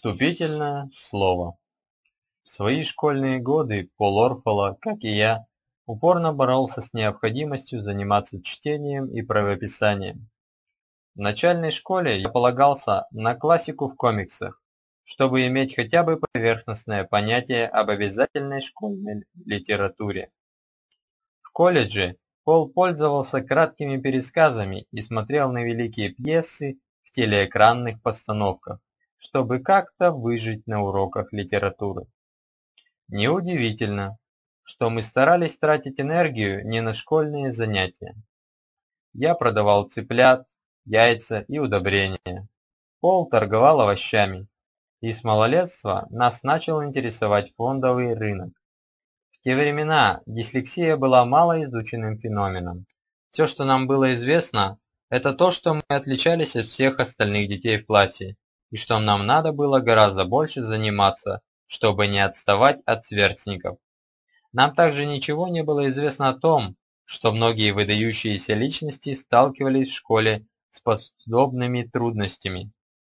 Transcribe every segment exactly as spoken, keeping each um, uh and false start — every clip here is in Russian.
Вступительное слово. В свои школьные годы Пол Орфоло, как и я, упорно боролся с необходимостью заниматься чтением и правописанием. В начальной школе я полагался на классику в комиксах, чтобы иметь хотя бы поверхностное понятие об обязательной школьной литературе. В колледже Пол пользовался краткими пересказами и смотрел на великие пьесы в телеэкранных постановках, чтобы как-то выжить на уроках литературы. Неудивительно, что мы старались тратить энергию не на школьные занятия. Я продавал цыплят, яйца и удобрения. Пол торговал овощами, и с малолетства нас начал интересовать фондовый рынок. В те времена дислексия была малоизученным феноменом. Все, что нам было известно, это то, что мы отличались от всех остальных детей в классе, и что нам надо было гораздо больше заниматься, чтобы не отставать от сверстников. Нам также ничего не было известно о том, что многие выдающиеся личности сталкивались в школе с подобными трудностями.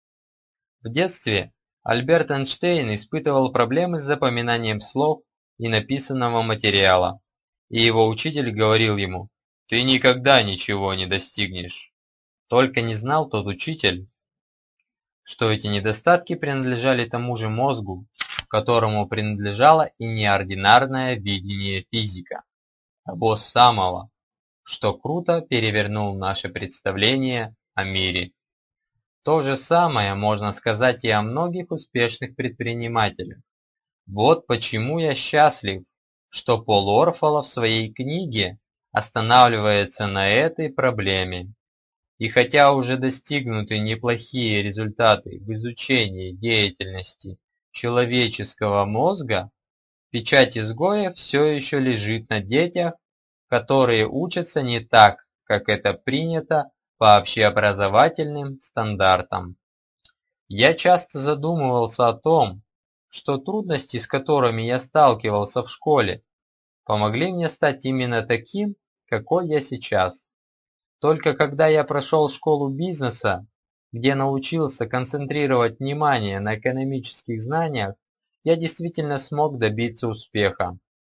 В детстве Альберт Эйнштейн испытывал проблемы с запоминанием слов и написанного материала, и его учитель говорил ему: «Ты никогда ничего не достигнешь». Только не знал тот учитель, что эти недостатки принадлежали тому же мозгу, которому принадлежало и неординарное видение физика, того самого, что круто перевернул наше представление о мире. То же самое можно сказать и о многих успешных предпринимателях. Вот почему я счастлив, что Пол Орфоло в своей книге останавливается на этой проблеме. И хотя уже достигнуты неплохие результаты в изучении деятельности человеческого мозга, печать изгоя все еще лежит на детях, которые учатся не так, как это принято по общеобразовательным стандартам. Я часто задумывался о том, что трудности, с которыми я сталкивался в школе, помогли мне стать именно таким, какой я сейчас. Только когда я прошел школу бизнеса, где научился концентрировать внимание на экономических знаниях, я действительно смог добиться успеха.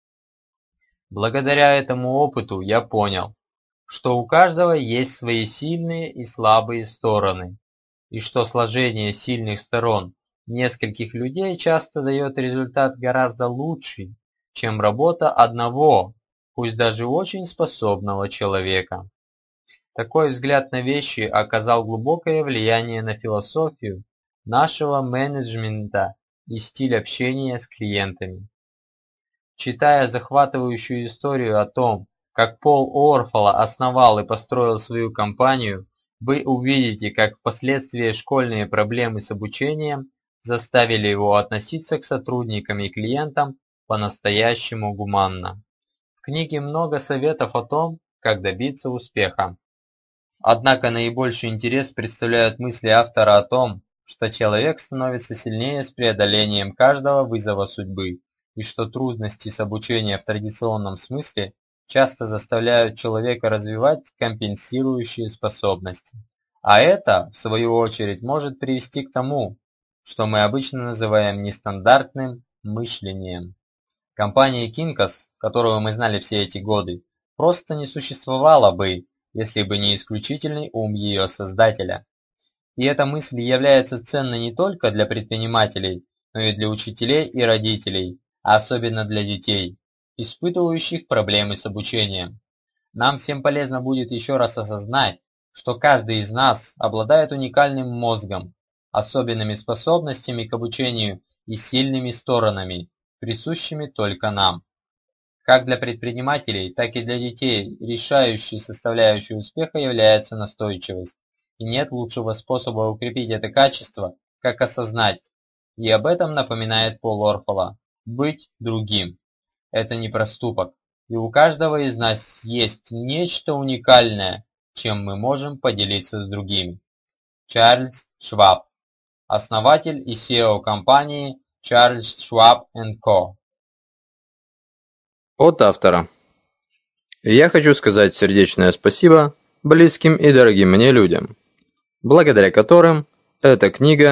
Благодаря этому опыту я понял, что у каждого есть свои сильные и слабые стороны, и что сложение сильных сторон нескольких людей часто дает результат гораздо лучший, чем работа одного, пусть даже очень способного человека. Такой взгляд на вещи оказал глубокое влияние на философию нашего менеджмента и стиль общения с клиентами. Читая захватывающую историю о том, как Пол Орфоло основал и построил свою компанию, вы увидите, как впоследствии школьные проблемы с обучением заставили его относиться к сотрудникам и клиентам по-настоящему гуманно. В книге много советов о том, как добиться успеха. Однако наибольший интерес представляют мысли автора о том, что человек становится сильнее с преодолением каждого вызова судьбы, и что трудности с обучением в традиционном смысле часто заставляют человека развивать компенсирующие способности. А это, в свою очередь, может привести к тому, что мы обычно называем нестандартным мышлением. Компания Kinko's, которую мы знали все эти годы, просто не существовала бы, если бы не исключительный ум ее создателя. И эта мысль является ценной не только для предпринимателей, но и для учителей и родителей, а особенно для детей, испытывающих проблемы с обучением. Нам всем полезно будет еще раз осознать, что каждый из нас обладает уникальным мозгом, особенными способностями к обучению и сильными сторонами, присущими только нам. Как для предпринимателей, так и для детей решающей составляющей успеха является настойчивость. И нет лучшего способа укрепить это качество, как осознать. И об этом напоминает Пол Орфоло. Быть другим. Это не проступок. И у каждого из нас есть нечто уникальное, чем мы можем поделиться с другими. Чарльз Шваб. Основатель и си и о компании Charles Schwab энд Co. От автора. Я хочу сказать сердечное спасибо близким и дорогим мне людям, благодаря которым эта книга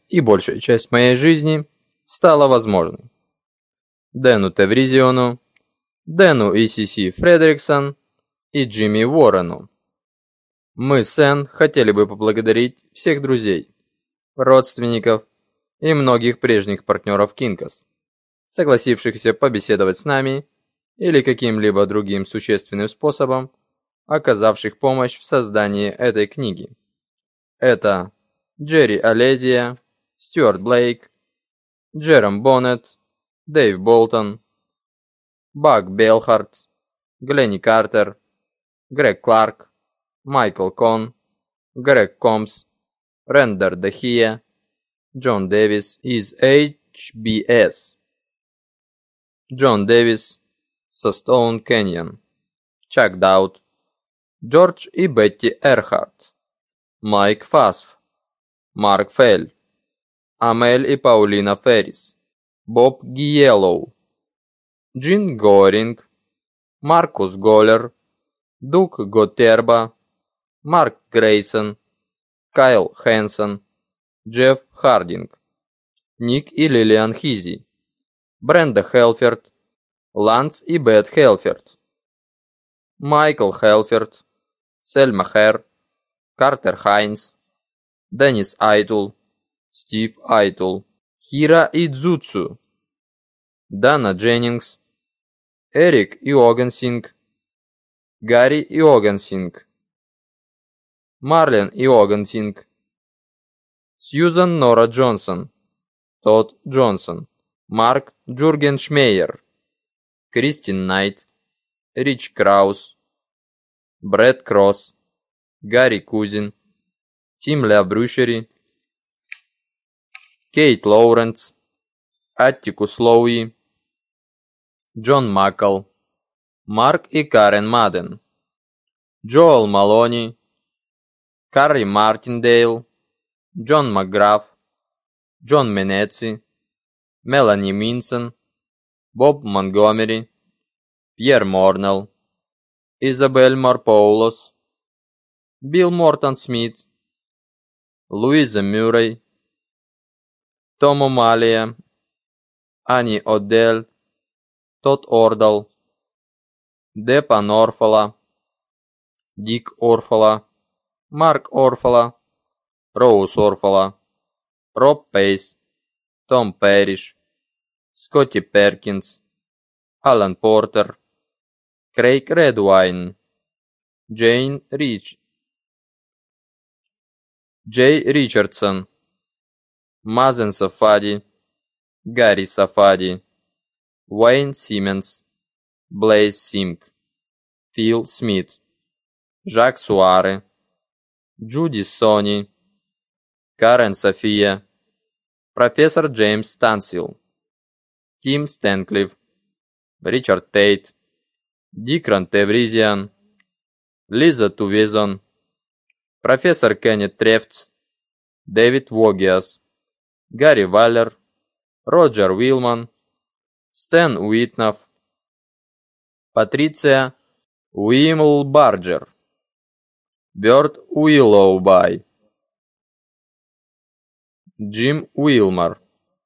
и большая часть моей жизни стала возможной. Дэну Тевризиону, Дэну и Сиси Фредериксон и Джимми Уоррену. Мы с Энн хотели бы поблагодарить всех друзей, родственников и многих прежних партнеров Кинкас, согласившихся побеседовать с нами или каким-либо другим существенным способом, оказавших помощь в создании этой книги. Это Джерри Алезия, Стюарт Блейк, Джером Боннет, Дэйв Болтон, Баг Белхарт, Гленни Картер, Грег Кларк, Майкл Кон, Грег Комс, Рендер Дехия, Джон Дэвис из эйч би эс, Джон Дэвис со Стоун Кэньон, Чак Даут, Джордж и Бетти Эрхарт, Майк Фасф, Марк Фель, Амель и Паулина Феррис, Боб Гиелоу, Джин Горинг, Маркус Голлер, Дуг Готерба, Марк Грейсон, Кайл Хэнсон, Джефф Хардинг, Ник и Лилиан Хизи, Бренда Хелферт, Ланс и Бет Хелферт, Майкл Хелферт, Сельма Хэр, Картер Хайнс, Деннис Айтул, Стив Айтул, Хира и Дзуцу, Дана Дженнингс, Эрик Иогансинг, Гарри Иогансинг, Марлен Иогансинг, Сьюзан Нора Джонсон, Тодд Джонсон, Марк Джургеншмейер, Кристин Найт, Рич Краус, Брэд Кросс, Гарри Кузин, Тим Ля Брюшери, Кейт Лоуренс, Аттикус Лоуи, Джон Маккл, Марк и Карен Маден, Джоэл Малони, Карри Мартиндейл, Джон Макграф, Джон Менеци, Мелани Минсон, Боб Монгомери, Пьер Морнелл, Изабель Марпоулос, Билл Мортон Смит, Луиза Мюррей, Том О'Малия, Ани О'Дель, Тодд Ордал, Депан Орфола, Дик Орфола, Марк Орфола, Роуз Орфола, Роб Пейс, Том Пэриш, Скотти Перкинс, Алан Портер, Крейг Редуайн, Джейн Рич, Джей Ричардсон, Мазен Сафади, Гарри Сафади, Уэйн Симмонс, Блейз Симк, Фил Смит, Жак Суаре, Джуди Сони, Карен София, профессор Джеймс Стансил, Тим Стэнклифф, Ричард Тейт, Дикран Тевризиан, Лиза Тувезон, профессор Кеннет Трефтс, Дэвид Вогиас, Гарри Валлер, Роджер Уилман, Стэн Уитнов, Патриция Уимл Барджер, Бёрд Уиллоубай, Джим Уилмор,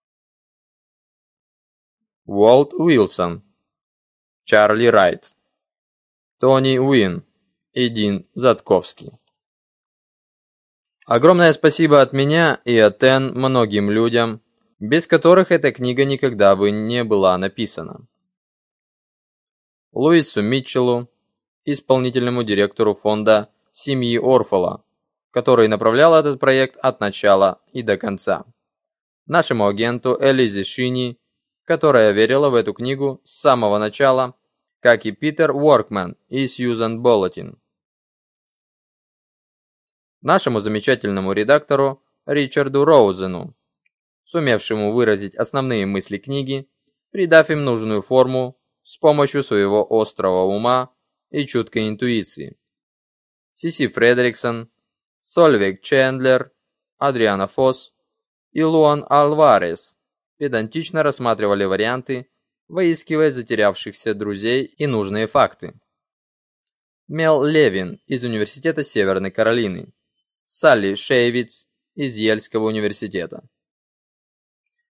Уолт Уилсон, Чарли Райт, Тони Уин и Дин Затковский. Огромное спасибо от меня и от Энн многим людям, без которых эта книга никогда бы не была написана. Луису Митчеллу, исполнительному директору фонда семьи Орфола, который направлял этот проект от начала и до конца. Нашему агенту Элизе Шини, которая верила в эту книгу с самого начала, как и Питер Уоркман и Сьюзан Болотин. Нашему замечательному редактору Ричарду Роузену, сумевшему выразить основные мысли книги, придав им нужную форму с помощью своего острого ума и чуткой интуиции. Сиси Фредериксон, Сольвейг Чендлер, Адриана Фосс и Луан Альварес педантично рассматривали варианты, выискивая затерявшихся друзей и нужные факты. Мел Левин из Университета Северной Каролины, Салли Шейвиц из Йельского университета,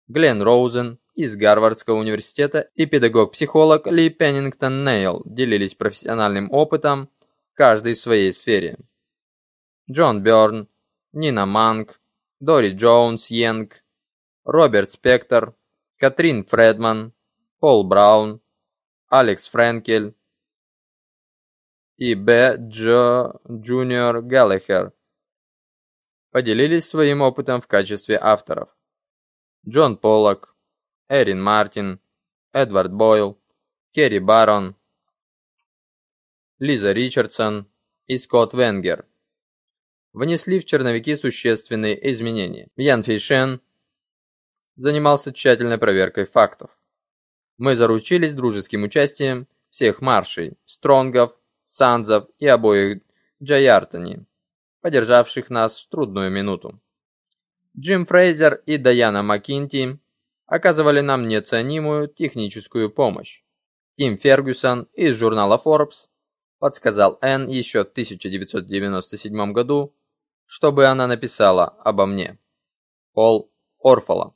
Глен Роузен из Гарвардского университета и педагог-психолог Ли Пеннингтон Нейл делились профессиональным опытом, каждый в своей сфере. Джон Бёрн, Нина Манг, Дори Джонс Йенг, Роберт Спектор, Катрин Фредман, Пол Браун, Алекс Френкель и Б. Джо Джуниор Галлахер поделились своим опытом в качестве авторов. Джон Поллок, Эрин Мартин, Эдвард Бойл, Керри Барон, Лиза Ричардсон и Скотт Венгер внесли в черновики существенные изменения. Ян Фейшен занимался тщательной проверкой фактов. Мы заручились дружеским участием всех маршей, Стронгов, Санзов и обоих Джаяртани, поддержавших нас в трудную минуту. Джим Фрейзер и Дайана Маккинти оказывали нам неоценимую техническую помощь. Тим Фергюсон из журнала Forbes подсказал Энн еще в тысяча девятьсот девяносто седьмом году, чтобы она написала обо мне. Пол Орфола.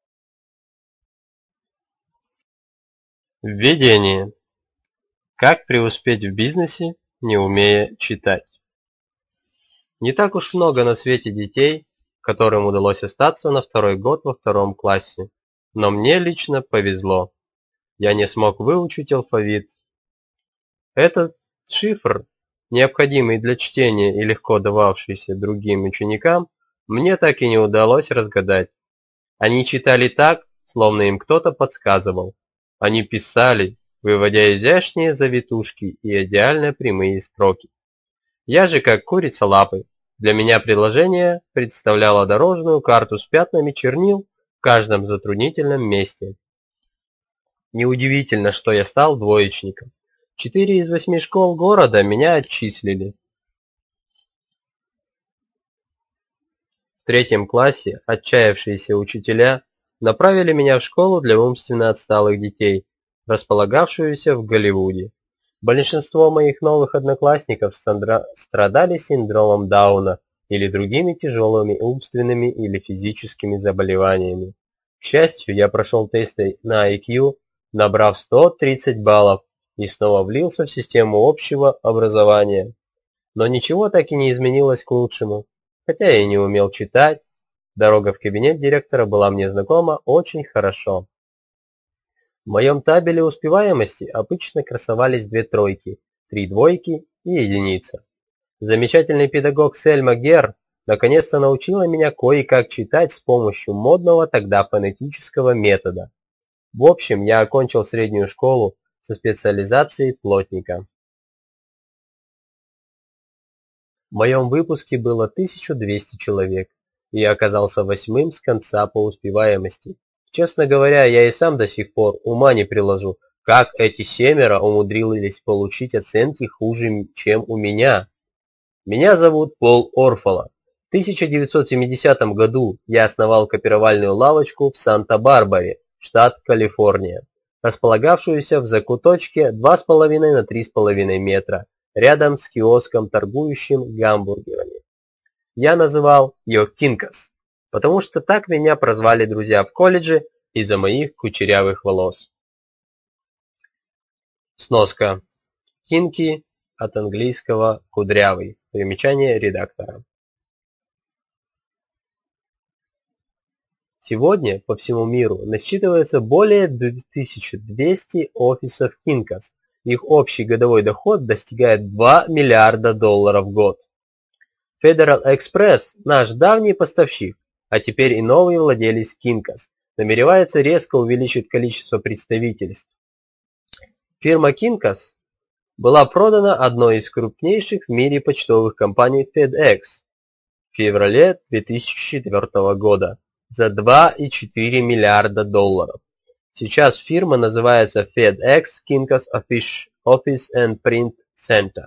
Введение. Как преуспеть в бизнесе, не умея читать? Не так уж много на свете детей, которым удалось остаться на второй год во втором классе. Но мне лично повезло. Я не смог выучить алфавит. Этот шифр, необходимый для чтения и легко дававшийся другим ученикам, мне так и не удалось разгадать. Они читали так, словно им кто-то подсказывал. Они писали, выводя изящные завитушки и идеально прямые строки. Я же как курица лапой. Для меня предложение представляло дорожную карту с пятнами чернил в каждом затруднительном месте. Неудивительно, что я стал двоечником. Четыре из восьми школ города меня отчислили. В третьем классе отчаявшиеся учителя направили меня в школу для умственно отсталых детей, располагавшуюся в Голливуде. Большинство моих новых одноклассников страдали синдромом Дауна или другими тяжелыми умственными или физическими заболеваниями. К счастью, я прошел тесты на ай кью, набрав сто тридцать баллов, и снова влился в систему общего образования. Но ничего так и не изменилось к лучшему. Хотя я и не умел читать, дорога в кабинет директора была мне знакома очень хорошо. В моем табеле успеваемости обычно красовались две тройки, три двойки и единица. Замечательный педагог Сельма Гер наконец-то научила меня кое-как читать с помощью модного тогда фонетического метода. В общем, я окончил среднюю школу со специализацией плотника. В моем выпуске было тысяча двести человек, и я оказался восьмым с конца по успеваемости. Честно говоря, я и сам до сих пор ума не приложу, как эти семеро умудрились получить оценки хуже, чем у меня. Меня зовут Пол Орфола. В тысяча девятьсот семидесятом году я основал копировальную лавочку в Санта-Барбаре, штат Калифорния, располагавшуюся в закуточке два с половиной на три с половиной метра, рядом с киоском, торгующим гамбургерами. Я называл ее Кинкас, потому что так меня прозвали друзья в колледже из-за моих кучерявых волос. Сноска. Кинки от английского кудрявый. Примечание редактора. Сегодня по всему миру насчитывается более тысячи двухсот офисов Кинкас. Их общий годовой доход достигает два миллиарда долларов в год. Federal Express, наш давний поставщик, а теперь и новый владелец Кинкас, намеревается резко увеличить количество представительств. Фирма Кинкас была продана одной из крупнейших в мире почтовых компаний FedEx в феврале две тысячи четвёртого года за два и четыре миллиарда долларов. Сейчас фирма называется FedEx Kinkas Office and Print Center.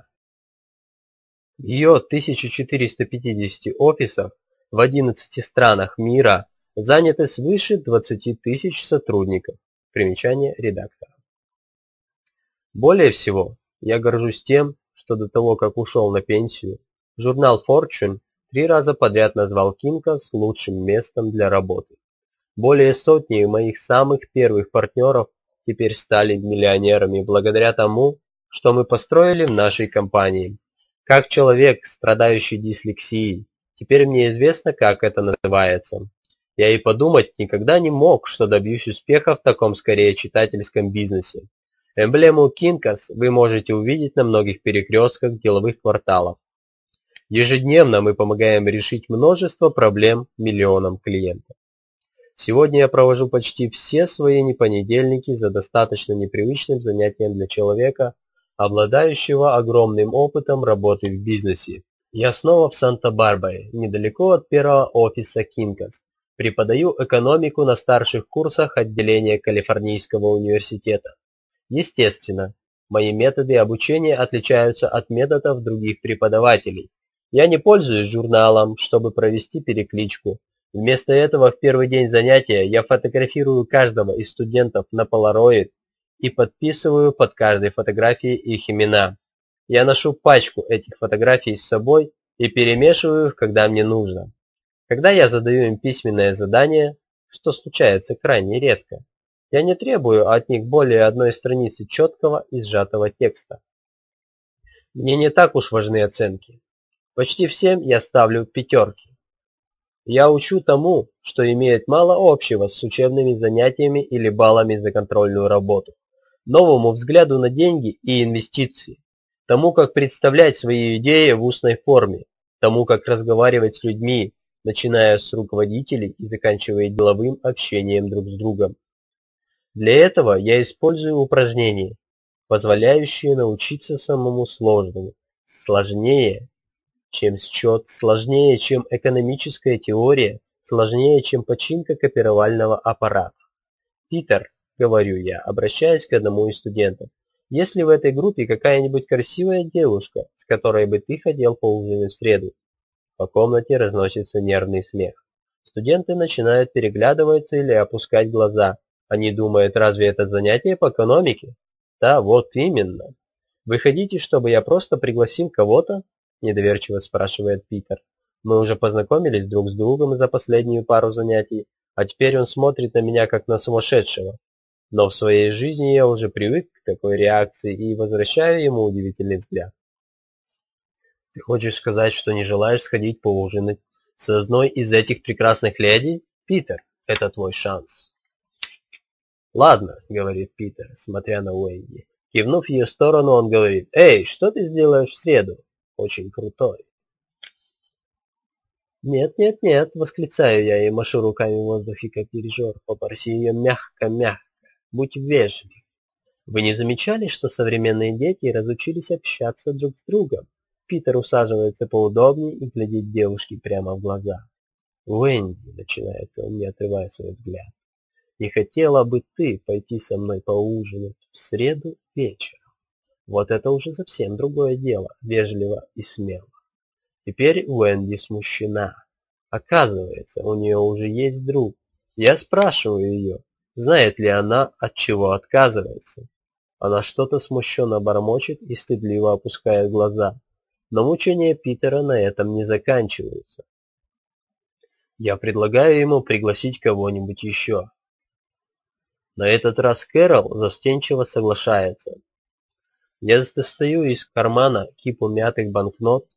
Ее тысяча четыреста пятьдесят офисов в одиннадцати странах мира заняты свыше двадцати тысяч сотрудников. Примечание редактора. Более всего, я горжусь тем, что до того, как ушел на пенсию, журнал Fortune три раза подряд назвал Кинкас лучшим местом для работы. Более сотни моих самых первых партнеров теперь стали миллионерами благодаря тому, что мы построили в нашей компании. Как человек, страдающий дислексией, теперь мне известно, как это называется. Я и подумать никогда не мог, что добьюсь успеха в таком скорее читательском бизнесе. Эмблему Kinkas вы можете увидеть на многих перекрестках деловых кварталов. Ежедневно мы помогаем решить множество проблем миллионам клиентов. Сегодня я провожу почти все свои непонедельники за достаточно непривычным занятием для человека, обладающего огромным опытом работы в бизнесе. Я снова в Санта-Барбаре, недалеко от первого офиса Kinkas. Преподаю экономику на старших курсах отделения Калифорнийского университета. Естественно, мои методы обучения отличаются от методов других преподавателей. Я не пользуюсь журналом, чтобы провести перекличку. Вместо этого в первый день занятия я фотографирую каждого из студентов на полароид и подписываю под каждой фотографией их имена. Я ношу пачку этих фотографий с собой и перемешиваю их, когда мне нужно. Когда я задаю им письменное задание, что случается крайне редко, я не требую от них более одной страницы четкого и сжатого текста. Мне не так уж важны оценки. Почти всем я ставлю пятерки. Я учу тому, что имеет мало общего с учебными занятиями или баллами за контрольную работу, новому взгляду на деньги и инвестиции, тому, как представлять свои идеи в устной форме, тому, как разговаривать с людьми, начиная с руководителей и заканчивая деловым общением друг с другом. Для этого я использую упражнения, позволяющие научиться самому сложному, сложнее, чем счет, сложнее, чем экономическая теория, сложнее, чем починка копировального аппарата. Питер, говорю я, обращаясь к одному из студентов, есть ли в этой группе какая-нибудь красивая девушка, с которой бы ты хотел поужинать в среду? По комнате разносится нервный смех. Студенты начинают переглядываться или опускать глаза. Они думают, разве это занятие по экономике? Да, вот именно. Вы хотите, чтобы я просто пригласил кого-то? Недоверчиво спрашивает Питер. Мы уже познакомились друг с другом за последнюю пару занятий, а теперь он смотрит на меня как на сумасшедшего. Но в своей жизни я уже привык к такой реакции и возвращаю ему удивительный взгляд. Ты хочешь сказать, что не желаешь сходить поужинать с одной из этих прекрасных леди? Питер, это твой шанс. Ладно, говорит Питер, смотря на Уэнди. Кивнув в ее сторону, он говорит, эй, что ты сделаешь в среду? Очень крутой. Нет, нет, нет, восклицаю я и машу руками в воздухе, как дирижер. Попроси ее мягко-мягко, будь вежлив. Вы не замечали, что современные дети разучились общаться друг с другом? Питер усаживается поудобнее и глядит девушке прямо в глаза. «Уэнди», — начинает он, не отрывая свой взгляд, — «не хотела бы ты пойти со мной поужинать в среду вечером?» Вот это уже совсем другое дело, вежливо и смело. Теперь Уэнди смущена. Оказывается, у нее уже есть друг. Я спрашиваю ее, знает ли она, от чего отказывается. Она что-то смущенно бормочет и стыдливо опускает глаза. Но мучения Питера на этом не заканчиваются. Я предлагаю ему пригласить кого-нибудь еще. На этот раз Кэрол застенчиво соглашается. Я достаю из кармана кипу мятых банкнот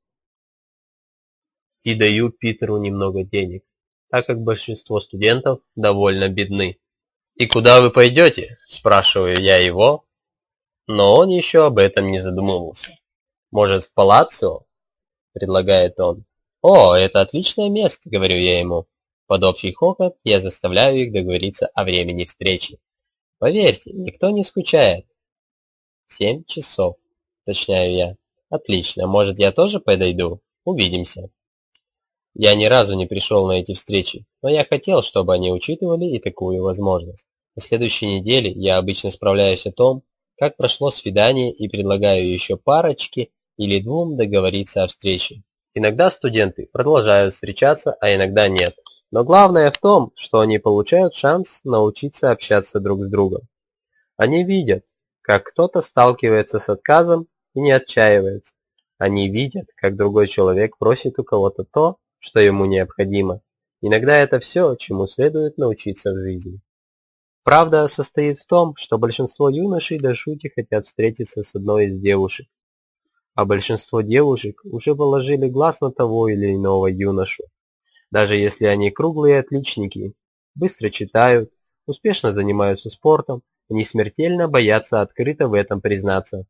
и даю Питеру немного денег, так как большинство студентов довольно бедны. «И куда вы пойдете?» – спрашиваю я его, но он еще об этом не задумывался. «Может, в Палаццо?» – предлагает он. «О, это отличное место», – говорю я ему. Под общий хохот я заставляю их договориться о времени встречи. Поверьте, никто не скучает. Семь часов, уточняю я. Отлично, может, я тоже подойду? Увидимся. Я ни разу не пришел на эти встречи, но я хотел, чтобы они учитывали и такую возможность. На следующей неделе я обычно справляюсь о том, как прошло свидание, и предлагаю еще парочке или двум договориться о встрече. Иногда студенты продолжают встречаться, а иногда нет. Но главное в том, что они получают шанс научиться общаться друг с другом. Они видят, как кто-то сталкивается с отказом и не отчаивается. Они видят, как другой человек просит у кого-то то, что ему необходимо, Иногда это все, чему следует научиться в жизни. Правда состоит в том, что большинство юношей до жути хотят встретиться с одной из девушек, а большинство девушек уже положили глаз на того или иного юношу. Даже если они круглые отличники, быстро читают, успешно занимаются спортом, они смертельно боятся открыто в этом признаться.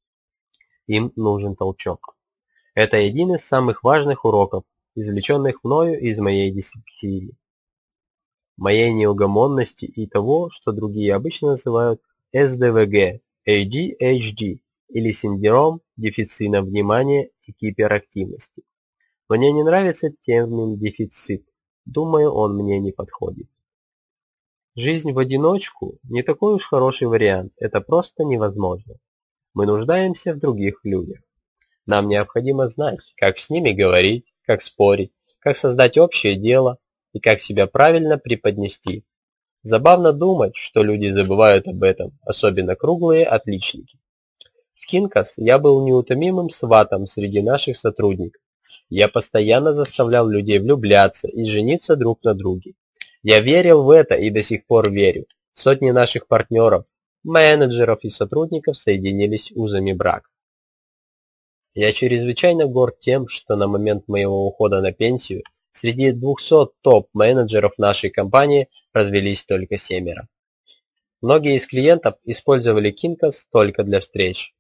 Им нужен толчок. Это один из самых важных уроков, извлеченных мною из моей дисциплины, моей неугомонности и того, что другие обычно называют эс дэ вэ гэ, эй ди эйч ди или синдром дефицита внимания и гиперактивности. Мне не нравится термин «дефицит», думаю, он мне не подходит. Жизнь в одиночку не такой уж хороший вариант, это просто невозможно. Мы нуждаемся в других людях. Нам необходимо знать, как с ними говорить, как спорить, как создать общее дело и как себя правильно преподнести. Забавно думать, что люди забывают об этом, особенно круглые отличники. В Кинкас я был неутомимым сватом среди наших сотрудников. Я постоянно заставлял людей влюбляться и жениться друг на друге. Я верил в это и до сих пор верю. Сотни наших партнеров, менеджеров и сотрудников соединились узами брака. Я чрезвычайно горд тем, что на момент моего ухода на пенсию среди двухсот топ-менеджеров нашей компании развелись только семеро. Многие из клиентов использовали Кинкас только для встреч.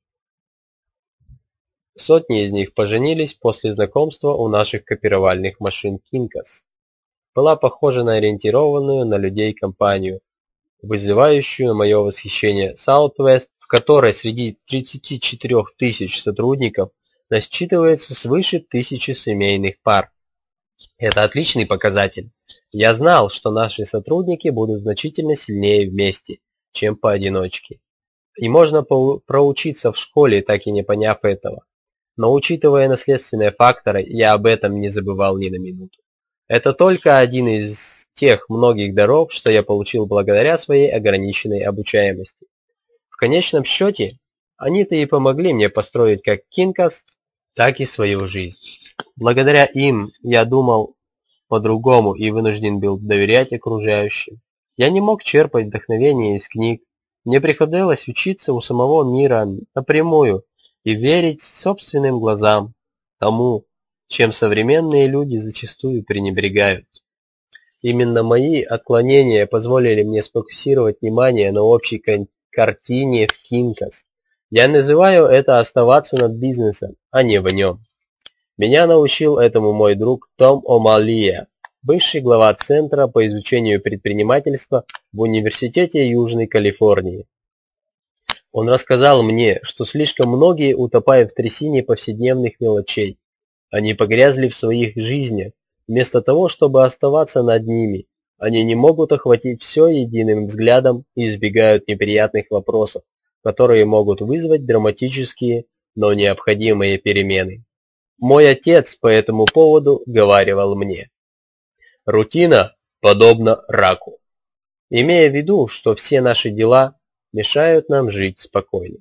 Сотни из них поженились после знакомства у наших копировальных машин Кинкас. Была похожа на ориентированную на людей компанию, вызывающую мое восхищение Southwest, в которой среди тридцати четырёх тысяч сотрудников насчитывается свыше тысячи семейных пар. Это отличный показатель. Я знал, что наши сотрудники будут значительно сильнее вместе, чем поодиночке. И можно проучиться в школе, так и не поняв этого. Но учитывая наследственные факторы, я об этом не забывал ни на минуту. Это только один из тех многих даров, что я получил благодаря своей ограниченной обучаемости. В конечном счете, они-то и помогли мне построить как Кинкас, так и свою жизнь. Благодаря им я думал по-другому и вынужден был доверять окружающим. Я не мог черпать вдохновение из книг. Мне приходилось учиться у самого мира напрямую и верить собственным глазам тому, чем современные люди зачастую пренебрегают. Именно мои отклонения позволили мне сфокусировать внимание на общей картине в Кинкас. Я называю это оставаться над бизнесом, а не в нем. Меня научил этому мой друг Том О'Малия, бывший глава Центра по изучению предпринимательства в Университете Южной Калифорнии. Он рассказал мне, что слишком многие утопают в трясине повседневных мелочей. Они погрязли в своих жизнях. Вместо того, чтобы оставаться над ними, они не могут охватить все единым взглядом и избегают неприятных вопросов, которые могут вызвать драматические, но необходимые перемены. Мой отец по этому поводу говаривал мне: рутина подобна раку, имея в виду, что все наши дела мешают нам жить спокойно.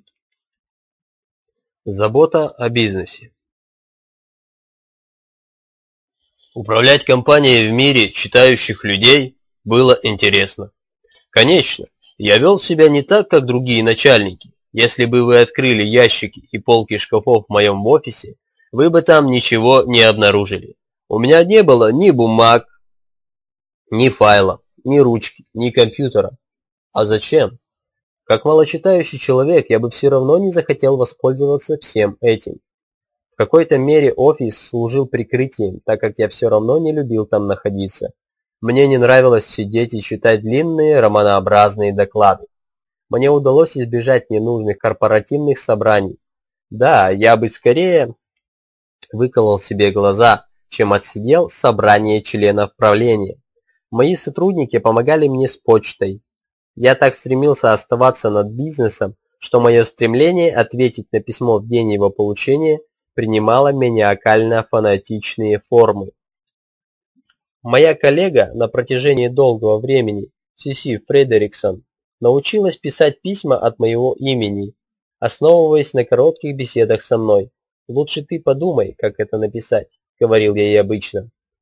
Забота о бизнесе. Управлять компанией в мире читающих людей было интересно. Конечно, я вел себя не так, как другие начальники. Если бы вы открыли ящики и полки шкафов в моем офисе, вы бы там ничего не обнаружили. У меня не было ни бумаг, ни файлов, ни ручки, ни компьютера. А зачем? Как малочитающий человек, я бы все равно не захотел воспользоваться всем этим. В какой-то мере офис служил прикрытием, так как я все равно не любил там находиться. Мне не нравилось сидеть и читать длинные романообразные доклады. Мне удалось избежать ненужных корпоративных собраний. Да, я бы скорее выколол себе глаза, чем отсидел собрание членов правления. Мои сотрудники помогали мне с почтой. Я так стремился оставаться над бизнесом, что мое стремление ответить на письмо в день его получения принимало маниакально-фанатичные формы. Моя коллега на протяжении долгого времени, Сиси Фредериксон, научилась писать письма от моего имени, основываясь на коротких беседах со мной. «Лучше ты подумай, как это написать», — говорил я ей обычно.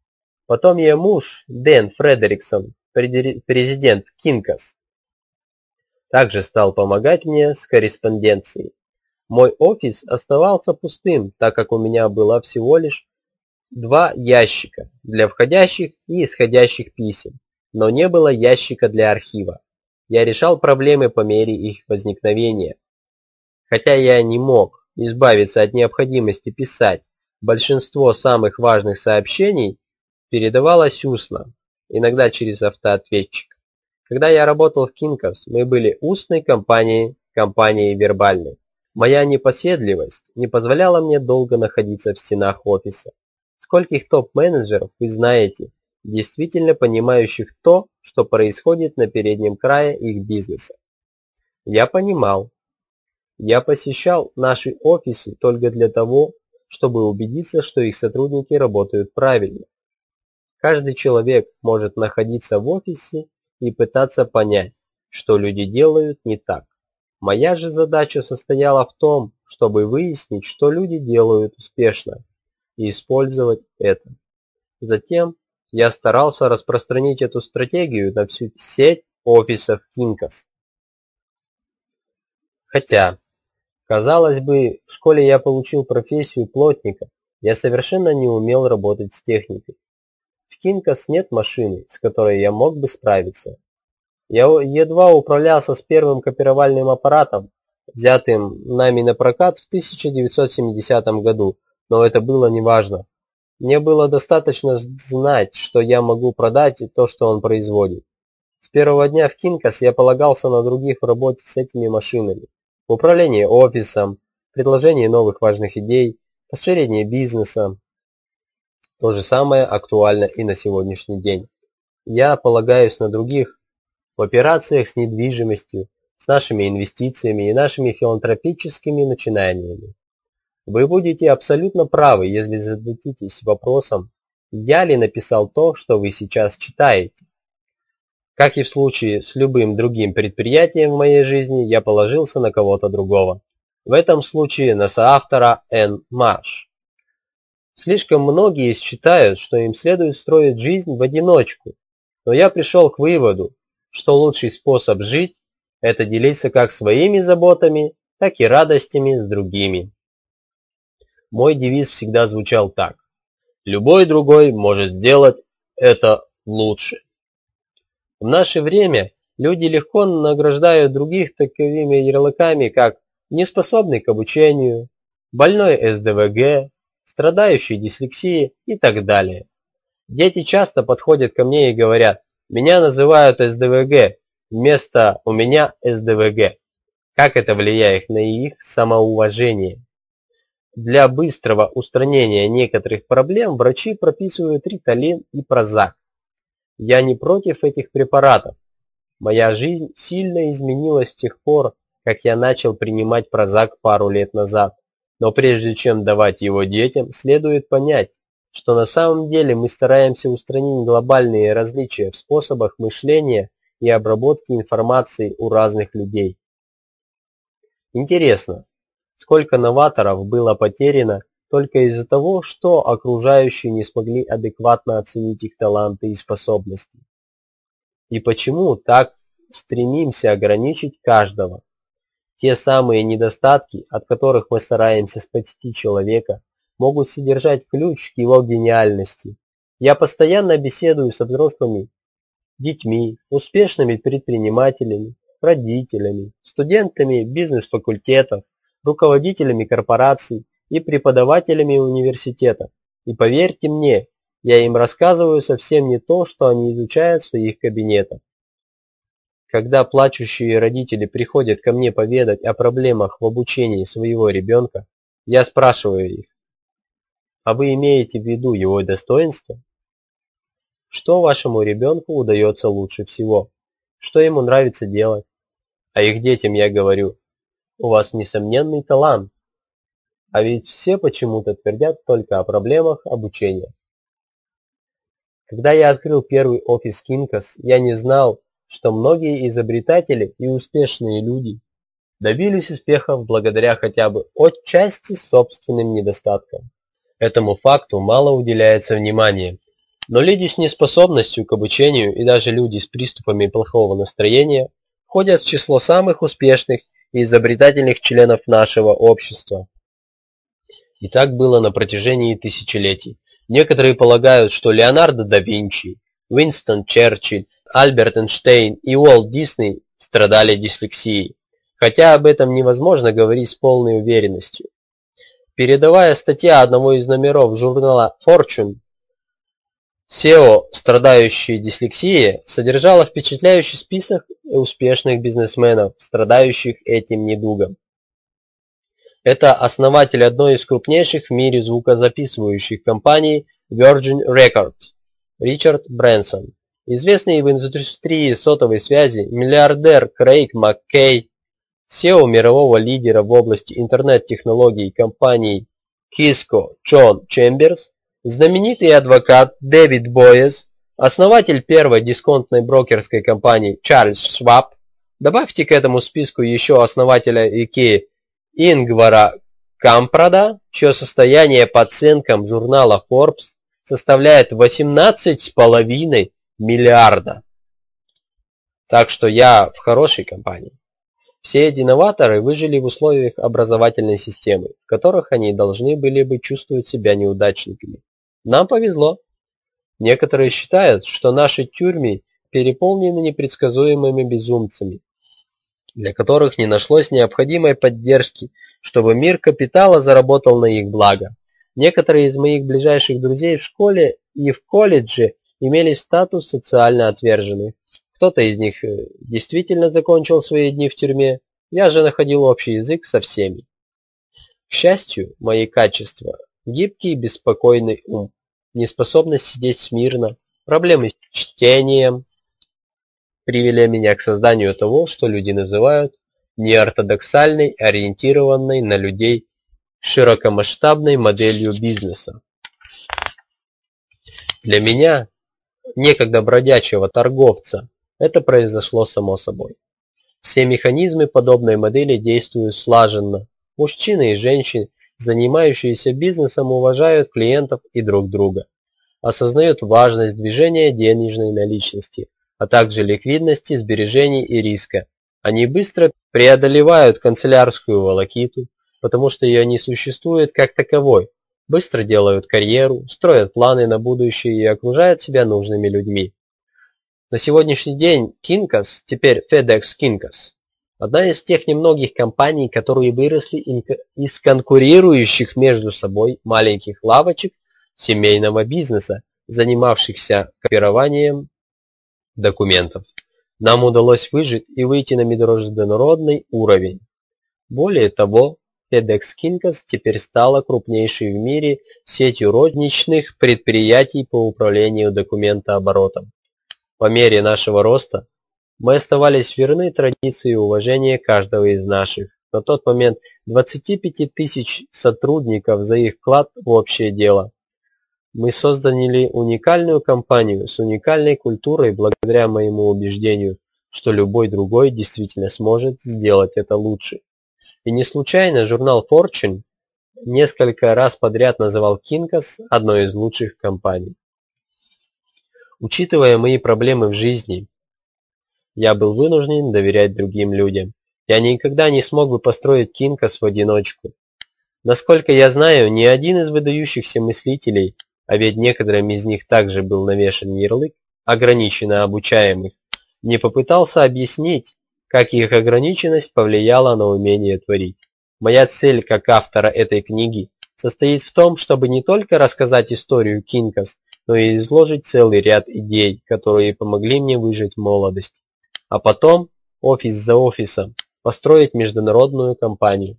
Потом ее муж, Дэн Фредериксон, президент Kinko's, также стал помогать мне с корреспонденцией. Мой офис оставался пустым, так как у меня было всего лишь два ящика для входящих и исходящих писем, но не было ящика для архива. Я решал проблемы по мере их возникновения. Хотя я не мог избавиться от необходимости писать, большинство самых важных сообщений передавалось устно, иногда через автоответчик. Когда я работал в Kinko's, мы были устной компанией, компанией вербальной. Моя непоседливость не позволяла мне долго находиться в стенах офиса. Скольких топ-менеджеров вы знаете, действительно понимающих то, что происходит на переднем крае их бизнеса? Я понимал. Я посещал наши офисы только для того, чтобы убедиться, что их сотрудники работают правильно. Каждый человек может находиться в офисе и пытаться понять, что люди делают не так. Моя же задача состояла в том, чтобы выяснить, что люди делают успешно, и использовать это. Затем я старался распространить эту стратегию на всю сеть офисов Kinko's. Хотя, казалось бы, в школе я получил профессию плотника, я совершенно не умел работать с техникой. В Kinko's нет машины, с которой я мог бы справиться. Я едва управлялся с первым копировальным аппаратом, взятым нами на прокат в тысяча девятьсот семидесятом году, но это было неважно. Мне было достаточно знать, что я могу продать то, что он производит. С первого дня в Kinko's я полагался на других в работе с этими машинами. Управление офисом, предложение новых важных идей, расширение бизнеса. То же самое актуально и на сегодняшний день. Я полагаюсь на других в операциях с недвижимостью, с нашими инвестициями и нашими филантропическими начинаниями. Вы будете абсолютно правы, если зададитесь вопросом, я ли написал то, что вы сейчас читаете. Как и в случае с любым другим предприятием в моей жизни, я положился на кого-то другого. В этом случае на соавтора Энн Марш. Слишком многие считают, что им следует строить жизнь в одиночку, но я пришел к выводу, что лучший способ жить – это делиться как своими заботами, так и радостями с другими. Мой девиз всегда звучал так: любой другой может сделать это лучше. В наше время люди легко награждают других таковыми ярлыками, как неспособный к обучению, больной эс дэ вэ гэ, страдающий дислексией и так далее. Дети часто подходят ко мне и говорят: меня называют эс дэ вэ гэ, вместо «у меня эс дэ вэ гэ». Как это влияет на их самоуважение? Для быстрого устранения некоторых проблем врачи прописывают риталин и прозак. Я не против этих препаратов. Моя жизнь сильно изменилась с тех пор, как я начал принимать прозак пару лет назад. Но прежде чем давать его детям, следует понять, что на самом деле мы стараемся устранить глобальные различия в способах мышления и обработки информации у разных людей. Интересно, сколько новаторов было потеряно только из-за того, что окружающие не смогли адекватно оценить их таланты и способности. И почему так стремимся ограничить каждого? Те самые недостатки, от которых мы стараемся спасти человека, могут содержать ключ к его гениальности. Я постоянно беседую со взрослыми детьми, успешными предпринимателями, родителями, студентами бизнес-факультетов, руководителями корпораций и преподавателями университетов. И поверьте мне, я им рассказываю совсем не то, что они изучают в своих кабинетах. Когда плачущие родители приходят ко мне поведать о проблемах в обучении своего ребенка, я спрашиваю их: а вы имеете в виду его достоинства? Что вашему ребенку удается лучше всего? Что ему нравится делать? А их детям я говорю: у вас несомненный талант. А ведь все почему-то твердят только о проблемах обучения. Когда я открыл первый офис Kinko's, я не знал, что многие изобретатели и успешные люди добились успехов благодаря хотя бы отчасти собственным недостаткам. Этому факту мало уделяется внимания. Но люди с неспособностью к обучению и даже люди с приступами плохого настроения входят в число самых успешных и изобретательных членов нашего общества. И так было на протяжении тысячелетий. Некоторые полагают, что Леонардо да Винчи, Уинстон Черчилль, Альберт Эйнштейн и Уолт Дисней страдали дислексией, хотя об этом невозможно говорить с полной уверенностью. Передовая статья одного из номеров журнала Fortune «сео, страдающие дислексией», содержала впечатляющий список успешных бизнесменов, страдающих этим недугом. Это основатель одной из крупнейших в мире звукозаписывающих компаний Virgin Records Ричард Брэнсон, известный в индустрии сотовой связи миллиардер Крейг Маккей, сео мирового лидера в области интернет-технологий компаний Cisco Джон Чемберс, знаменитый адвокат Дэвид Бойес, основатель первой дисконтной брокерской компании Чарльз Шваб. Добавьте к этому списку еще основателя IKEA Ингвара Кампрада, чье состояние по оценкам журнала Forbes составляет восемнадцать с половиной миллиарда. Так что я в хорошей компании. Все эти новаторы выжили в условиях образовательной системы, в которых они должны были бы чувствовать себя неудачниками. Нам повезло. Некоторые считают, что наши тюрьмы переполнены непредсказуемыми безумцами, для которых не нашлось необходимой поддержки, чтобы мир капитала заработал на их благо. Некоторые из моих ближайших друзей в школе и в колледже имели статус социально отверженных. Кто-то из них действительно закончил свои дни в тюрьме, я же находил общий язык со всеми. К счастью, мои качества – гибкий и беспокойный ум, неспособность сидеть смирно, проблемы с чтением – привели меня к созданию того, что люди называют неортодоксальной, ориентированной на людей широкомасштабной моделью бизнеса. Для меня, некогда бродячего торговца, это произошло само собой. Все механизмы подобной модели действуют слаженно. Мужчины и женщины, занимающиеся бизнесом, уважают клиентов и друг друга, осознают важность движения денежной наличности, а также ликвидности, сбережений и риска. Они быстро преодолевают канцелярскую волокиту, потому что ее не существует как таковой, быстро делают карьеру, строят планы на будущее и окружают себя нужными людьми. На сегодняшний день Kinko's, теперь FedEx Kinko's, одна из тех немногих компаний, которые выросли из конкурирующих между собой маленьких лавочек семейного бизнеса, занимавшихся копированием документов. Нам удалось выжить и выйти на международный уровень. Более того, FedEx Kinko's теперь стала крупнейшей в мире сетью розничных предприятий по управлению документооборотом. По мере нашего роста мы оставались верны традиции уважения каждого из наших, на тот момент двадцати пяти тысяч сотрудников за их вклад в общее дело. Мы создали уникальную компанию с уникальной культурой благодаря моему убеждению, что любой другой действительно сможет сделать это лучше. И не случайно журнал Fortune несколько раз подряд называл Kinko's одной из лучших компаний. Учитывая мои проблемы в жизни, я был вынужден доверять другим людям. Я никогда не смог бы построить Kinko's в одиночку. Насколько я знаю, ни один из выдающихся мыслителей, а ведь некоторым из них также был навешан ярлык ограниченно обучаемых, не попытался объяснить, как их ограниченность повлияла на умение творить. Моя цель как автора этой книги состоит в том, чтобы не только рассказать историю Kinko's, но и изложить целый ряд идей, которые помогли мне выжить в молодости, а потом, офис за офисом, построить международную компанию.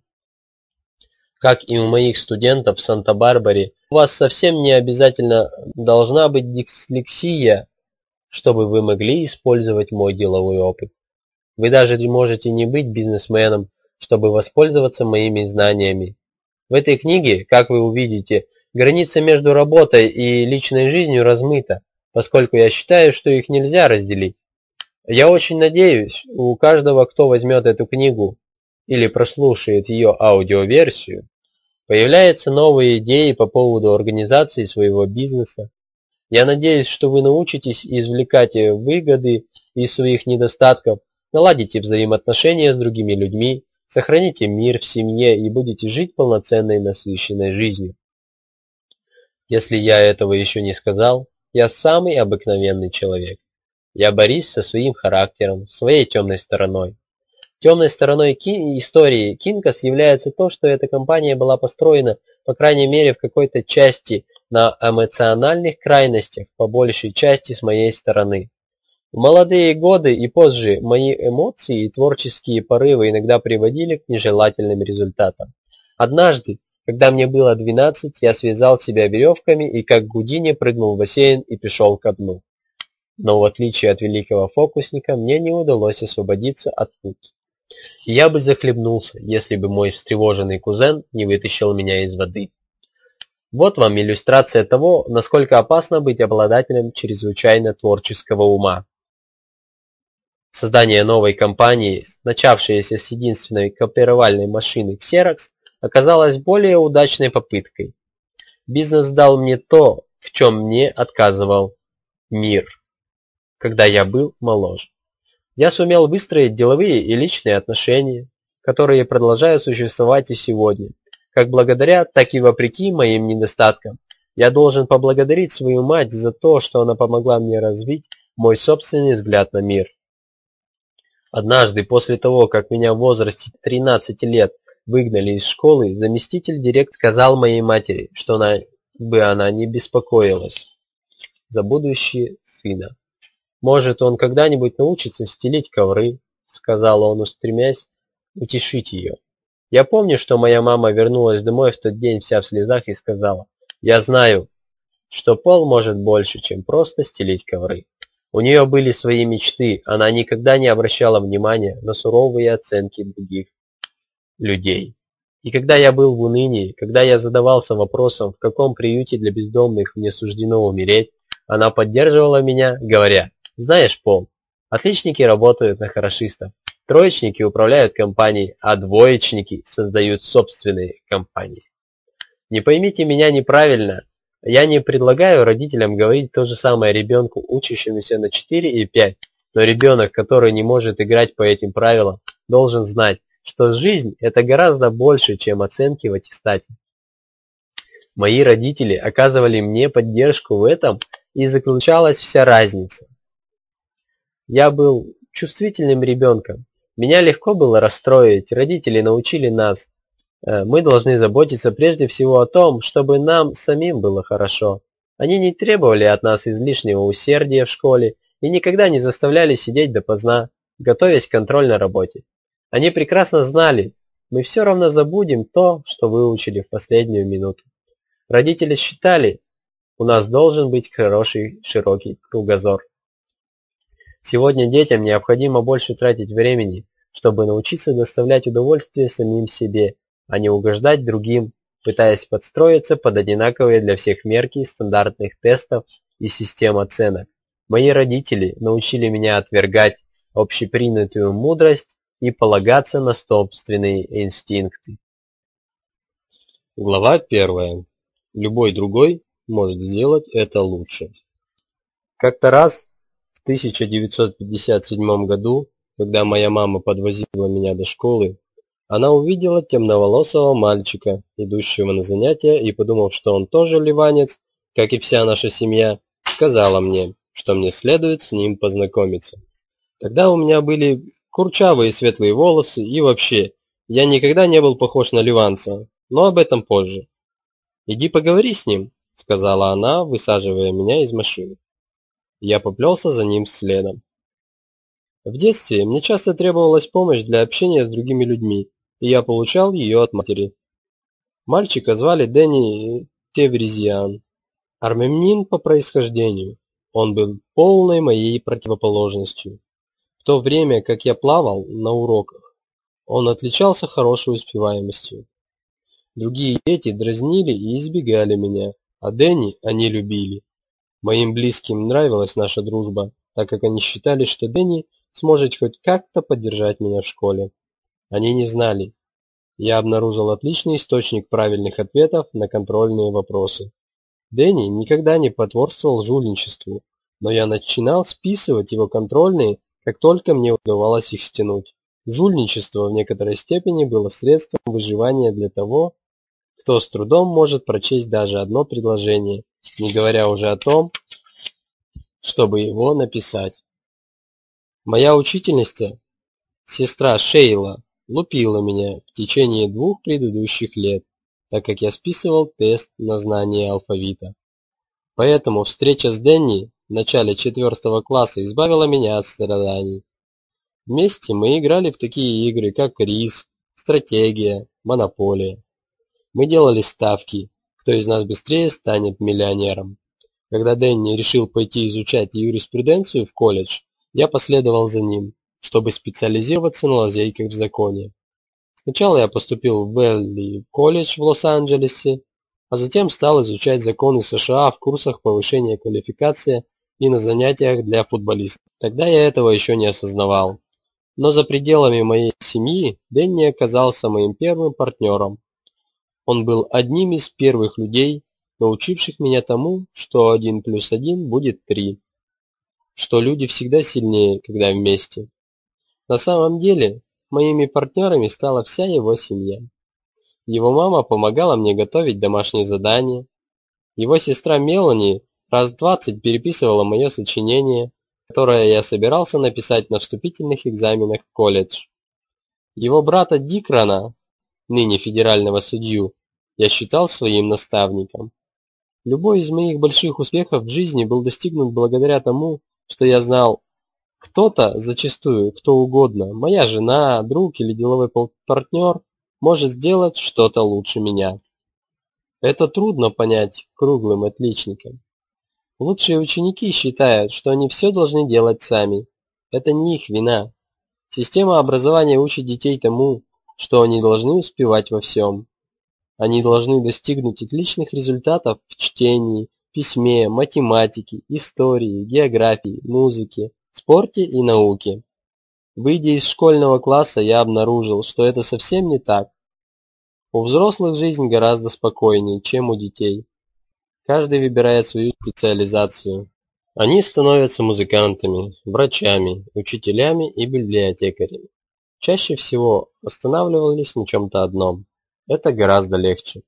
Как и у моих студентов в Санта-Барбаре, у вас совсем не обязательно должна быть дислексия, чтобы вы могли использовать мой деловой опыт. Вы даже можете не быть бизнесменом, чтобы воспользоваться моими знаниями. В этой книге, как вы увидите, граница между работой и личной жизнью размыта, поскольку я считаю, что их нельзя разделить. Я очень надеюсь, у каждого, кто возьмет эту книгу или прослушает ее аудиоверсию, появляются новые идеи по поводу организации своего бизнеса. Я надеюсь, что вы научитесь извлекать выгоды из своих недостатков, наладите взаимоотношения с другими людьми, сохраните мир в семье и будете жить полноценной насыщенной жизнью. Если я этого еще не сказал, я самый обыкновенный человек. Я борюсь со своим характером, своей темной стороной. Темной стороной ки- истории Кинкас является то, что эта компания была построена, по крайней мере, в какой-то части на эмоциональных крайностях, по большей части с моей стороны. В молодые годы и позже мои эмоции и творческие порывы иногда приводили к нежелательным результатам. Однажды, когда мне было двенадцать, я связал себя веревками и как Гудини прыгнул в бассейн и пришел ко дну. Но в отличие от великого фокусника, мне не удалось освободиться от пут. И я бы захлебнулся, если бы мой встревоженный кузен не вытащил меня из воды. Вот вам иллюстрация того, насколько опасно быть обладателем чрезвычайно творческого ума. Создание новой компании, начавшееся с единственной копировальной машины Xerox, оказалось более удачной попыткой. Бизнес дал мне то, в чем мне отказывал мир, когда я был моложе. Я сумел выстроить деловые и личные отношения, которые продолжают существовать и сегодня. Как благодаря, так и вопреки моим недостаткам. Я должен поблагодарить свою мать за то, что она помогла мне развить мой собственный взгляд на мир. Однажды, после того, как меня в возрасте тринадцати лет выгнали из школы, заместитель директора сказал моей матери, что она, бы она не беспокоилась за будущее сына. «Может, он когда-нибудь научится стелить ковры», — сказал он, устремясь утешить ее. Я помню, что моя мама вернулась домой в тот день вся в слезах и сказала: «Я знаю, что Пол может больше, чем просто стелить ковры». У нее были свои мечты, она никогда не обращала внимания на суровые оценки других людей. И когда я был в унынии, когда я задавался вопросом, в каком приюте для бездомных мне суждено умереть, она поддерживала меня, говоря: «Знаешь, Пол, отличники работают на хорошистов, троечники управляют компанией, а двоечники создают собственные компании». Не поймите меня неправильно, я не предлагаю родителям говорить то же самое ребенку, учащемуся на четыре и пять, но ребенок, который не может играть по этим правилам, должен знать, что жизнь – это гораздо больше, чем оценки в аттестате. Мои родители оказывали мне поддержку в этом, и заключалась вся разница. Я был чувствительным ребенком. Меня легко было расстроить, родители научили нас. Мы должны заботиться прежде всего о том, чтобы нам самим было хорошо. Они не требовали от нас излишнего усердия в школе и никогда не заставляли сидеть допоздна, готовясь к контрольной работе. Они прекрасно знали, мы все равно забудем то, что выучили в последнюю минуту. Родители считали, у нас должен быть хороший широкий кругозор. Сегодня детям необходимо больше тратить времени, чтобы научиться доставлять удовольствие самим себе, а не угождать другим, пытаясь подстроиться под одинаковые для всех мерки стандартных тестов и систем оценок. Мои родители научили меня отвергать общепринятую мудрость и полагаться на собственные инстинкты. Глава первая. Любой другой может сделать это лучше. Как-то раз в тысяча девятьсот пятьдесят седьмом году, когда моя мама подвозила меня до школы, она увидела темноволосого мальчика, идущего на занятия, и, подумав, что он тоже ливанец, как и вся наша семья, сказала мне, что мне следует с ним познакомиться. Тогда у меня были курчавые светлые волосы, и вообще, я никогда не был похож на ливанца, но об этом позже. «Иди поговори с ним», — сказала она, высаживая меня из машины. Я поплелся за ним следом. В детстве мне часто требовалась помощь для общения с другими людьми, и я получал ее от матери. Мальчика звали Дэнни Тевризиан, армянин по происхождению. Он был полной моей противоположностью. В то время, как я плавал на уроках, он отличался хорошей успеваемостью. Другие дети дразнили и избегали меня, а Дэнни они любили. Моим близким нравилась наша дружба, так как они считали, что Дэнни сможет хоть как-то поддержать меня в школе. Они не знали. Я обнаружил отличный источник правильных ответов на контрольные вопросы. Дэнни никогда не потворствовал жульничеству, но я начинал списывать его контрольные, как только мне удавалось их стянуть. Жульничество в некоторой степени было средством выживания для того, кто с трудом может прочесть даже одно предложение, не говоря уже о том, чтобы его написать. Моя учительница, сестра Шейла, лупила меня в течение двух предыдущих лет, так как я списывал тест на знание алфавита. Поэтому встреча с Дэнни в начале четвертого класса избавила меня от страданий. Вместе мы играли в такие игры, как Риск, Стратегия, Монополия. Мы делали ставки, кто из нас быстрее станет миллионером. Когда Дэнни решил пойти изучать юриспруденцию в колледж, я последовал за ним, чтобы специализироваться на лазейках в законе. Сначала я поступил в Вэлли колледж в Лос-Анджелесе, а затем стал изучать законы США в курсах повышения квалификации и на занятиях для футболистов. Тогда я этого еще не осознавал. Но за пределами моей семьи Дэнни оказался моим первым партнером. Он был одним из первых людей, научивших меня тому, что один плюс один будет три, что люди всегда сильнее, когда вместе. На самом деле, моими партнерами стала вся его семья. Его мама помогала мне готовить домашние задания. Его сестра Мелани раз двадцать переписывала мое сочинение, которое я собирался написать на вступительных экзаменах в колледж. Его брата Дикрана, ныне федерального судью, я считал своим наставником. Любой из моих больших успехов в жизни был достигнут благодаря тому, что я знал, кто-то, зачастую кто угодно, моя жена, друг или деловой партнер, может сделать что-то лучше меня. Это трудно понять круглым отличникам. Лучшие ученики считают, что они все должны делать сами. Это не их вина. Система образования учит детей тому, что они должны успевать во всем. Они должны достигнуть отличных результатов в чтении, письме, математике, истории, географии, музыке, спорте и науке. Выйдя из школьного класса, я обнаружил, что это совсем не так. У взрослых жизнь гораздо спокойнее, чем у детей. Каждый выбирает свою специализацию. Они становятся музыкантами, врачами, учителями и библиотекарями. Чаще всего останавливались на чем-то одном. Это гораздо легче.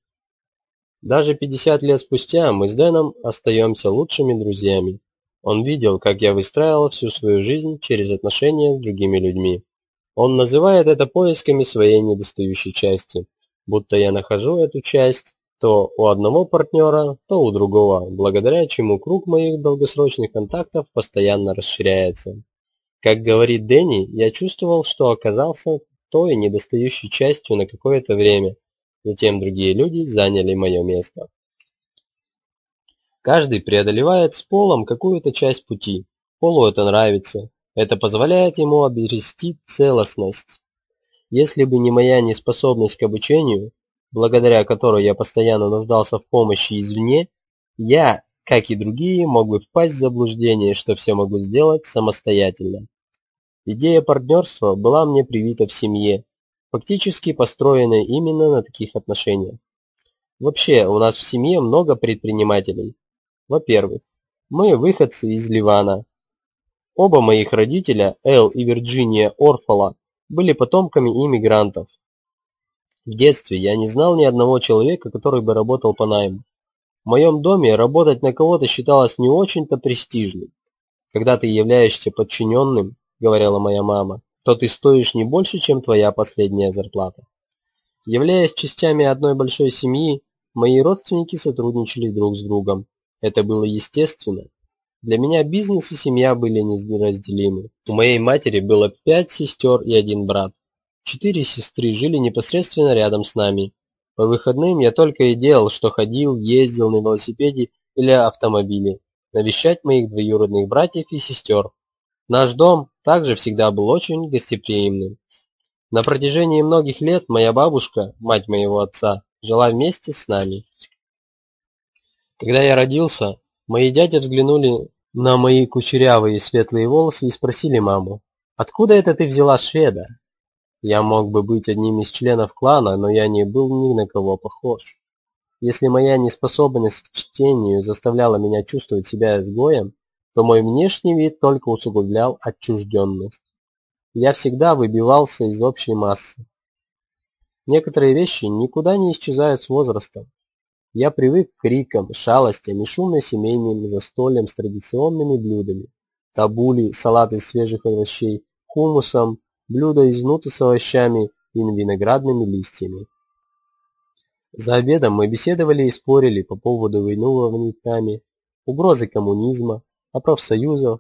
Даже пятьдесят лет спустя мы с Дэном остаемся лучшими друзьями. Он видел, как я выстраивал всю свою жизнь через отношения с другими людьми. Он называет это поисками своей недостающей части, будто я нахожу эту часть то у одного партнера, то у другого, благодаря чему круг моих долгосрочных контактов постоянно расширяется. Как говорит Дэнни, я чувствовал, что оказался той недостающей частью на какое-то время, затем другие люди заняли мое место. Каждый преодолевает с Полом какую-то часть пути. Полу это нравится. Это позволяет ему обрести целостность. Если бы не моя неспособность к обучению, благодаря которой я постоянно нуждался в помощи извне, я, как и другие, мог бы впасть в заблуждение, что все могу сделать самостоятельно. Идея партнерства была мне привита в семье, фактически построенной именно на таких отношениях. Вообще, у нас в семье много предпринимателей. Во-первых, мы выходцы из Ливана. Оба моих родителя, Эл и Вирджиния Орфола, были потомками иммигрантов. В детстве я не знал ни одного человека, который бы работал по найму. В моем доме работать на кого-то считалось не очень-то престижным. Когда ты являешься подчиненным, говорила моя мама, то ты стоишь не больше, чем твоя последняя зарплата. Являясь частями одной большой семьи, мои родственники сотрудничали друг с другом. Это было естественно. Для меня бизнес и семья были неразделимы. У моей матери было пять сестер и один брат. Четыре сестры жили непосредственно рядом с нами. По выходным я только и делал, что ходил, ездил на велосипеде или автомобиле, навещать моих двоюродных братьев и сестер. Наш дом также всегда был очень гостеприимным. На протяжении многих лет моя бабушка, мать моего отца, жила вместе с нами. Когда я родился, мои дяди взглянули на мои кучерявые светлые волосы и спросили маму: «Откуда это ты взяла шведа?» Я мог бы быть одним из членов клана, но я не был ни на кого похож. Если моя неспособность к чтению заставляла меня чувствовать себя изгоем, то мой внешний вид только усугублял отчужденность. Я всегда выбивался из общей массы. Некоторые вещи никуда не исчезают с возрастом. Я привык к крикам, шалостям и шумной семейным застольям с традиционными блюдами. Табули, салат из свежих овощей, хумусом, блюда из нуты с овощами и виноградными листьями. За обедом мы беседовали и спорили по поводу войны во Вьетнаме, угрозы коммунизма, о профсоюзах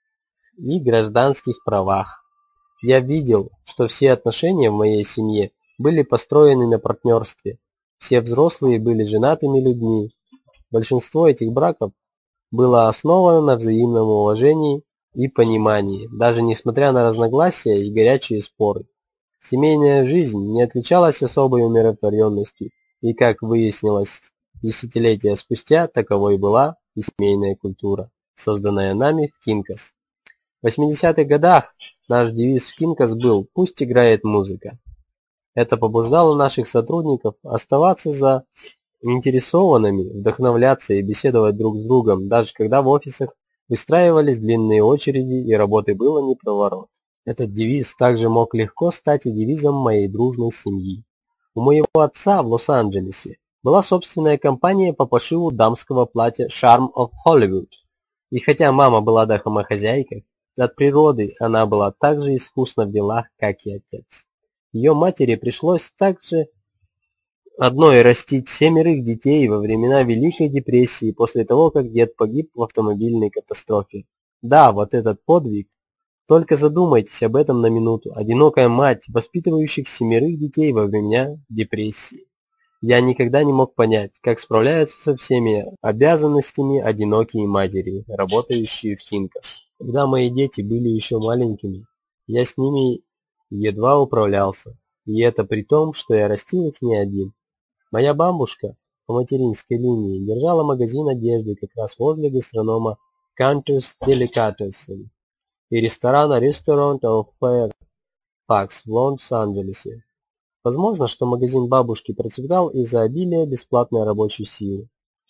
и гражданских правах. Я видел, что все отношения в моей семье были построены на партнерстве. Все взрослые были женатыми людьми. Большинство этих браков было основано на взаимном уважении и понимании, даже несмотря на разногласия и горячие споры. Семейная жизнь не отличалась особой умиротворенностью, и, как выяснилось десятилетия спустя, таковой была и семейная культура, созданная нами в Кинкас. В восьмидесятых годах наш девиз в Кинкас был «Пусть играет музыка». Это побуждало наших сотрудников оставаться заинтересованными, вдохновляться и беседовать друг с другом, даже когда в офисах выстраивались длинные очереди и работы было непроворот. Этот девиз также мог легко стать и девизом моей дружной семьи. У моего отца в Лос-Анджелесе была собственная компания по пошиву дамского платья Charm of Hollywood. И хотя мама была домохозяйкой, от природы она была так же искусна в делах, как и отец. Ее матери пришлось также одной растить семерых детей во времена Великой депрессии после того, как дед погиб в автомобильной катастрофе. Да, вот этот подвиг. Только задумайтесь об этом на минуту. Одинокая мать, воспитывающих семерых детей во времена депрессии. Я никогда не мог понять, как справляются со всеми обязанностями одинокие матери, работающие в Кинкас. Когда мои дети были еще маленькими, я с ними едва управлялся, и это при том, что я растил их не один. Моя бабушка по материнской линии держала магазин одежды как раз возле гастронома Canter's Delicatessen и ресторана Restaurant of Fairfax в Лос-Анджелесе. Возможно, что магазин бабушки процветал из-за обилия бесплатной рабочей силы.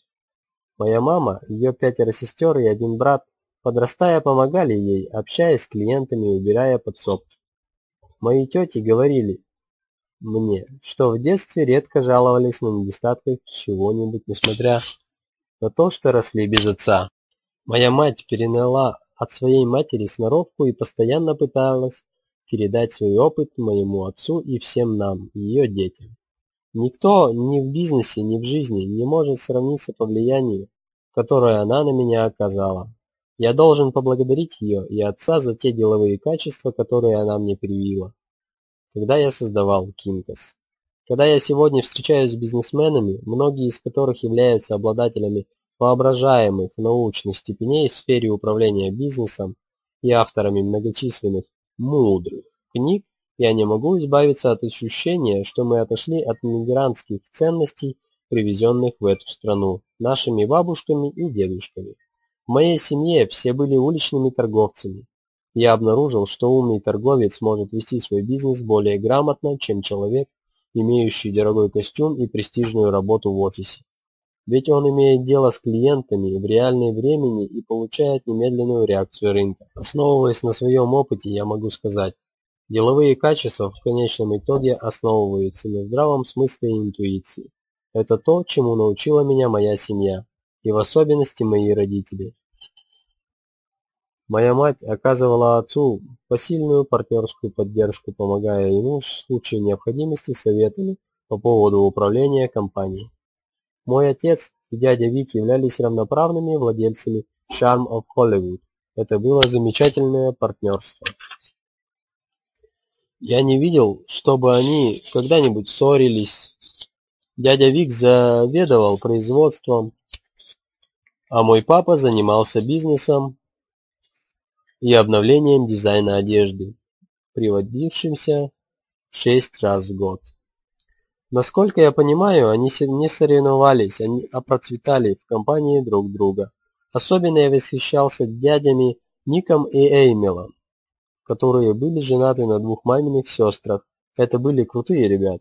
Моя мама, ее пятеро сестер и один брат, подрастая, помогали ей, общаясь с клиентами и убирая подсобки. Мои тети говорили мне, что в детстве редко жаловались на недостатки чего-нибудь, несмотря на то, что росли без отца. Моя мать переняла от своей матери сноровку и постоянно пыталась передать свой опыт моему отцу и всем нам, ее детям. Никто ни в бизнесе, ни в жизни не может сравниться по влиянию, которое она на меня оказала. Я должен поблагодарить ее и отца за те деловые качества, которые она мне привила, когда я создавал Кинкас. Когда я сегодня встречаюсь с бизнесменами, многие из которых являются обладателями воображаемых научных степеней в сфере управления бизнесом и авторами многочисленных мудрых книг, я не могу избавиться от ощущения, что мы отошли от мигрантских ценностей, привезенных в эту страну нашими бабушками и дедушками. В моей семье все были уличными торговцами. Я обнаружил, что умный торговец может вести свой бизнес более грамотно, чем человек, имеющий дорогой костюм и престижную работу в офисе. Ведь он имеет дело с клиентами в реальном времени и получает немедленную реакцию рынка. Основываясь на своем опыте, я могу сказать, деловые качества в конечном итоге основываются на здравом смысле и интуиции. Это то, чему научила меня моя семья, и в особенности мои родители. Моя мать оказывала отцу посильную партнерскую поддержку, помогая ему в случае необходимости советами по поводу управления компанией. Мой отец и дядя Вик являлись равноправными владельцами Charm of Hollywood. Это было замечательное партнерство. Я не видел, чтобы они когда-нибудь ссорились. Дядя Вик заведовал производством, а мой папа занимался бизнесом и обновлением дизайна одежды, приводившимся шесть раз в год. Насколько я понимаю, они не соревновались, они, а процветали в компании друг друга. Особенно я восхищался дядями Ником и Эймелом, которые были женаты на двух маминых сестрах. Это были крутые ребята.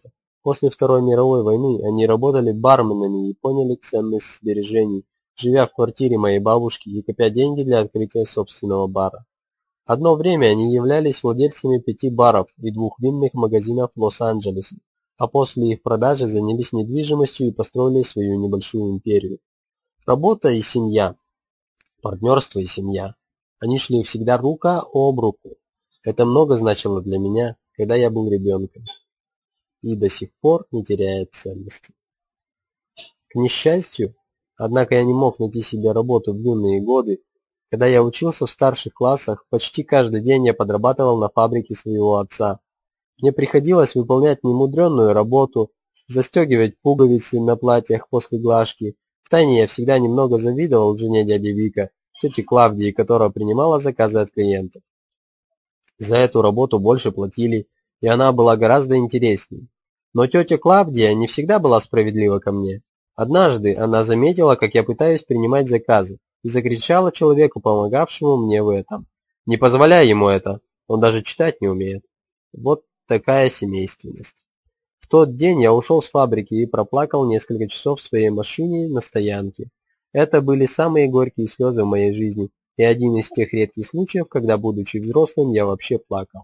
После Второй мировой войны они работали барменами и поняли ценность сбережений, живя в квартире моей бабушки и копя деньги для открытия собственного бара. Одно время они являлись владельцами пяти баров и двух винных магазинов в Лос-Анджелесе, а после их продажи занялись недвижимостью и построили свою небольшую империю. Работа и семья, партнерство и семья. Они шли всегда рука об руку. Это много значило для меня, когда я был ребенком, и до сих пор не теряет ценности. К несчастью, однако я не мог найти себе работу в юные годы. Когда я учился в старших классах, почти каждый день я подрабатывал на фабрике своего отца. Мне приходилось выполнять немудренную работу, застегивать пуговицы на платьях после глажки. Втайне я всегда немного завидовал жене дяди Вика, тете Клавдии, которая принимала заказы от клиентов. За эту работу больше платили, и она была гораздо интересней. Но тетя Клавдия не всегда была справедлива ко мне. Однажды она заметила, как я пытаюсь принимать заказы, и закричала человеку, помогавшему мне в этом: «Не позволяй ему это, он даже читать не умеет». Вот такая семейственность. В тот день я ушел с фабрики и проплакал несколько часов в своей машине на стоянке. Это были самые горькие слезы в моей жизни, и один из тех редких случаев, когда, будучи взрослым, я вообще плакал.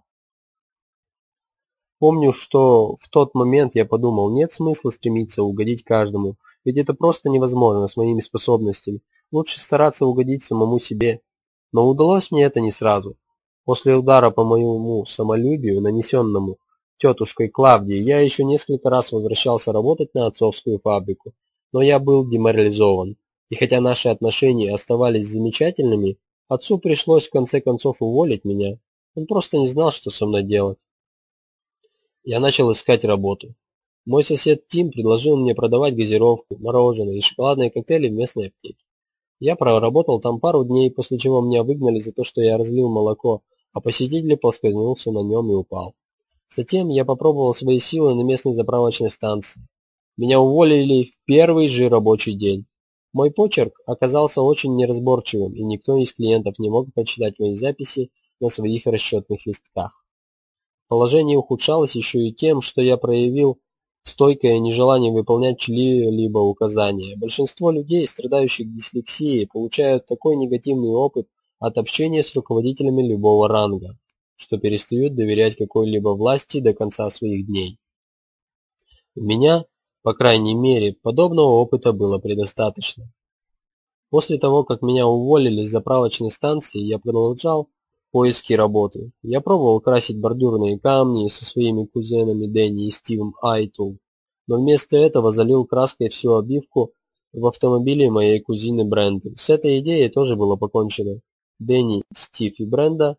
Помню, что в тот момент я подумал, нет смысла стремиться угодить каждому, ведь это просто невозможно с моими способностями. Лучше стараться угодить самому себе. Но удалось мне это не сразу. После удара по моему самолюбию, нанесенному тетушкой Клавдией, я еще несколько раз возвращался работать на отцовскую фабрику, но я был деморализован. И хотя наши отношения оставались замечательными, отцу пришлось в конце концов уволить меня. Он просто не знал, что со мной делать. Я начал искать работу. Мой сосед Тим предложил мне продавать газировку, мороженое и шоколадные коктейли в местной аптеке. Я проработал там пару дней, после чего меня выгнали за то, что я разлил молоко, а посетитель поскользнулся на нем и упал. Затем я попробовал свои силы на местной заправочной станции. Меня уволили в первый же рабочий день. Мой почерк оказался очень неразборчивым, и никто из клиентов не мог прочитать мои записи на своих расчетных листках. Положение ухудшалось еще и тем, что я проявил стойкое нежелание выполнять чьи-либо указания. Большинство людей, страдающих дислексией, получают такой негативный опыт от общения с руководителями любого ранга, что перестают доверять какой-либо власти до конца своих дней. У меня, по крайней мере, подобного опыта было предостаточно. После того, как меня уволили с заправочной станции, я продолжал поиски работы. Я пробовал красить бордюрные камни со своими кузенами Дэнни и Стивом Айтул, но вместо этого залил краской всю обивку в автомобиле моей кузины Бренды. С этой идеей тоже было покончено. Дэнни, Стив и Бренда,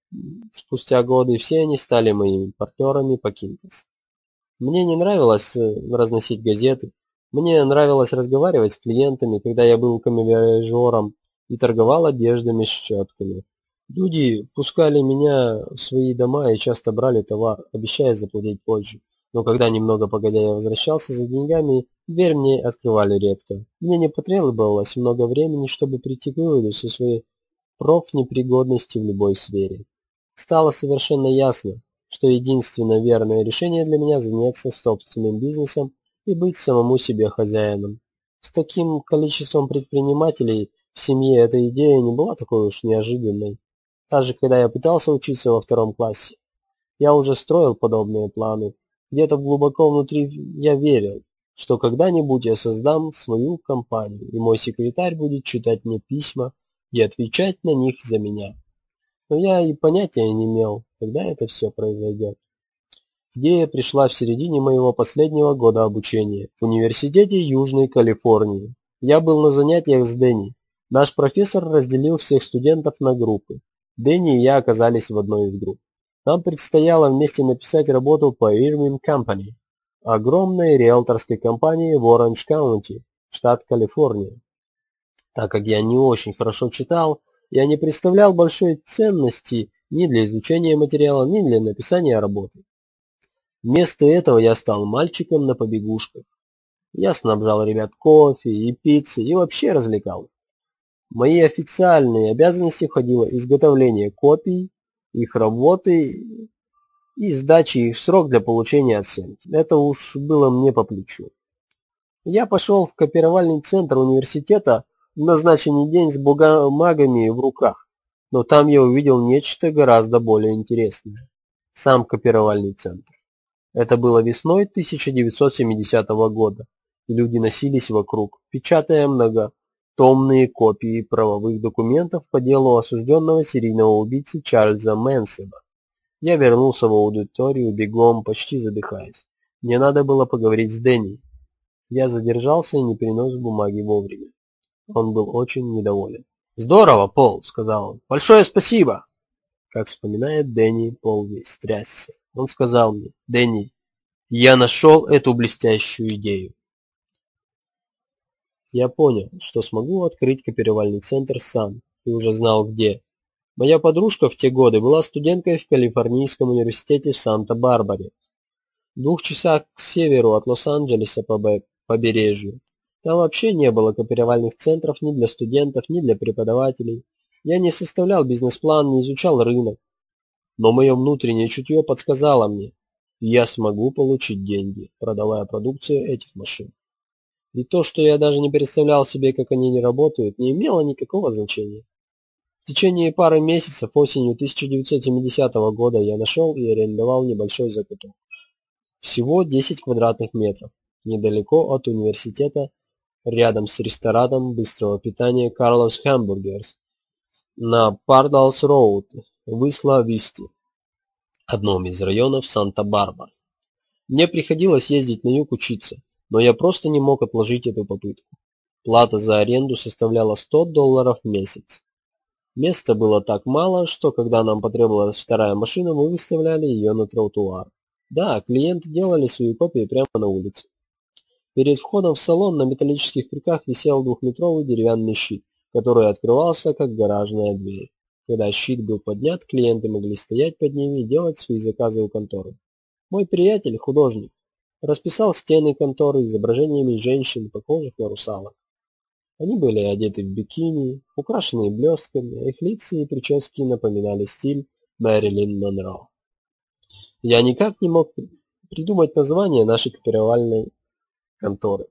спустя годы, все они стали моими партнерами по Кинкас. Мне не нравилось разносить газеты. Мне нравилось разговаривать с клиентами, когда я был камевояжером и торговал одеждами с щетками. Люди пускали меня в свои дома и часто брали товар, обещая заплатить позже. Но когда немного погодя я возвращался за деньгами, дверь мне открывали редко. Мне не потребовалось много времени, чтобы прийти к выводу со своей профнепригодности в любой сфере. Стало совершенно ясно, что единственное верное решение для меня заняться собственным бизнесом и быть самому себе хозяином. С таким количеством предпринимателей в семье эта идея не была такой уж неожиданной. Даже когда я пытался учиться во втором классе, я уже строил подобные планы. Где-то глубоко внутри я верил, что когда-нибудь я создам свою компанию, и мой секретарь будет читать мне письма и отвечать на них за меня. Но я и понятия не имел, когда это все произойдет. Идея пришла в середине моего последнего года обучения в университете Южной Калифорнии. Я был на занятиях с Дэнни. Наш профессор разделил всех студентов на группы. Дэнни и я оказались в одной из групп. Нам предстояло вместе написать работу по Irving Company, огромной риэлторской компании в Оранж-Каунти, штат Калифорния. Так как я не очень хорошо читал, я не представлял большой ценности ни для изучения материала, ни для написания работы. Вместо этого я стал мальчиком на побегушках. Я снабжал ребят кофе и пиццей и вообще развлекал. В мои официальные обязанности входило изготовление копий, их работы и сдачи их срок для получения оценки. Это уж было мне по плечу. Я пошел в копировальный центр университета в назначенный день с бумагами в руках, но там я увидел нечто гораздо более интересное. Сам копировальный центр. Это было весной тысяча девятьсот семидесятого года, и люди носились вокруг, печатая многотомные копии правовых документов по делу осужденного серийного убийцы Чарльза Мэнсона. Я вернулся в аудиторию бегом, почти задыхаясь. Мне надо было поговорить с Дэнни. Я задержался и не принес бумаги вовремя. Он был очень недоволен. «Здорово, Пол», — сказал он. «Большое спасибо». Как вспоминает Дэнни, Пол весь трясся. Он сказал мне: «Дэнни, я нашел эту блестящую идею». Я понял, что смогу открыть копировальный центр сам, и уже знал где. Моя подружка в те годы была студенткой в Калифорнийском университете в Санта-Барбаре, в двух часах к северу от Лос-Анджелеса по побережью. Там вообще не было копировальных центров ни для студентов, ни для преподавателей. Я не составлял бизнес-план, не изучал рынок. Но мое внутреннее чутье подсказало мне, я смогу получить деньги, продавая продукцию этих машин. И то, что я даже не представлял себе, как они не работают, не имело никакого значения. В течение пары месяцев осенью тысяча девятьсот семидесятого года я нашел и арендовал небольшой закуток. Всего десять квадратных метров, недалеко от университета, рядом с рестораном быстрого питания Carlos Hamburgers на Пардалс Роуд в Исла-Висте, одном из районов Санта-Барбары. Мне приходилось ездить на юг учиться, но я просто не мог отложить эту попытку. Плата за аренду составляла сто долларов в месяц. Места было так мало, что когда нам потребовалась вторая машина, мы выставляли ее на тротуар. Да, клиенты делали свои копии прямо на улице. Перед входом в салон на металлических крюках висел двухметровый деревянный щит, который открывался как гаражная дверь. Когда щит был поднят, клиенты могли стоять под ним и делать свои заказы у конторы. Мой приятель, художник, расписал стены конторы изображениями женщин, похожих на русалок. Они были одеты в бикини, украшенные блестками, а их лица и прически напоминали стиль Мэрилин Монро. Я никак не мог придумать название нашей копировальной конторы.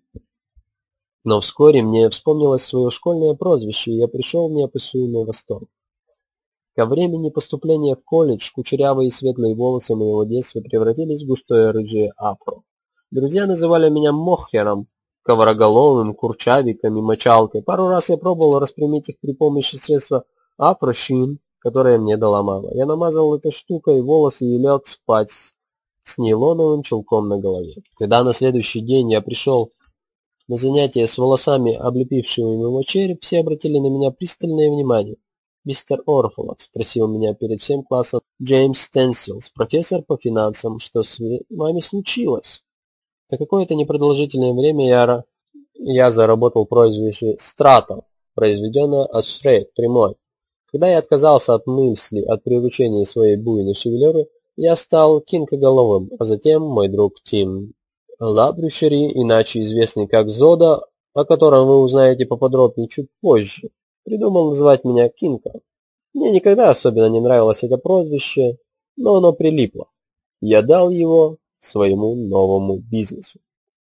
Но вскоре мне вспомнилось свое школьное прозвище, и я пришел в неописуемый восторг. Ко времени поступления в колледж кучерявые и светлые волосы моего детства превратились в густое рыжее афро. Друзья называли меня мохером, ковроголовым, курчавиком и мочалкой. Пару раз я пробовал распрямить их при помощи средства афро-шин, которое мне дала мама. Я намазал этой штукой волосы и лег спать с нейлоновым чулком на голове. Когда на следующий день я пришел на занятия с волосами, облепившими его череп, все обратили на меня пристальное внимание. «Мистер Орфолов», — спросил меня перед всем классом Джеймс Стенсилс, профессор по финансам, что с вами случилось? На какое-то непродолжительное время я, я заработал прозвище «Стратов», произведенное от «Straight», прямой. Когда я отказался от мысли от приручения своей буйной шевелюры, я стал кинкоголовым, а затем мой друг Тим Лабрюшери, иначе известный как Зода, о котором вы узнаете поподробнее чуть позже, придумал называть меня Кинко. Мне никогда особенно не нравилось это прозвище, но оно прилипло. Я дал его своему новому бизнесу.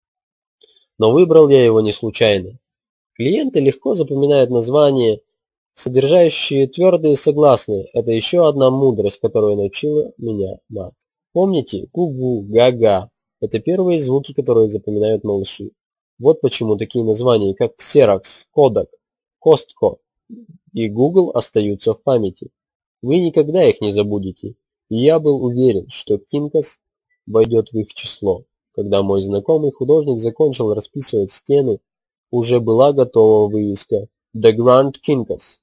Но выбрал я его не случайно. Клиенты легко запоминают названия, содержащие твердые согласные. Это еще одна мудрость, которую научила меня мать. Помните, гу-гу, га-га. Это первые звуки, которые запоминают малыши. Вот почему такие названия, как Xerox, Kodak, Costco и Google остаются в памяти. Вы никогда их не забудете. И я был уверен, что Кинкас войдет в их число. Когда мой знакомый художник закончил расписывать стены, уже была готова вывеска «The Grand Kinkas».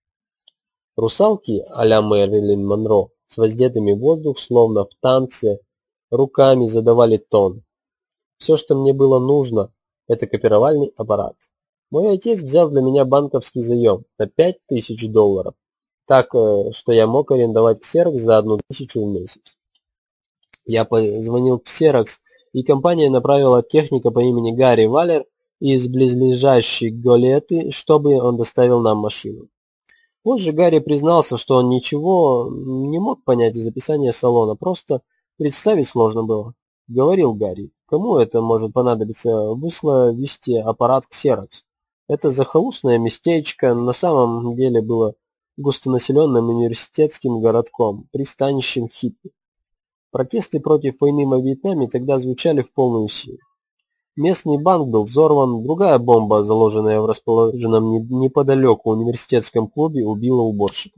Русалки а-ля Мэрилин Монро с воздетыми в воздух, словно в танце, руками задавали тон. Все, что мне было нужно, это копировальный аппарат. Мой отец взял для меня банковский заем на пять тысяч долларов, так что я мог арендовать Xerox за одну тысячу в месяц. Я позвонил в Xerox, и компания направила техника по имени Гарри Валер из близлежащей Голеты, чтобы он доставил нам машину. Позже Гарри признался, что он ничего не мог понять из описания салона, просто представить сложно было. Говорил Гарри, кому это может понадобиться высло вести аппарат Xerox? Это захолустное местечко на самом деле было густонаселенным университетским городком, пристанищем хиппи. Протесты против войны во Вьетнаме тогда звучали в полную силу. Местный банк был взорван, другая бомба, заложенная в расположенном неподалеку университетском клубе, убила уборщика.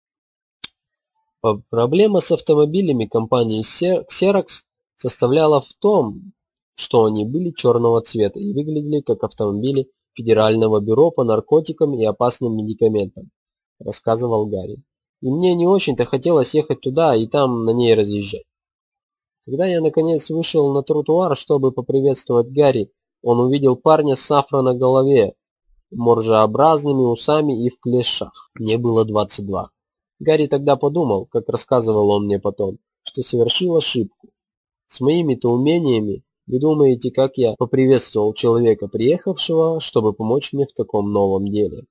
Проблема с автомобилями компании Xerox состояла в том, что они были черного цвета и выглядели как автомобили Федерального бюро по наркотикам и опасным медикаментам, рассказывал Гарри. И мне не очень-то хотелось ехать туда и там на ней разъезжать. Когда я наконец вышел на тротуар, чтобы поприветствовать Гарри, он увидел парня с афро на голове, моржеобразными усами и в клешах. Мне было двадцать два. Гарри тогда подумал, как рассказывал он мне потом, что совершил ошибку. С моими-то умениями, вы думаете, как я поприветствовал человека, приехавшего, чтобы помочь мне в таком новом деле?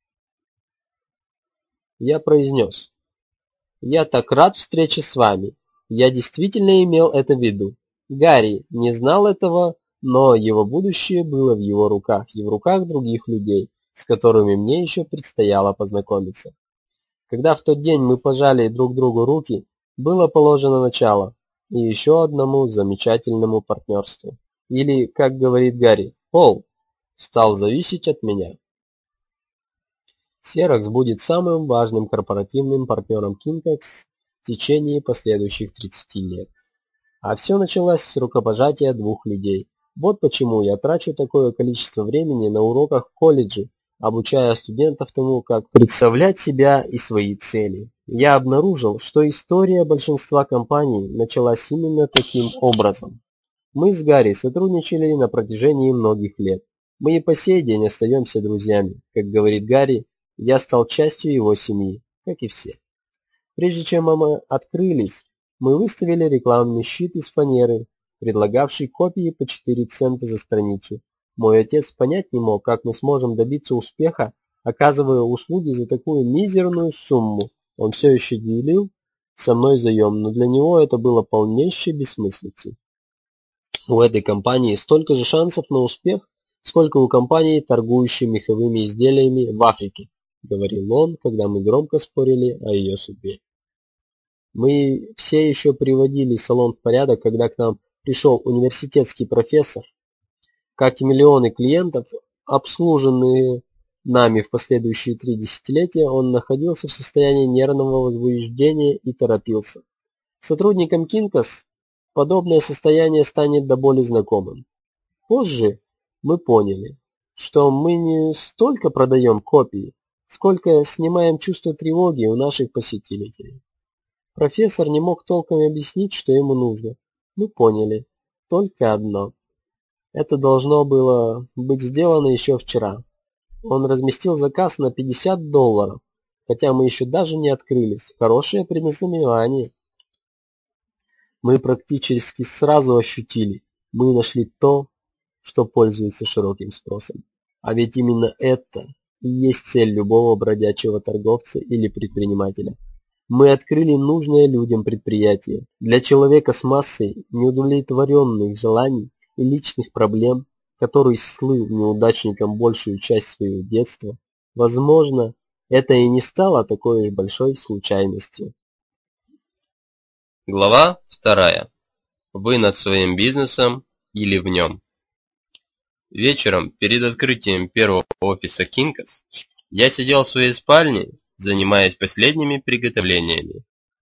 Я произнес: «Я так рад встрече с вами. Я действительно имел это в виду». Гарри не знал этого, но его будущее было в его руках и в руках других людей, с которыми мне еще предстояло познакомиться. Когда в тот день мы пожали друг другу руки, было положено начало и еще одному замечательному партнерству. Или, как говорит Гарри, Пол стал зависеть от меня. Xerox будет самым важным корпоративным партнером Kinkox в течение последующих тридцати лет. А все началось с рукопожатия двух людей. Вот почему я трачу такое количество времени на уроках в колледже, обучая студентов тому, как представлять себя и свои цели. Я обнаружил, что история большинства компаний началась именно таким образом. Мы с Гарри сотрудничали на протяжении многих лет. Мы и по сей день остаемся друзьями. Как говорит Гарри, я стал частью его семьи, как и все. Прежде чем мы открылись, мы выставили рекламный щит из фанеры, предлагавший копии по четыре цента за страницу. Мой отец понять не мог, как мы сможем добиться успеха, оказывая услуги за такую мизерную сумму. Он все еще делил со мной заем, но для него это было полнейшей бессмыслицей. У этой компании столько же шансов на успех, сколько у компании, торгующей меховыми изделиями в Африке, говорил он, когда мы громко спорили о ее судьбе. Мы все еще приводили салон в порядок, когда к нам пришел университетский профессор. Как и миллионы клиентов, обслуженные нами в последующие три десятилетия, он находился в состоянии нервного возбуждения и торопился. Сотрудникам Kinkox подобное состояние станет до боли знакомым. Позже мы поняли, что мы не столько продаем копии, сколько снимаем чувство тревоги у наших посетителей. Профессор не мог толком объяснить, что ему нужно. Мы поняли только одно. Это должно было быть сделано еще вчера. Он разместил заказ на пятьдесят долларов, хотя мы еще даже не открылись. Хорошее предзнаменование. Мы практически сразу ощутили, мы нашли то, что пользуется широким спросом. А ведь именно это и есть цель любого бродячего торговца или предпринимателя. Мы открыли нужное людям предприятие. Для человека с массой неудовлетворенных желаний и личных проблем, который слыл неудачником большую часть своего детства, возможно, это и не стало такой уж большой случайностью. Глава вторая. Вы над своим бизнесом или в нем? Вечером, перед открытием первого офиса Kinkox, я сидел в своей спальне, занимаясь последними приготовлениями.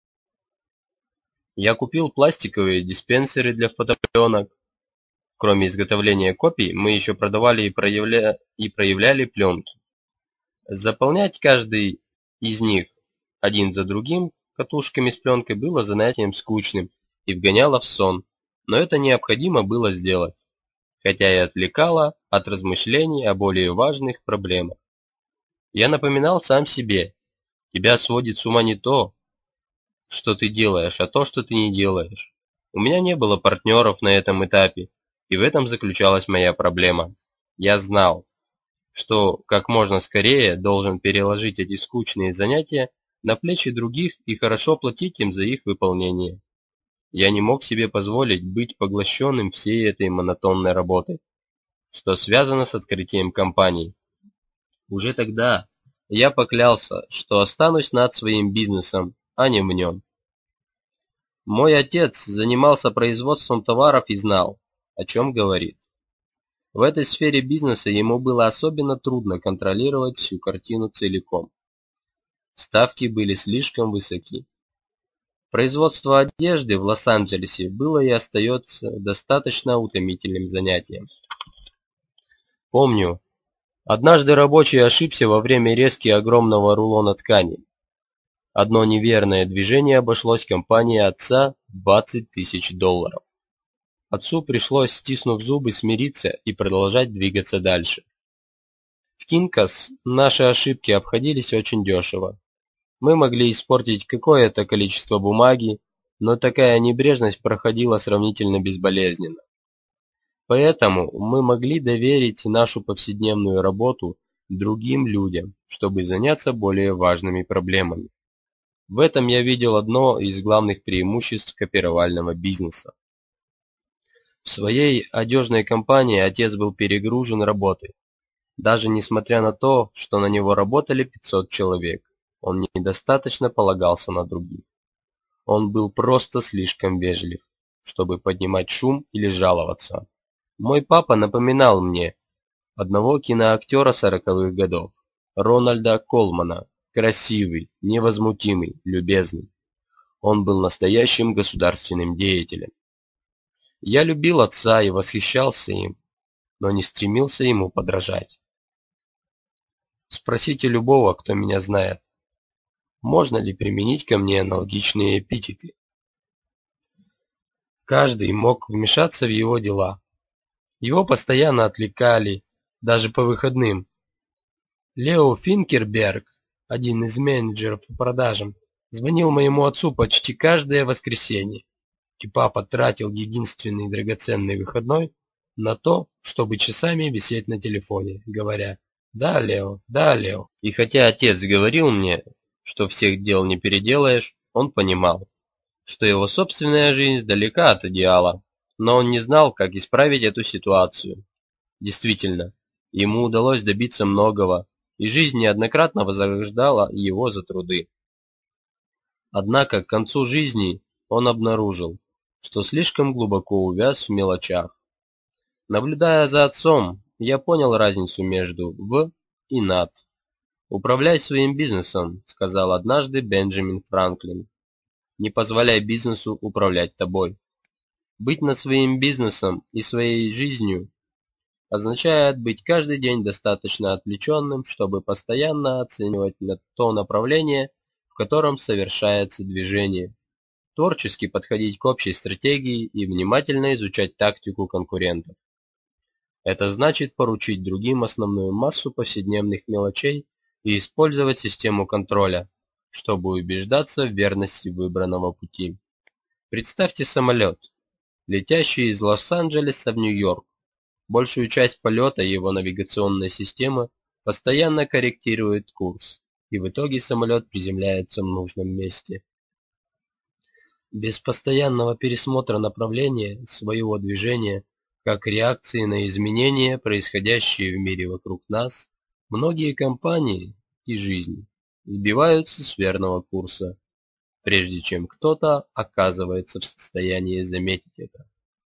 Я купил пластиковые диспенсеры для фотопленок. Кроме изготовления копий, мы еще продавали и, проявля... и проявляли пленки. Заполнять каждый из них один за другим катушками с пленкой было занятием скучным и вгоняло в сон, но это необходимо было сделать, хотя и отвлекало от размышлений о более важных проблемах. Я напоминал сам себе, тебя сводит с ума не то, что ты делаешь, а то, что ты не делаешь. У меня не было партнеров на этом этапе, и в этом заключалась моя проблема. Я знал, что как можно скорее должен переложить эти скучные занятия на плечи других и хорошо платить им за их выполнение. Я не мог себе позволить быть поглощенным всей этой монотонной работой, что связано с открытием компаний. Уже тогда я поклялся, что останусь над своим бизнесом, а не в нем. Мой отец занимался производством товаров и знал, о чем говорит. В этой сфере бизнеса ему было особенно трудно контролировать всю картину целиком. Ставки были слишком высоки. Производство одежды в Лос-Анджелесе было и остается достаточно утомительным занятием. Помню, однажды рабочий ошибся во время резки огромного рулона ткани. Одно неверное движение обошлось компании отца в двадцать тысяч долларов. Отцу пришлось, стиснув зубы, смириться и продолжать двигаться дальше. В Кинкас наши ошибки обходились очень дешево. Мы могли испортить какое-то количество бумаги, но такая небрежность проходила сравнительно безболезненно. Поэтому мы могли доверить нашу повседневную работу другим людям, чтобы заняться более важными проблемами. В этом я видел одно из главных преимуществ копировального бизнеса. В своей одежной компании отец был перегружен работой. Даже несмотря на то, что на него работали пятьсот человек, он недостаточно полагался на других. Он был просто слишком вежлив, чтобы поднимать шум или жаловаться. Мой папа напоминал мне одного киноактера сороковых годов, Рональда Колмана, красивый, невозмутимый, любезный. Он был настоящим государственным деятелем. Я любил отца и восхищался им, но не стремился ему подражать. Спросите любого, кто меня знает, можно ли применить ко мне аналогичные эпитеты. Каждый мог вмешаться в его дела. Его постоянно отвлекали, даже по выходным. Лео Финкерберг, один из менеджеров по продажам, звонил моему отцу почти каждое воскресенье, и папа тратил единственный драгоценный выходной на то, чтобы часами висеть на телефоне, говоря «Да, Лео, да, Лео». И хотя отец говорил мне, что всех дел не переделаешь, он понимал, что его собственная жизнь далека от идеала, но он не знал, как исправить эту ситуацию. Действительно, ему удалось добиться многого, и жизнь неоднократно вознаграждала его за труды. Однако к концу жизни он обнаружил, что слишком глубоко увяз в мелочах. Наблюдая за отцом, я понял разницу между «в» и «над». «Управляй своим бизнесом», — сказал однажды Бенджамин Франклин. «Не позволяй бизнесу управлять тобой». Быть над своим бизнесом и своей жизнью означает быть каждый день достаточно отвлеченным, чтобы постоянно оценивать то направление, в котором совершается движение, творчески подходить к общей стратегии и внимательно изучать тактику конкурентов. Это значит поручить другим основную массу повседневных мелочей и использовать систему контроля, чтобы убеждаться в верности выбранного пути. Представьте самолет, летящий из Лос-Анджелеса в Нью-Йорк. Большую часть полета его навигационная система постоянно корректирует курс, и в итоге самолет приземляется в нужном месте. Без постоянного пересмотра направления своего движения, как реакции на изменения, происходящие в мире вокруг нас, многие компании и жизнь сбиваются с верного курса, прежде чем кто-то оказывается в состоянии заметить это.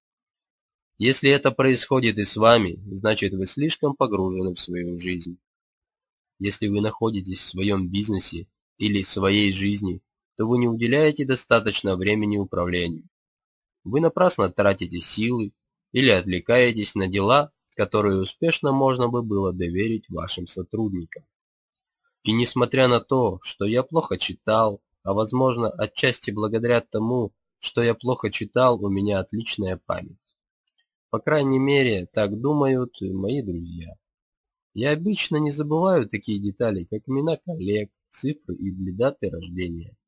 Если это происходит и с вами, значит вы слишком погружены в свою жизнь. Если вы находитесь в своем бизнесе или своей жизни, то вы не уделяете достаточно времени управлению. Вы напрасно тратите силы или отвлекаетесь на дела, которые успешно можно бы было доверить вашим сотрудникам. И несмотря на то, что я плохо читал, а возможно отчасти благодаря тому, что я плохо читал, у меня отличная память. По крайней мере, так думают мои друзья. Я обычно не забываю такие детали, как имена коллег, цифры и даты рождения.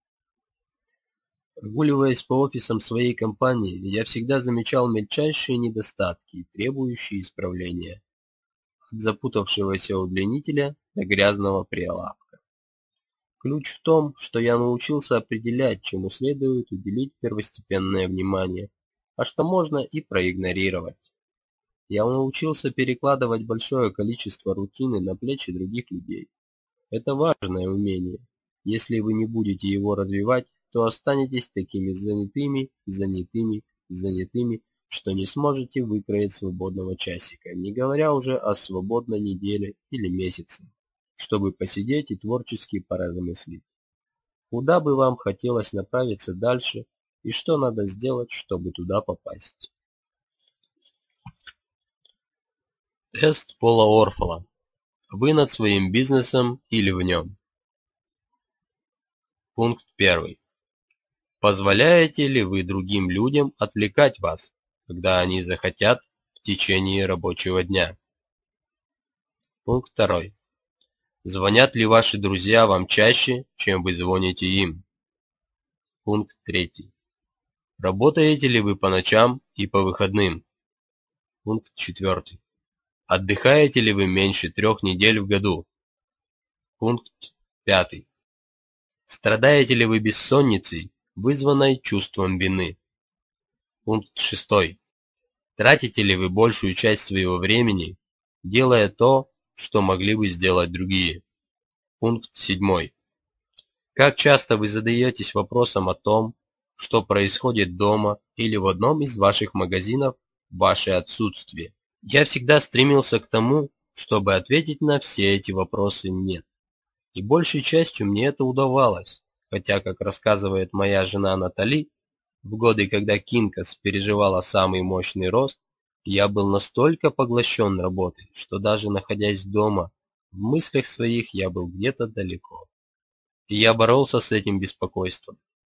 Прогуливаясь по офисам своей компании, я всегда замечал мельчайшие недостатки, требующие исправления. от запутавшегося удлинителя до грязного прилавка. Ключ в том, что я научился определять, чему следует уделить первостепенное внимание, а что можно и проигнорировать. Я научился перекладывать большое количество рутины на плечи других людей. Это важное умение. Если вы не будете его развивать, то останетесь такими занятыми, занятыми, занятыми, что не сможете выкроить свободного часика, не говоря уже о свободной неделе или месяце, чтобы посидеть и творчески поразмыслить. Куда бы вам хотелось направиться дальше и что надо сделать, чтобы туда попасть? Тест Пола Орфола. Вы над своим бизнесом или в нем? Пункт первый. Позволяете ли вы другим людям отвлекать вас, когда они захотят в течение рабочего дня? Пункт второй. Звонят ли ваши друзья вам чаще, чем вы звоните им? Пункт третий. Работаете ли вы по ночам и по выходным? Пункт четвертый. Отдыхаете ли вы меньше трех недель в году? Пункт пятый. Страдаете ли вы бессонницей, вызванной чувством вины? Пункт шестой. Тратите ли вы большую часть своего времени, делая то, что могли бы сделать другие? Пункт седьмой. Как часто вы задаетесь вопросом о том, что происходит дома или в одном из ваших магазинов в ваше отсутствие? Я всегда стремился к тому, чтобы ответить на все эти вопросы «нет». И большей частью мне это удавалось, хотя, как рассказывает моя жена Натали, в годы, когда Кинкас переживала самый мощный рост, я был настолько поглощен работой, что даже находясь дома, в мыслях своих я был где-то далеко. И я боролся с этим беспокойством.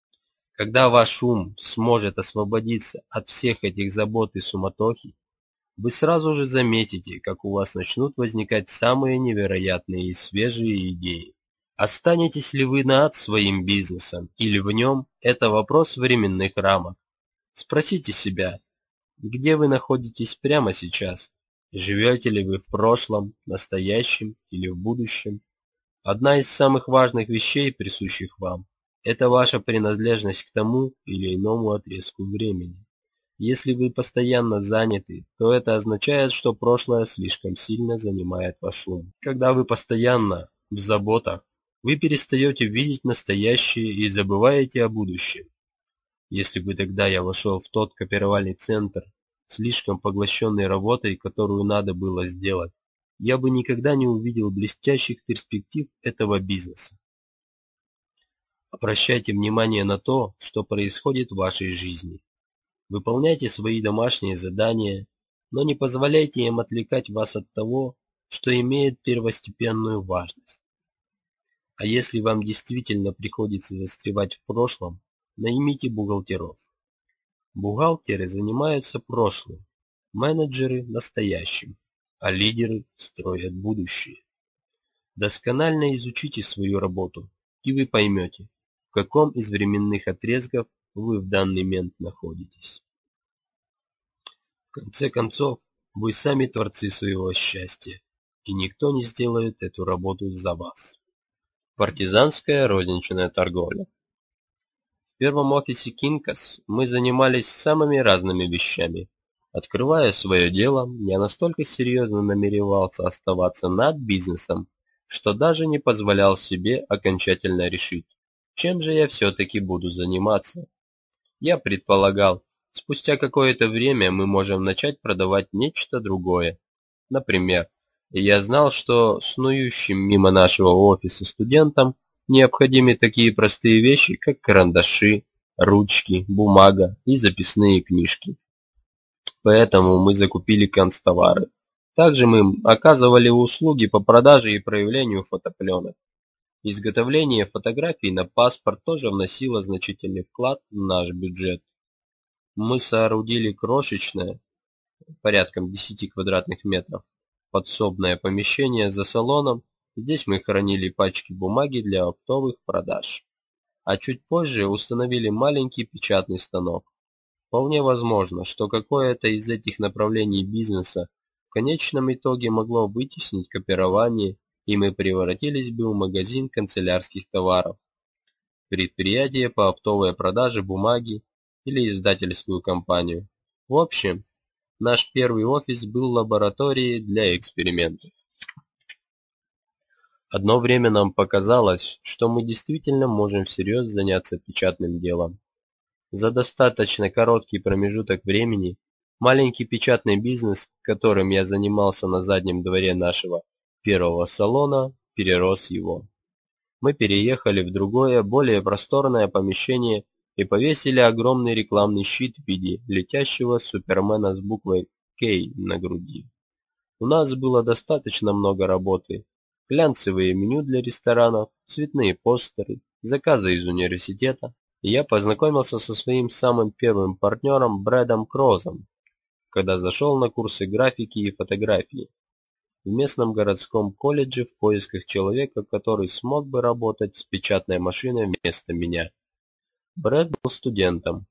Когда ваш ум сможет освободиться от всех этих забот и суматохи, вы сразу же заметите, как у вас начнут возникать самые невероятные и свежие идеи. Останетесь ли вы над своим бизнесом или в нем – это вопрос временных рамок. Спросите себя, где вы находитесь прямо сейчас? Живете ли вы в прошлом, настоящем или в будущем? Одна из самых важных вещей, присущих вам, это ваша принадлежность к тому или иному отрезку времени. Если вы постоянно заняты, то это означает, что прошлое слишком сильно занимает ваш ум. Когда вы постоянно в заботах, вы перестаете видеть настоящее и забываете о будущем. Если бы тогда я вошел в тот копировальный центр, слишком поглощенный работой, которую надо было сделать, я бы никогда не увидел блестящих перспектив этого бизнеса. Обращайте внимание на то, что происходит в вашей жизни. Выполняйте свои домашние задания, но не позволяйте им отвлекать вас от того, что имеет первостепенную важность. А если вам действительно приходится застревать в прошлом, наймите бухгалтеров. Бухгалтеры занимаются прошлым, менеджеры – настоящим, а лидеры строят будущее. Досконально изучите свою работу, и вы поймете, в каком из временных отрезков вы в данный момент находитесь. В конце концов, вы сами творцы своего счастья, и никто не сделает эту работу за вас. Партизанская розничная торговля. В первом офисе Кинкас мы занимались самыми разными вещами. Открывая свое дело, я настолько серьезно намеревался оставаться над бизнесом, что даже не позволял себе окончательно решить, чем же я все-таки буду заниматься. Я предполагал, спустя какое-то время мы можем начать продавать нечто другое. Например, я знал, что снующим мимо нашего офиса студентам необходимы такие простые вещи, как карандаши, ручки, бумага и записные книжки. Поэтому мы закупили канцтовары. Также мы оказывали услуги по продаже и проявлению фотопленок. Изготовление фотографий на паспорт тоже вносило значительный вклад в наш бюджет. Мы соорудили крошечное, порядком десяти квадратных метров, подсобное помещение за салоном. Здесь мы хранили пачки бумаги для оптовых продаж. А чуть позже установили маленький печатный станок. Вполне возможно, что какое-то из этих направлений бизнеса в конечном итоге могло вытеснить копирование, и мы превратились бы в магазин канцелярских товаров, предприятие по оптовой продаже бумаги или издательскую компанию. В общем, наш первый офис был лабораторией для экспериментов. Одно время нам показалось, что мы действительно можем всерьез заняться печатным делом. За достаточно короткий промежуток времени маленький печатный бизнес, которым я занимался на заднем дворе нашего первого салона, перерос его. Мы переехали в другое, более просторное помещение и повесили огромный рекламный щит в виде летящего супермена с буквой К на груди. У нас было достаточно много работы. Глянцевые меню для ресторанов, цветные постеры, заказы из университета. И я познакомился со своим самым первым партнером Брэдом Крозом, когда зашел на курсы графики и фотографии в местном городском колледже в поисках человека, который смог бы работать с печатной машиной вместо меня. Брэд был студентом,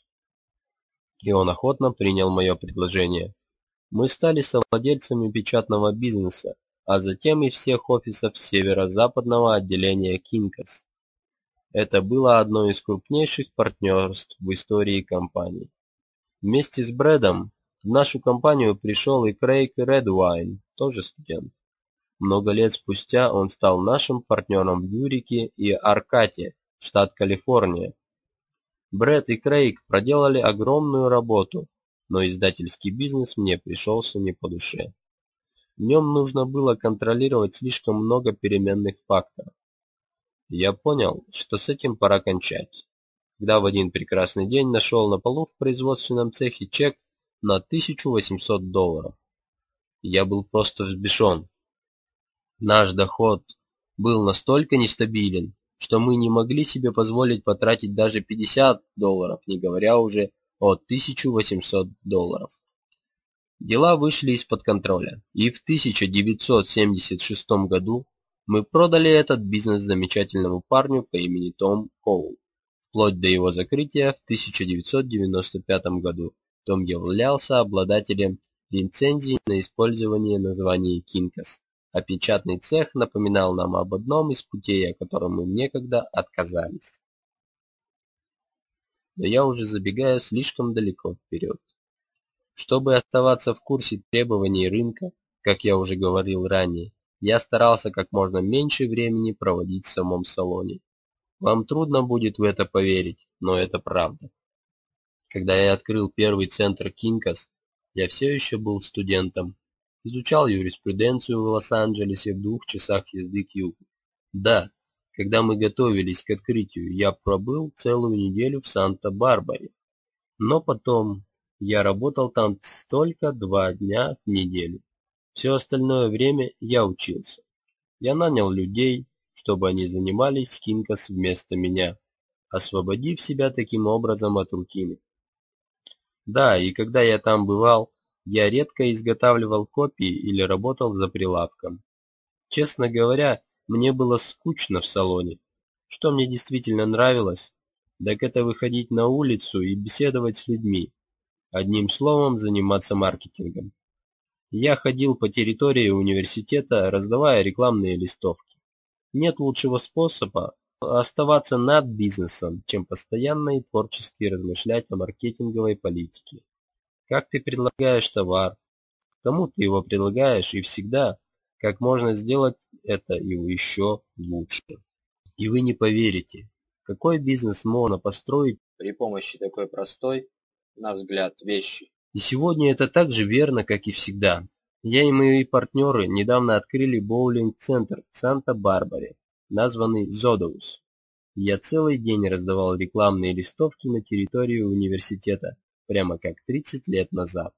и он охотно принял мое предложение. Мы стали совладельцами печатного бизнеса, а затем и всех офисов северо-западного отделения Kinko's. Это было одно из крупнейших партнерств в истории компании. Вместе с Брэдом в нашу компанию пришел и Крейг Редвайн, тоже студент. Много лет спустя он стал нашим партнером в Юрике и Аркате, штат Калифорния. Брэд и Крейг проделали огромную работу, но издательский бизнес мне пришелся не по душе. В нем нужно было контролировать слишком много переменных факторов. Я понял, что с этим пора кончать, когда в один прекрасный день нашел на полу в производственном цехе чек на тысячу восемьсот долларов. Я был просто взбешен. Наш доход был настолько нестабилен, что мы не могли себе позволить потратить даже пятьдесят долларов, не говоря уже о тысяче восемьсот долларов. Дела вышли из-под контроля, и в тысяча девятьсот семьдесят шестом году мы продали этот бизнес замечательному парню по имени Том Коул, вплоть до его закрытия в тысяча девятьсот девяносто пятом году. Том являлся обладателем лицензии на использование названия Kinko's, а печатный цех напоминал нам об одном из путей, о котором мы некогда отказались. Но я уже забегаю слишком далеко вперед. Чтобы оставаться в курсе требований рынка, как я уже говорил ранее, я старался как можно меньше времени проводить в самом салоне. Вам трудно будет в это поверить, но это правда. Когда я открыл первый центр Kinko's, я все еще был студентом. Изучал юриспруденцию в Лос-Анджелесе в двух часах езды к югу. Да, когда мы готовились к открытию, я пробыл целую неделю в Санта-Барбаре. Но потом я работал там только два дня в неделю. Все остальное время я учился. Я нанял людей, чтобы они занимались Kinko's вместо меня, освободив себя таким образом от рутины. Да, и когда я там бывал, я редко изготавливал копии или работал за прилавком. Честно говоря, мне было скучно в салоне. Что мне действительно нравилось, так это выходить на улицу и беседовать с людьми. Одним словом, заниматься маркетингом. Я ходил по территории университета, раздавая рекламные листовки. Нет лучшего способа оставаться над бизнесом, чем постоянно и творчески размышлять о маркетинговой политике. Как ты предлагаешь товар, кому ты его предлагаешь, и всегда, как можно сделать это и еще лучше. И вы не поверите, какой бизнес можно построить при помощи такой простой, на взгляд, вещи. И сегодня это так же верно, как и всегда. Я и мои партнеры недавно открыли боулинг-центр в Санта-Барбаре, названный Зодоус. Я целый день раздавал рекламные листовки на территории университета, прямо как тридцать лет назад.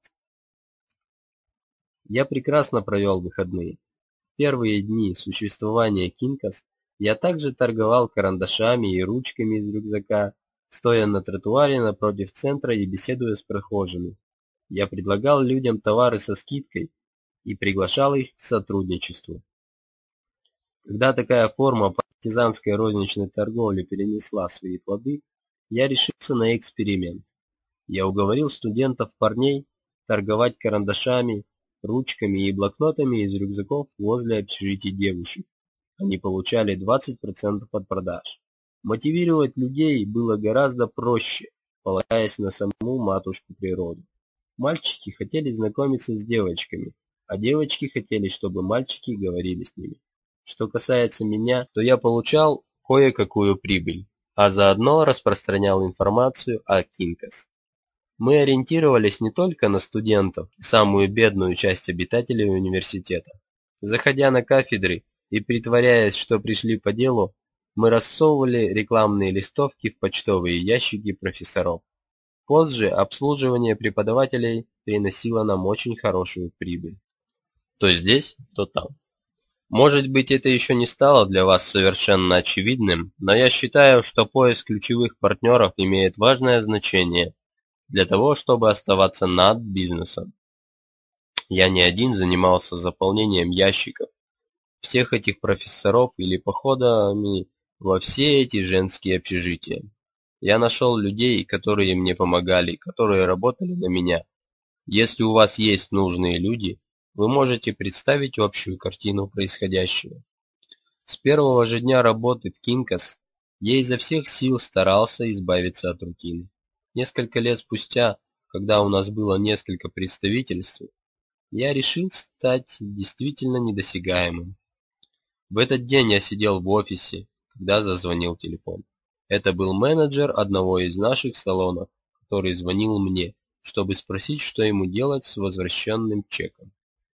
Я прекрасно провел выходные. Первые дни существования Kinko's я также торговал карандашами и ручками из рюкзака, стоя на тротуаре напротив центра и беседуя с прохожими. Я предлагал людям товары со скидкой и приглашал их к сотрудничеству. Когда такая форма партизанской розничной торговли перенесла свои плоды, я решился на эксперимент. Я уговорил студентов-парней торговать карандашами ручками и блокнотами из рюкзаков возле общежитий девушек. Они получали двадцать процентов от продаж. Мотивировать людей было гораздо проще, полагаясь на саму матушку природу. Мальчики хотели знакомиться с девочками, а девочки хотели, чтобы мальчики говорили с ними. Что касается меня, то я получал кое-какую прибыль, а заодно распространял информацию о Кинкас. Мы ориентировались не только на студентов, самую бедную часть обитателей университета. Заходя на кафедры и притворяясь, что пришли по делу, мы рассовывали рекламные листовки в почтовые ящики профессоров. Позже обслуживание преподавателей приносило нам очень хорошую прибыль. То здесь, то там. Может быть, это еще не стало для вас совершенно очевидным, но я считаю, что поиск ключевых партнеров имеет важное значение для того, чтобы оставаться над бизнесом. Я не один занимался заполнением ящиков всех этих профессоров или походами во все эти женские общежития. Я нашел людей, которые мне помогали, которые работали на меня. Если у вас есть нужные люди, вы можете представить общую картину происходящего. С первого же дня работы в Кинкас я изо всех сил старался избавиться от рутины. Несколько лет спустя, когда у нас было несколько представительств, я решил стать действительно недосягаемым. В этот день я сидел в офисе, когда зазвонил телефон. Это был менеджер одного из наших салонов, который звонил мне, чтобы спросить, что ему делать с возвращенным чеком.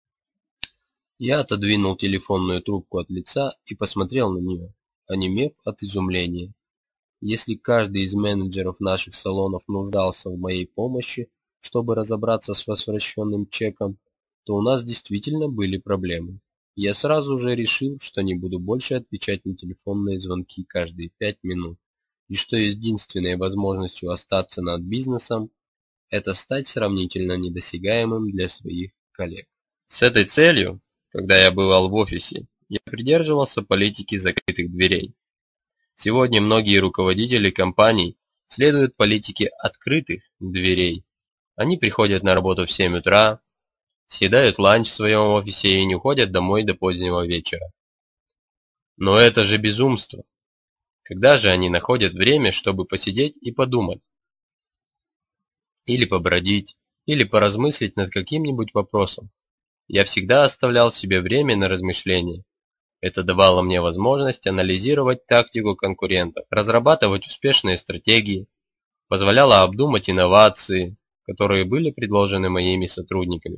Я отодвинул телефонную трубку от лица и посмотрел на нее, онемев от изумления. Если каждый из менеджеров наших салонов нуждался в моей помощи, чтобы разобраться с возвращенным чеком, то у нас действительно были проблемы. Я сразу же решил, что не буду больше отвечать на телефонные звонки каждые пять минут, и что единственной возможностью остаться над бизнесом – это стать сравнительно недосягаемым для своих коллег. С этой целью, когда я бывал в офисе, я придерживался политики закрытых дверей. Сегодня многие руководители компаний следуют политике открытых дверей. Они приходят на работу в семь утра, съедают ланч в своем офисе и не уходят домой до позднего вечера. Но это же безумство. Когда же они находят время, чтобы посидеть и подумать? Или побродить, или поразмыслить над каким-нибудь вопросом? Я всегда оставлял себе время на размышления. Это давало мне возможность анализировать тактику конкурентов, разрабатывать успешные стратегии, позволяло обдумать инновации, которые были предложены моими сотрудниками.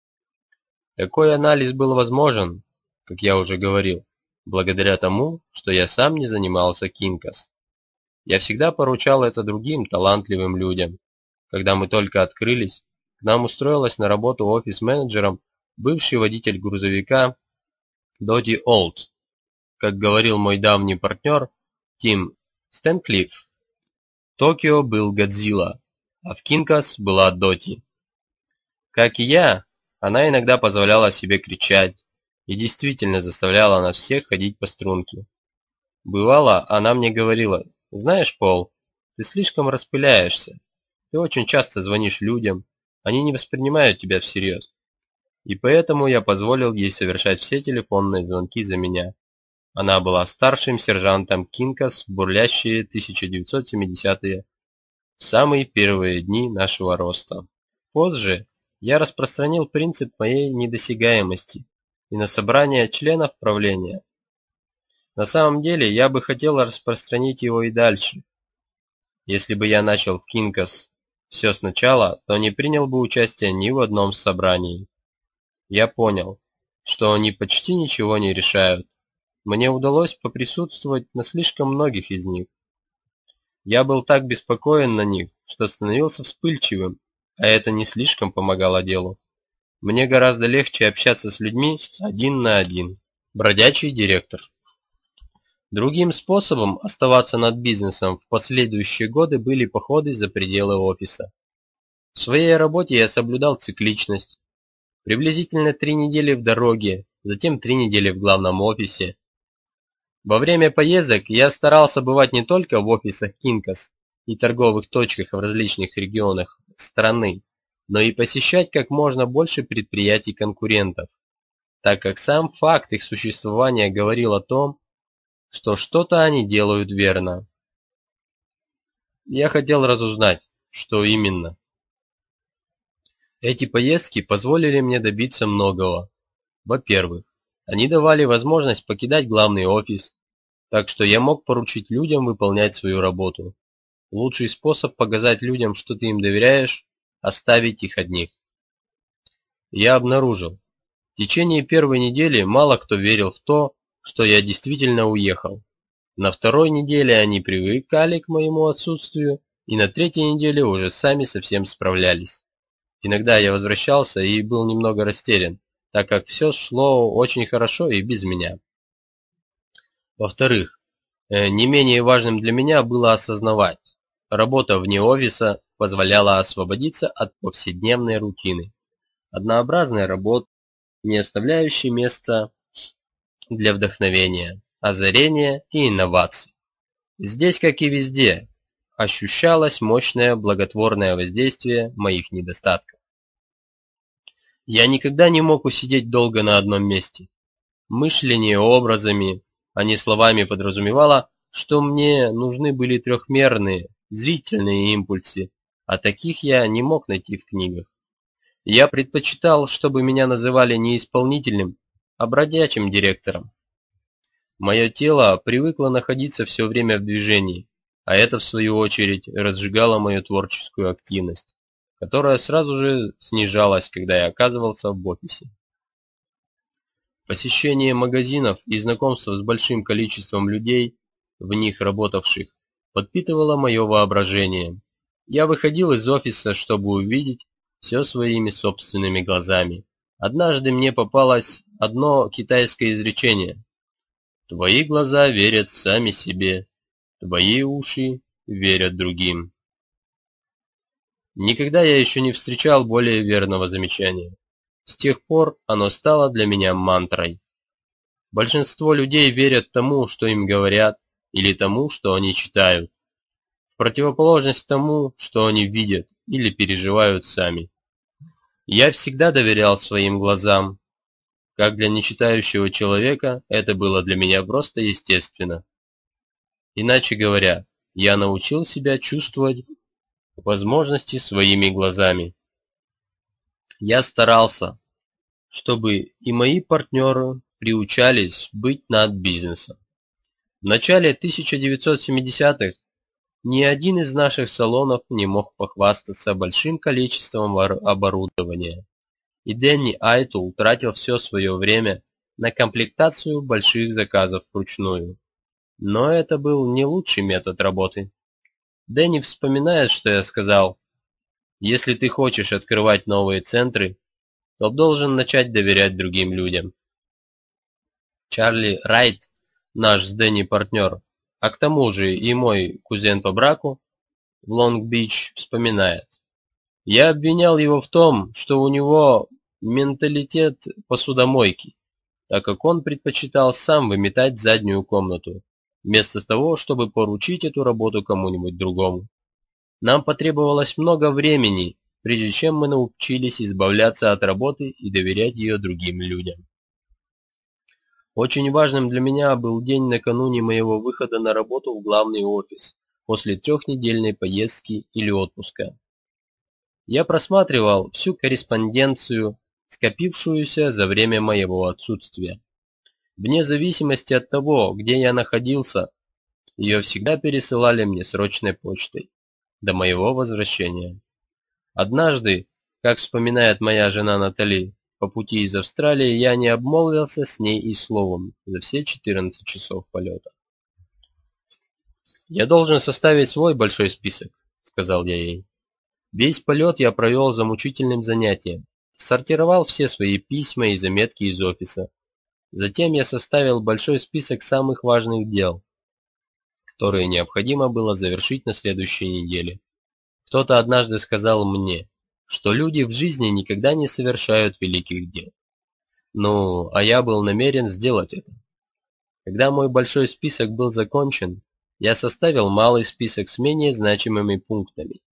Такой анализ был возможен, как я уже говорил, благодаря тому, что я сам не занимался Кинкас. Я всегда поручал это другим талантливым людям. Когда мы только открылись, к нам устроилась на работу офис-менеджером бывший водитель грузовика Доди Олд. Как говорил мой давний партнер Тим Стэнклифф, в Токио был Годзилла, а в Кинкас была Доти. Как и я, она иногда позволяла себе кричать и действительно заставляла нас всех ходить по струнке. Бывало, она мне говорила: «Знаешь, Пол, ты слишком распыляешься. Ты очень часто звонишь людям, они не воспринимают тебя всерьез». И поэтому я позволил ей совершать все телефонные звонки за меня. Она была старшим сержантом Кинкас в бурлящие тысяча девятьсот семидесятые, в самые первые дни нашего роста. Позже я распространил принцип моей недосягаемости и на собрания членов правления. На самом деле я бы хотел распространить его и дальше. Если бы я начал в Кинкас все сначала, то не принял бы участия ни в одном собрании. Я понял, что они почти ничего не решают. Мне удалось поприсутствовать на слишком многих из них. Я был так беспокоен на них, что становился вспыльчивым, а это не слишком помогало делу. Мне гораздо легче общаться с людьми один на один. Бродячий директор. Другим способом оставаться над бизнесом в последующие годы были походы за пределы офиса. В своей работе я соблюдал цикличность. Приблизительно три недели в дороге, затем три недели в главном офисе. Во время поездок я старался бывать не только в офисах Кинкас и торговых точках в различных регионах страны, но и посещать как можно больше предприятий конкурентов, так как сам факт их существования говорил о том, что что-то они делают верно. Я хотел разузнать, что именно. Эти поездки позволили мне добиться многого. Во-первых, они давали возможность покидать главный офис, так что я мог поручить людям выполнять свою работу. Лучший способ показать людям, что ты им доверяешь, оставить их одних. Я обнаружил, в течение первой недели мало кто верил в то, что я действительно уехал. На второй неделе они привыкали к моему отсутствию, и на третьей неделе уже сами совсем справлялись. Иногда я возвращался и был немного растерян, так как все шло очень хорошо и без меня. Во-вторых, не менее важным для меня было осознавать, работа вне офиса позволяла освободиться от повседневной рутины, однообразной работы, не оставляющей места для вдохновения, озарения и инноваций. Здесь, как и везде, ощущалось мощное благотворное воздействие моих недостатков. Я никогда не мог усидеть долго на одном месте. Мышление образами, а не словами подразумевало, что мне нужны были трехмерные, зрительные импульсы, а таких я не мог найти в книгах. Я предпочитал, чтобы меня называли не исполнительным, а бродячим директором. Мое тело привыкло находиться все время в движении, а это, в свою очередь, разжигало мою творческую активность, которая сразу же снижалась, когда я оказывался в офисе. Посещение магазинов и знакомство с большим количеством людей, в них работавших, подпитывало мое воображение. Я выходил из офиса, чтобы увидеть все своими собственными глазами. Однажды мне попалось одно китайское изречение: «Твои глаза верят сами себе, твои уши верят другим». Никогда я еще не встречал более верного замечания. С тех пор оно стало для меня мантрой. Большинство людей верят тому, что им говорят, или тому, что они читают, в противоположность тому, что они видят или переживают сами. Я всегда доверял своим глазам. Как для нечитающего человека, это было для меня просто естественно. Иначе говоря, я научил себя чувствовать возможности своими глазами. Я старался, чтобы и мои партнеры приучались быть над бизнесом. В начале тысяча девятьсот семидесятых ни один из наших салонов не мог похвастаться большим количеством оборудования, и Дэнни Айтл тратил все свое время на комплектацию больших заказов вручную. Но это был не лучший метод работы. Дэнни вспоминает, что я сказал: «Если ты хочешь открывать новые центры, то должен начать доверять другим людям». Чарли Райт, наш с Дэнни партнер, а к тому же и мой кузен по браку, в Лонг-Бич, вспоминает: «Я обвинял его в том, что у него менталитет посудомойки, так как он предпочитал сам выметать заднюю комнату, вместо того, чтобы поручить эту работу кому-нибудь другому. Нам потребовалось много времени, прежде чем мы научились избавляться от работы и доверять ее другим людям». Очень важным для меня был день накануне моего выхода на работу в главный офис после трехнедельной поездки или отпуска. Я просматривал всю корреспонденцию, скопившуюся за время моего отсутствия. Вне зависимости от того, где я находился, ее всегда пересылали мне срочной почтой до моего возвращения. Однажды, как вспоминает моя жена Натали, по пути из Австралии я не обмолвился с ней и словом за все четырнадцать часов полета. «Я должен составить свой большой список», — сказал я ей. Весь полет я провел за мучительным занятием. Сортировал все свои письма и заметки из офиса. Затем я составил большой список самых важных дел, которые необходимо было завершить на следующей неделе. Кто-то однажды сказал мне, что люди в жизни никогда не совершают великих дел. Ну, а я был намерен сделать это. Когда мой большой список был закончен, я составил малый список с менее значимыми пунктами.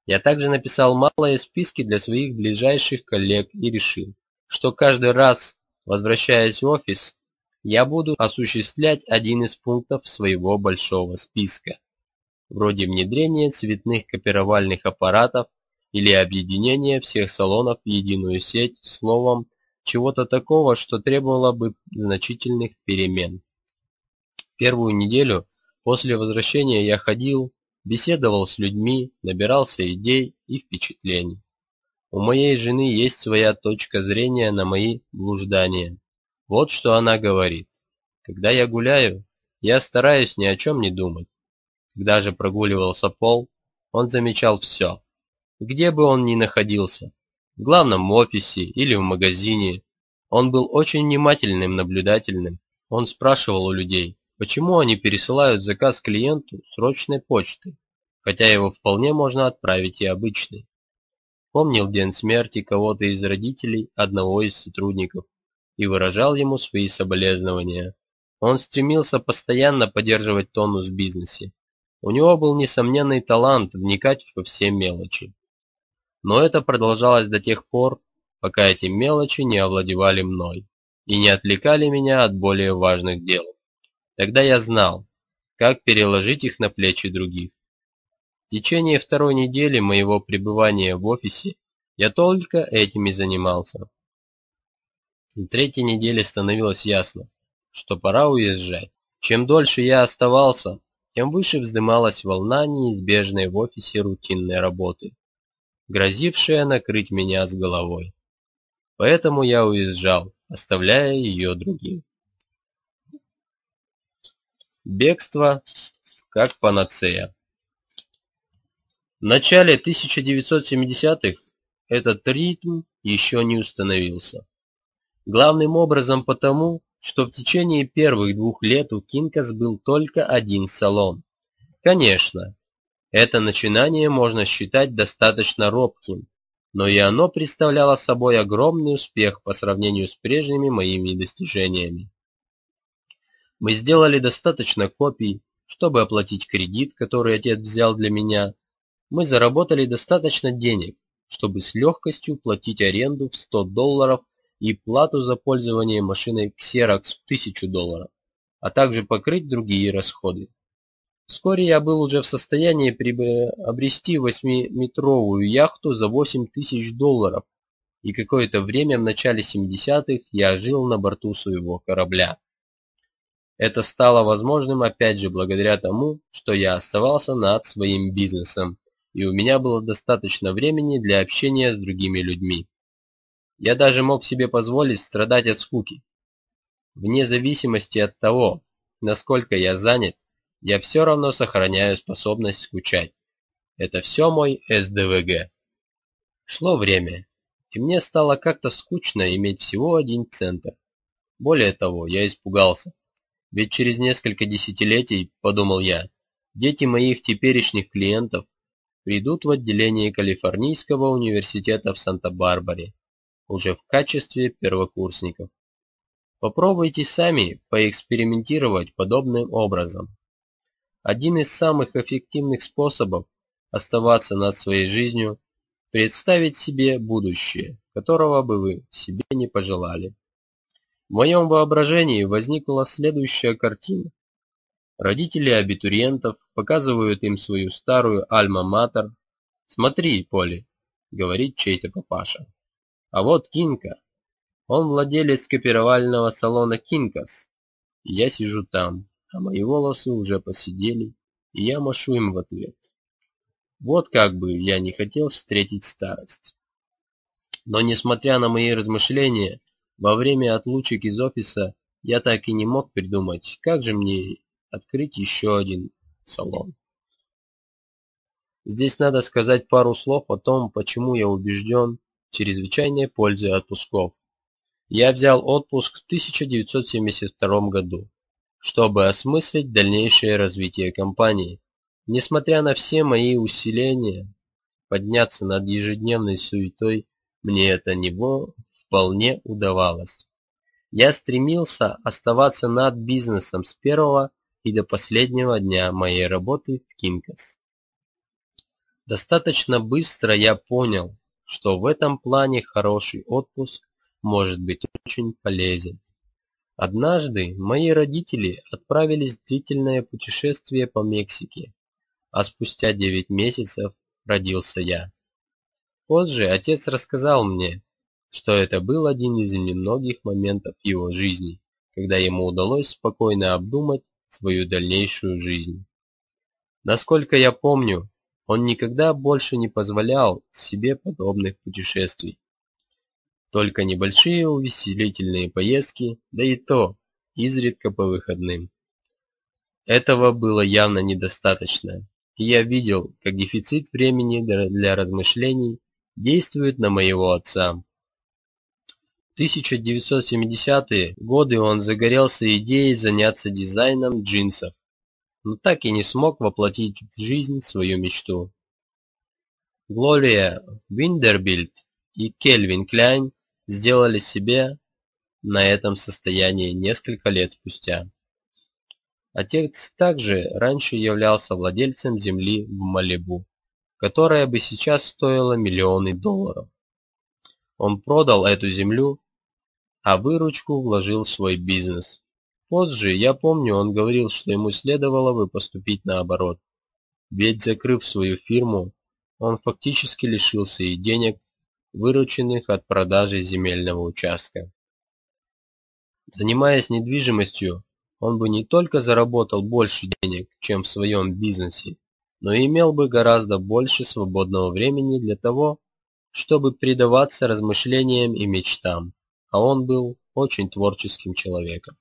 Я также написал малые списки для своих ближайших коллег и решил, что каждый раз, возвращаясь в офис, я буду осуществлять один из пунктов своего большого списка, вроде внедрения цветных копировальных аппаратов или объединения всех салонов в единую сеть, словом, чего-то такого, что требовало бы значительных перемен. Первую неделю после возвращения я ходил, беседовал с людьми, набирался идей и впечатлений. У моей жены есть своя точка зрения на мои блуждания. Вот что она говорит. Когда я гуляю, я стараюсь ни о чем не думать. Когда же прогуливался Пол, он замечал все. Где бы он ни находился, в главном офисе или в магазине, он был очень внимательным, наблюдательным. Он спрашивал у людей, почему они пересылают заказ клиенту срочной почтой, хотя его вполне можно отправить и обычной. Помнил день смерти кого-то из родителей одного из сотрудников и выражал ему свои соболезнования. Он стремился постоянно поддерживать тонус в бизнесе. У него был несомненный талант вникать во все мелочи. Но это продолжалось до тех пор, пока эти мелочи не овладевали мной и не отвлекали меня от более важных дел. Тогда я знал, как переложить их на плечи других. В течение второй недели моего пребывания в офисе я только этим и занимался. На третьей неделе становилось ясно, что пора уезжать. Чем дольше я оставался, тем выше вздымалась волна неизбежной в офисе рутинной работы, грозившая накрыть меня с головой. Поэтому я уезжал, оставляя ее другим. Бегство как панацея. В начале тысяча девятьсот семидесятых этот ритм еще не установился. Главным образом потому, что в течение первых двух лет у Кинкас был только один салон. Конечно, это начинание можно считать достаточно робким, но и оно представляло собой огромный успех по сравнению с прежними моими достижениями. Мы сделали достаточно копий, чтобы оплатить кредит, который отец взял для меня. Мы заработали достаточно денег, чтобы с легкостью платить аренду в сто долларов и плату за пользование машиной Xerox в тысячу долларов, а также покрыть другие расходы. Вскоре я был уже в состоянии приобрести восьмиметровую яхту за восемь тысяч долларов, и какое-то время в начале семидесятых я жил на борту своего корабля. Это стало возможным опять же благодаря тому, что я оставался над своим бизнесом, и у меня было достаточно времени для общения с другими людьми. Я даже мог себе позволить страдать от скуки. Вне зависимости от того, насколько я занят, я все равно сохраняю способность скучать. Это все мой эс дэ вэ гэ. Шло время, и мне стало как-то скучно иметь всего один центр. Более того, я испугался. Ведь через несколько десятилетий, подумал я, дети моих теперешних клиентов придут в отделение Калифорнийского университета в Санта-Барбаре, уже в качестве первокурсников. Попробуйте сами поэкспериментировать подобным образом. Один из самых эффективных способов оставаться над своей жизнью – представить себе будущее, которого бы вы себе не пожелали. В моем воображении возникла следующая картина. Родители абитуриентов показывают им свою старую альма-матер. «Смотри, Поли», — говорит чей-то папаша. «А вот Кинка. Он владелец копировального салона Кинкас. И я сижу там, а мои волосы уже поседели, и я машу им в ответ. Вот как бы я не хотел встретить старость». Но несмотря на мои размышления, во время отлучек из офиса я так и не мог придумать, как же мне открыть еще один салон. Здесь надо сказать пару слов о том, почему я убежден в чрезвычайной пользе отпусков. Я взял отпуск в тысяча девятьсот семьдесят втором году, чтобы осмыслить дальнейшее развитие компании. Несмотря на все мои усилия подняться над ежедневной суетой, мне это не вполне удавалось. Я стремился оставаться над бизнесом с первого и до последнего дня моей работы в Кинкас. Достаточно быстро я понял, что в этом плане хороший отпуск может быть очень полезен. Однажды мои родители отправились в длительное путешествие по Мексике, а спустя девять месяцев родился я. Позже отец рассказал мне, что это был один из немногих моментов его жизни, когда ему удалось спокойно обдумать свою дальнейшую жизнь. Насколько я помню, он никогда больше не позволял себе подобных путешествий. Только небольшие увеселительные поездки, да и то изредка по выходным. Этого было явно недостаточно, и я видел, как дефицит времени для размышлений действует на моего отца. В тысяча девятьсот семидесятые годы он загорелся идеей заняться дизайном джинсов, но так и не смог воплотить в жизнь свою мечту. Глория Виндербильд и Кельвин Кляйн сделали себе на этом состоянии несколько лет спустя. Отец также раньше являлся владельцем земли в Малибу, которая бы сейчас стоила миллионы долларов. Он продал эту землю, а выручку вложил в свой бизнес. Позже, я помню, он говорил, что ему следовало бы поступить наоборот. Ведь, закрыв свою фирму, он фактически лишился и денег, вырученных от продажи земельного участка. Занимаясь недвижимостью, он бы не только заработал больше денег, чем в своем бизнесе, но и имел бы гораздо больше свободного времени для того, чтобы предаваться размышлениям и мечтам, а он был очень творческим человеком.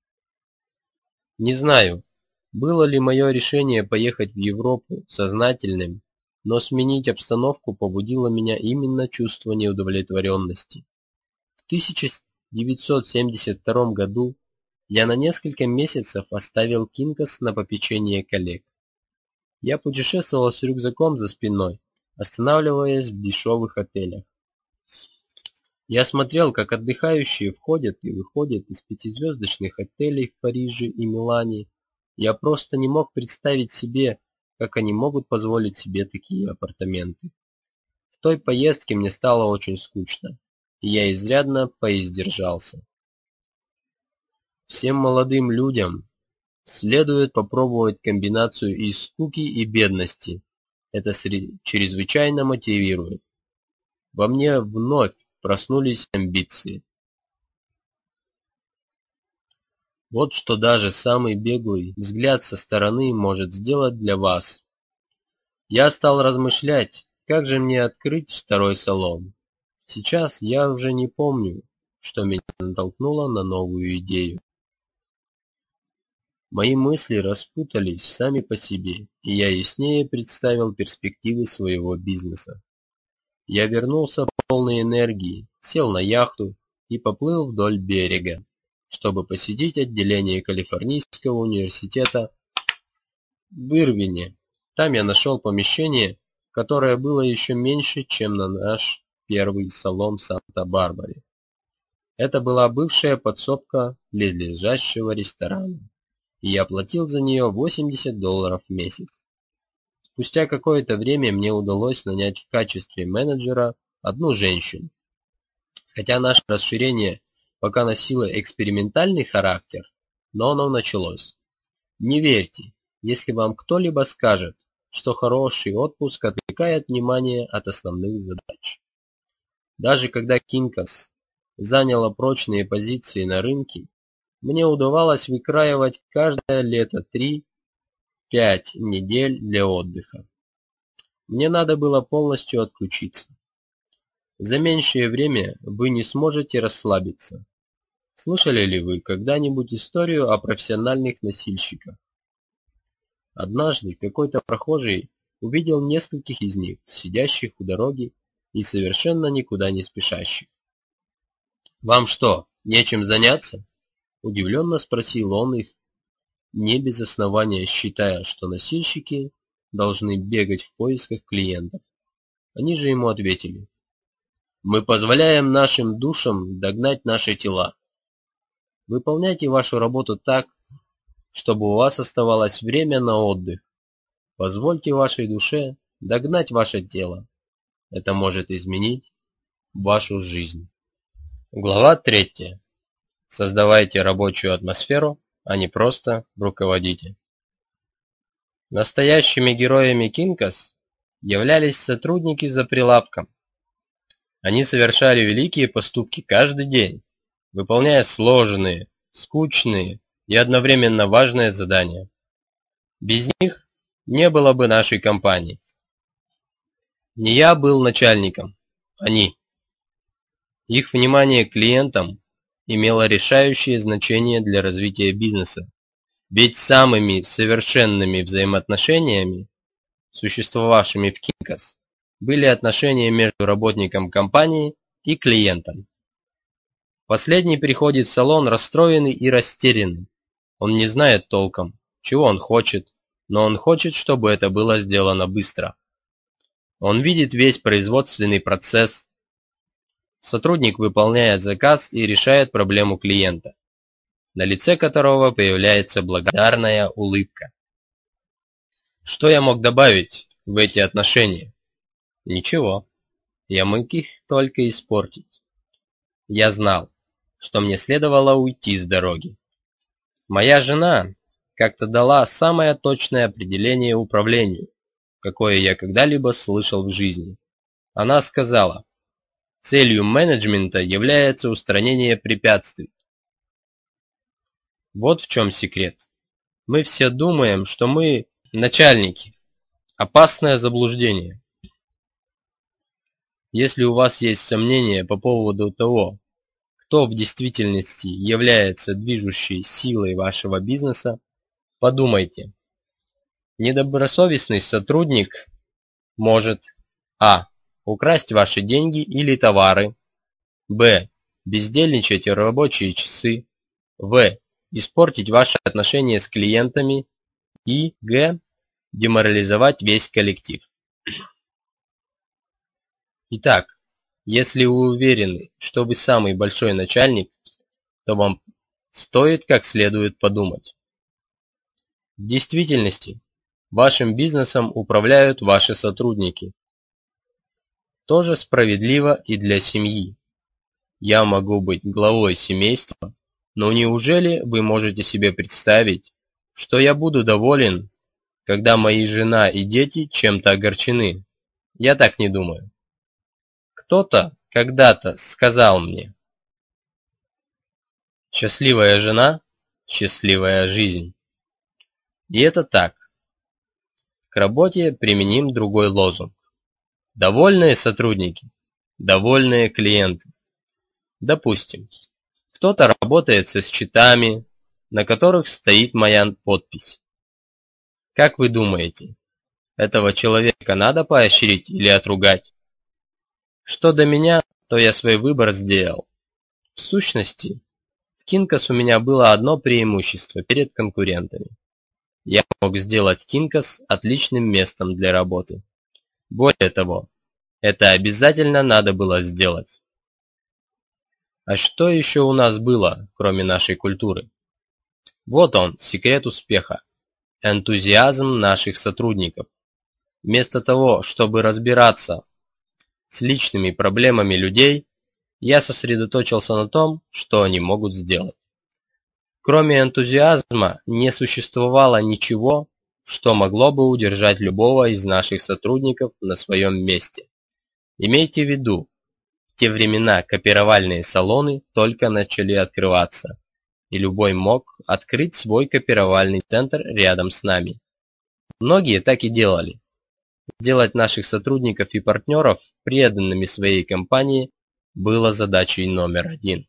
Не знаю, было ли мое решение поехать в Европу сознательным, но сменить обстановку побудило меня именно чувство неудовлетворенности. В тысяча девятьсот семьдесят втором году я на несколько месяцев оставил Кинкас на попечение коллег. Я путешествовал с рюкзаком за спиной, останавливаясь в дешевых отелях. Я смотрел, как отдыхающие входят и выходят из пятизвездочных отелей в Париже и Милане. Я просто не мог представить себе, как они могут позволить себе такие апартаменты. В той поездке мне стало очень скучно, и я изрядно поиздержался. Всем молодым людям следует попробовать комбинацию из скуки и бедности. Это чрезвычайно мотивирует. Во мне вновь проснулись амбиции. Вот что даже самый беглый взгляд со стороны может сделать для вас. Я стал размышлять, как же мне открыть второй салон. Сейчас я уже не помню, что меня натолкнуло на новую идею. Мои мысли распутались сами по себе, и я яснее представил перспективы своего бизнеса. Я вернулся полной энергии, сел на яхту и поплыл вдоль берега, чтобы посетить отделение Калифорнийского университета в Ирвине. Там я нашел помещение, которое было еще меньше, чем на наш первый салон в Санта-Барбаре. Это была бывшая подсобка близлежащего ресторана, и я платил за нее восемьдесят долларов в месяц. Спустя какое-то время мне удалось нанять в качестве менеджера одну женщину. Хотя наше расширение пока носило экспериментальный характер, но оно началось. Не верьте, если вам кто-либо скажет, что хороший отпуск отвлекает внимание от основных задач. Даже когда Кинкас заняла прочные позиции на рынке, мне удавалось выкраивать каждое лето три-пять недель для отдыха. Мне надо было полностью отключиться. За меньшее время вы не сможете расслабиться. Слышали ли вы когда-нибудь историю о профессиональных носильщиках? Однажды какой-то прохожий увидел нескольких из них, сидящих у дороги и совершенно никуда не спешащих. «Вам что, нечем заняться?» – удивленно спросил он их, не без основания считая, что носильщики должны бегать в поисках клиентов. Они же ему ответили: «Мы позволяем нашим душам догнать наши тела. Выполняйте вашу работу так, чтобы у вас оставалось время на отдых. Позвольте вашей душе догнать ваше тело. Это может изменить вашу жизнь. Глава третья. Создавайте рабочую атмосферу, а не просто руководите. Настоящими героями Кинкас являлись сотрудники за прилавком. Они совершали великие поступки каждый день, выполняя сложные, скучные и одновременно важные задания. Без них не было бы нашей компании. Не я был начальником, они. Их внимание к клиентам имело решающее значение для развития бизнеса, ведь самыми совершенными взаимоотношениями, существовавшими в Кинкас, были отношения между работником компании и клиентом. Последний приходит в салон расстроенный и растерянный. Он не знает толком, чего он хочет, но он хочет, чтобы это было сделано быстро. Он видит весь производственный процесс. Сотрудник выполняет заказ и решает проблему клиента, на лице которого появляется благодарная улыбка. Что я мог добавить в эти отношения? Ничего. Я мог их только испортить. Я знал, что мне следовало уйти с дороги. Моя жена как-то дала самое точное определение управлению, какое я когда-либо слышал в жизни. Она сказала: целью менеджмента является устранение препятствий. Вот в чем секрет. Мы все думаем, что мы начальники. Опасное заблуждение. Если у вас есть сомнения по поводу того, кто в действительности является движущей силой вашего бизнеса, подумайте. Недобросовестный сотрудник может а. украсть ваши деньги или товары, б. бездельничать в рабочие часы, в. испортить ваши отношения с клиентами и г. деморализовать весь коллектив. Итак, если вы уверены, что вы самый большой начальник, то вам стоит как следует подумать. В действительности, вашим бизнесом управляют ваши сотрудники. Тоже справедливо и для семьи. Я могу быть главой семейства, но неужели вы можете себе представить, что я буду доволен, когда мои жена и дети чем-то огорчены? Я так не думаю. Кто-то когда-то сказал мне: счастливая жена, счастливая жизнь. И это так. К работе применим другой лозунг. Довольные сотрудники, довольные клиенты. Допустим, кто-то работает со счетами, на которых стоит моя подпись. Как вы думаете, этого человека надо поощрить или отругать? Что до меня, то я свой выбор сделал. В сущности, в Кинкас у меня было одно преимущество перед конкурентами. Я мог сделать Кинкас отличным местом для работы. Более того, это обязательно надо было сделать. А что еще у нас было, кроме нашей культуры? Вот он, секрет успеха. Энтузиазм наших сотрудников. Вместо того, чтобы разбираться с личными проблемами людей, я сосредоточился на том, что они могут сделать. Кроме энтузиазма не существовало ничего, что могло бы удержать любого из наших сотрудников на своем месте. Имейте в виду, в те времена копировальные салоны только начали открываться, и любой мог открыть свой копировальный центр рядом с нами. Многие так и делали. Сделать наших сотрудников и партнеров преданными своей компании было задачей номер один.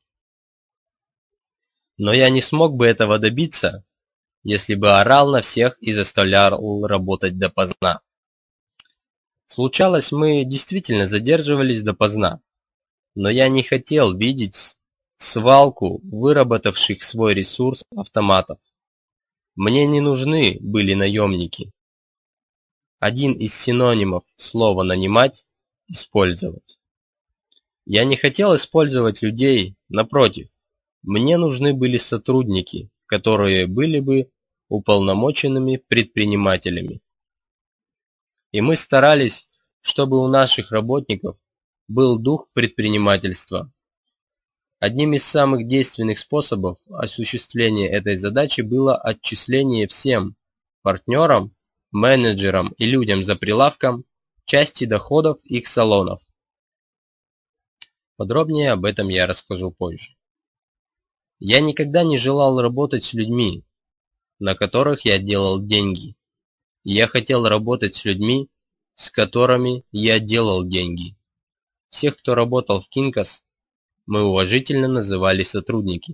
Но я не смог бы этого добиться, если бы орал на всех и заставлял работать допоздна. Случалось, мы действительно задерживались допоздна, но я не хотел видеть свалку выработавших свой ресурс автоматов. Мне не нужны были наемники. Один из синонимов слова «нанимать» – использовать. Я не хотел использовать людей, напротив. Мне нужны были сотрудники, которые были бы уполномоченными предпринимателями. И мы старались, чтобы у наших работников был дух предпринимательства. Одним из самых действенных способов осуществления этой задачи было отчисление всем партнерам, менеджерам и людям за прилавком части доходов их салонов. Подробнее об этом я расскажу позже. Я никогда не желал работать с людьми, на которых я делал деньги. Я хотел работать с людьми, с которыми я делал деньги. Всех, кто работал в Kinko's, мы уважительно называли сотрудники.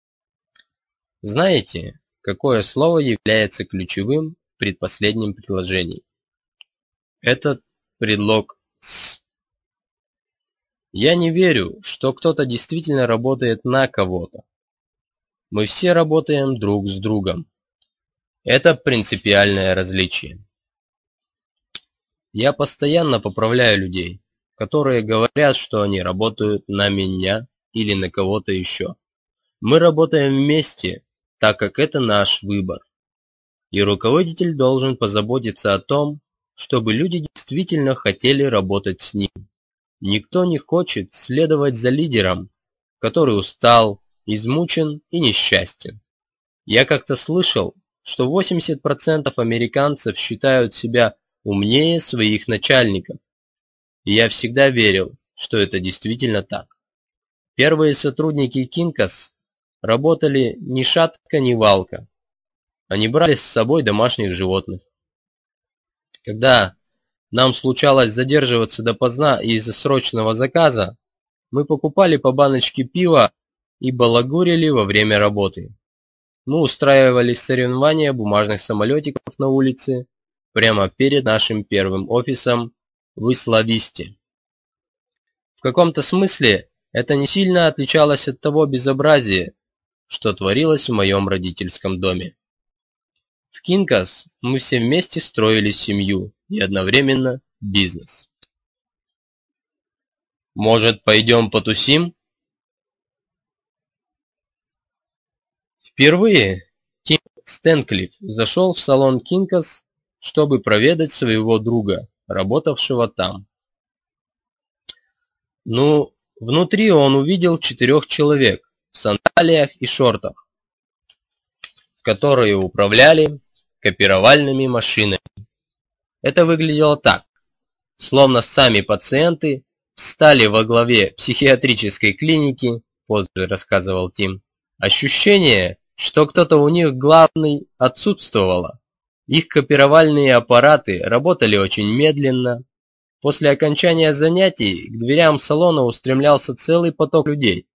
Знаете, какое слово является ключевым в предпоследнем предложении? Это предлог «с». Я не верю, что кто-то действительно работает на кого-то. Мы все работаем друг с другом. Это принципиальное различие. Я постоянно поправляю людей, которые говорят, что они работают на меня или на кого-то еще. Мы работаем вместе, так как это наш выбор. И руководитель должен позаботиться о том, чтобы люди действительно хотели работать с ним. Никто не хочет следовать за лидером, который устал, измучен и несчастен. Я как-то слышал, что восемьдесят процентов американцев считают себя умнее своих начальников. И я всегда верил, что это действительно так. Первые сотрудники Kinko's работали ни шатка, ни валка. Они брали с собой домашних животных. Когда нам случалось задерживаться допоздна из-за срочного заказа, мы покупали по баночке пива и балагурили во время работы. Мы устраивали соревнования бумажных самолетиков на улице прямо перед нашим первым офисом в Исла-Висте. В каком-то смысле это не сильно отличалось от того безобразия, что творилось в моем родительском доме. В Kinko's мы все вместе строили семью и одновременно бизнес. Может, пойдем потусим? Впервые Тим Стэнклифф зашел в салон Kinko's, чтобы проведать своего друга, работавшего там. Ну, внутри он увидел четырех человек в сандалиях и шортах, которые управляли копировальными машинами. Это выглядело так, словно сами пациенты встали во главе психиатрической клиники, позже рассказывал Тим. Ощущение, что кто-то у них главный, отсутствовало. Их копировальные аппараты работали очень медленно. После окончания занятий к дверям салона устремлялся целый поток людей.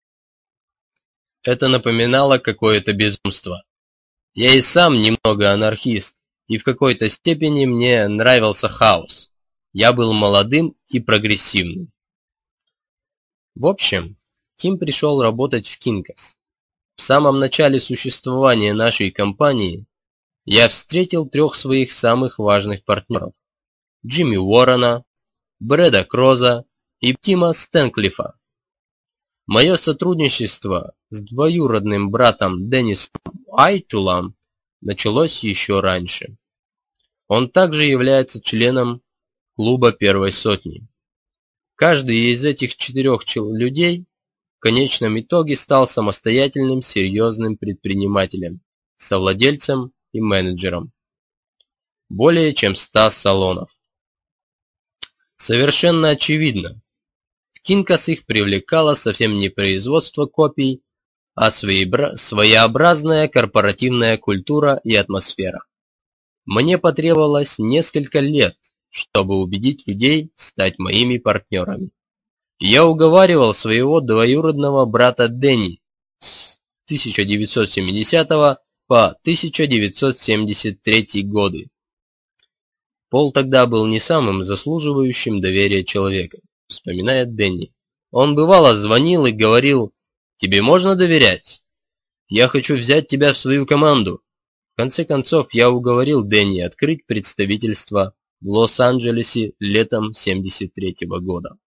Это напоминало какое-то безумство. Я и сам немного анархист, и в какой-то степени мне нравился хаос. Я был молодым и прогрессивным. В общем, Тим пришел работать в Kinko's. В самом начале существования нашей компании я встретил трех своих самых важных партнеров: Джимми Уоррена, Брэда Кроза и Тима Стэнклиффа. Мое сотрудничество с двоюродным братом Деннисом Айтулом началось еще раньше. Он также является членом клуба первой сотни. Каждый из этих четырех людей в конечном итоге стал самостоятельным серьезным предпринимателем, совладельцем и менеджером более чем ста салонов. Совершенно очевидно, в Kinko's их привлекало совсем не производство копий, а своеобразная корпоративная культура и атмосфера. Мне потребовалось несколько лет, чтобы убедить людей стать моими партнерами. Я уговаривал своего двоюродного брата Дэнни с тысяча девятьсот семидесятого по тысяча девятьсот семьдесят третий годы. Пол тогда был не самым заслуживающим доверия человеком, вспоминает Дэнни. Он бывало звонил и говорил: «Тебе можно доверять? Я хочу взять тебя в свою команду». В конце концов, я уговорил Дэнни открыть представительство в Лос-Анджелесе летом семьдесят третьего года.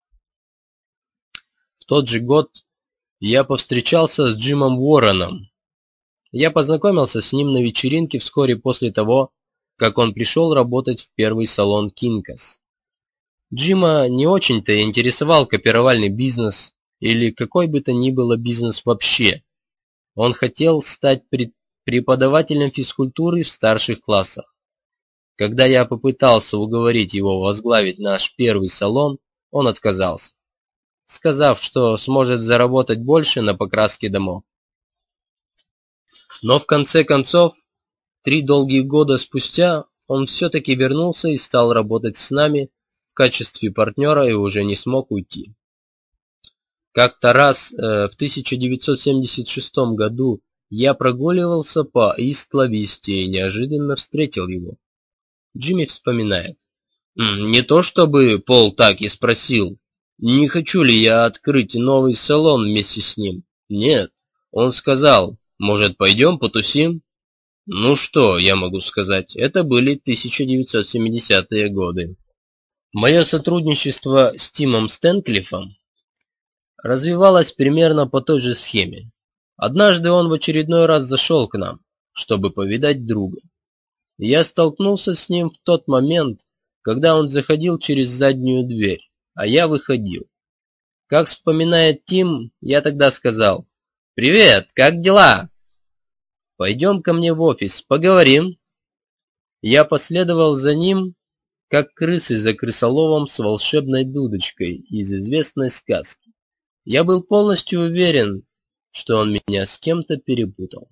В тот же год я повстречался с Джимом Уорреном. Я познакомился с ним на вечеринке вскоре после того, как он пришел работать в первый салон Кинкас. Джима не очень-то интересовал копировальный бизнес или какой бы то ни было бизнес вообще. Он хотел стать преподавателем физкультуры в старших классах. Когда я попытался уговорить его возглавить наш первый салон, он отказался, сказав, что сможет заработать больше на покраске домов. Но в конце концов, три долгих года спустя, он все-таки вернулся и стал работать с нами в качестве партнера и уже не смог уйти. Как-то раз э, в тысяча девятьсот семьдесят шестом году я прогуливался по Ист-Ла-Висте и неожиданно встретил его. Джимми вспоминает. Не то чтобы Пол так и спросил, не хочу ли я открыть новый салон вместе с ним. Нет, он сказал, может, пойдем потусим? Ну что я могу сказать, это были тысяча девятьсот семидесятые годы. Мое сотрудничество с Тимом Стэнклиффом развивалось примерно по той же схеме. Однажды он в очередной раз зашел к нам, чтобы повидать друга. Я столкнулся с ним в тот момент, когда он заходил через заднюю дверь, а я выходил. Как вспоминает Тим, я тогда сказал: «Привет, как дела? Пойдем ко мне в офис, поговорим». Я последовал за ним, как крысы за крысоловом с волшебной дудочкой из известной сказки. Я был полностью уверен, что он меня с кем-то перепутал.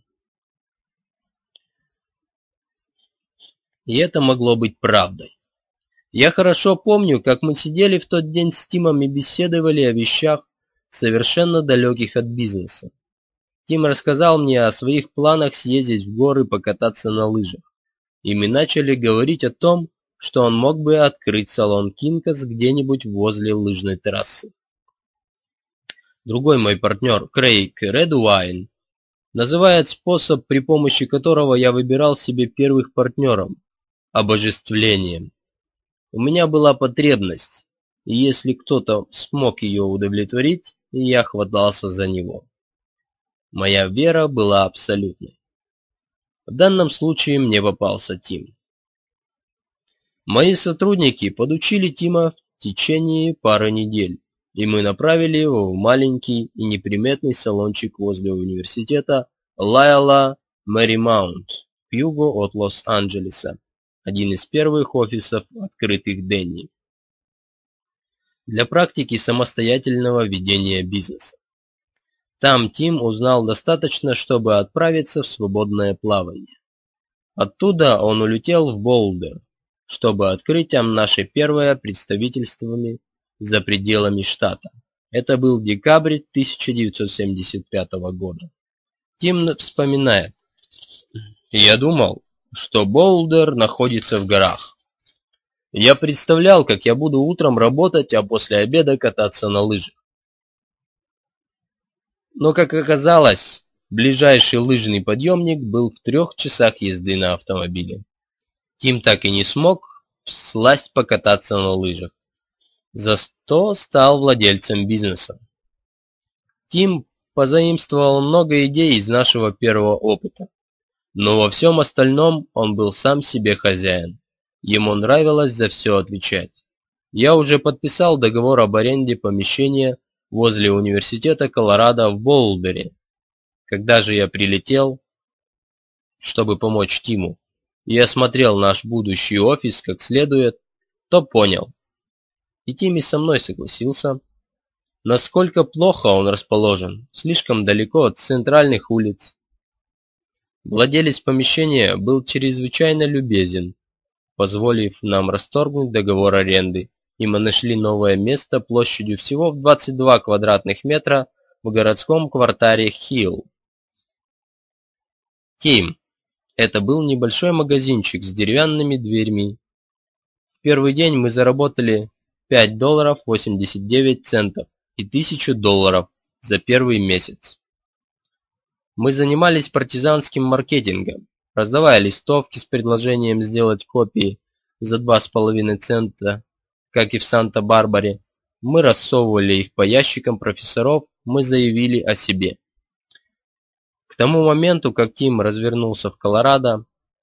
И это могло быть правдой. Я хорошо помню, как мы сидели в тот день с Тимом и беседовали о вещах, совершенно далеких от бизнеса. Тим рассказал мне о своих планах съездить в горы покататься на лыжах. И мы начали говорить о том, что он мог бы открыть салон Кинкас где-нибудь возле лыжной трассы. Другой мой партнер, Крейг Редуайн, называет способ, при помощи которого я выбирал себе первых партнеров, обожествлением. У меня была потребность, и если кто-то смог ее удовлетворить, я хватался за него. Моя вера была абсолютной. В данном случае мне попался Тим. Мои сотрудники подучили Тима в течение пары недель, и мы направили его в маленький и неприметный салончик возле университета Лайола Маримаунт, к югу от Лос-Анджелеса, один из первых офисов, открытых Дэнни, для практики самостоятельного ведения бизнеса. Там Тим узнал достаточно, чтобы отправиться в свободное плавание. Оттуда он улетел в Болдер, чтобы открыть там наше первое представительство за пределами штата. Это был декабрь тысяча девятьсот семьдесят пятого года. Тим вспоминает: «Я думал, что Болдер находится в горах. Я представлял, как я буду утром работать, а после обеда кататься на лыжах. Но, как оказалось, ближайший лыжный подъемник был в трех часах езды на автомобиле. Тим так и не смог всласть покататься на лыжах, зато стал владельцем бизнеса. Тим позаимствовал много идей из нашего первого опыта, но во всем остальном он был сам себе хозяин. Ему нравилось за все отвечать. Я уже подписал договор об аренде помещения возле университета Колорадо в Болдере. Когда же я прилетел, чтобы помочь Тиму, и осмотрел наш будущий офис как следует, то понял, и Тим и со мной согласился, насколько плохо он расположен, слишком далеко от центральных улиц. Владелец помещения был чрезвычайно любезен, позволив нам расторгнуть договор аренды, и мы нашли новое место площадью всего в двадцать два квадратных метра в городском квартале Хилл. Тим. Это был небольшой магазинчик с деревянными дверьми. В первый день мы заработали пять долларов восемьдесят девять центов и тысячу долларов за первый месяц. Мы занимались партизанским маркетингом, раздавая листовки с предложением сделать копии за два с половиной цента, как и в Санта-Барбаре. Мы рассовывали их по ящикам профессоров, мы заявили о себе. К тому моменту, как Тим развернулся в Колорадо,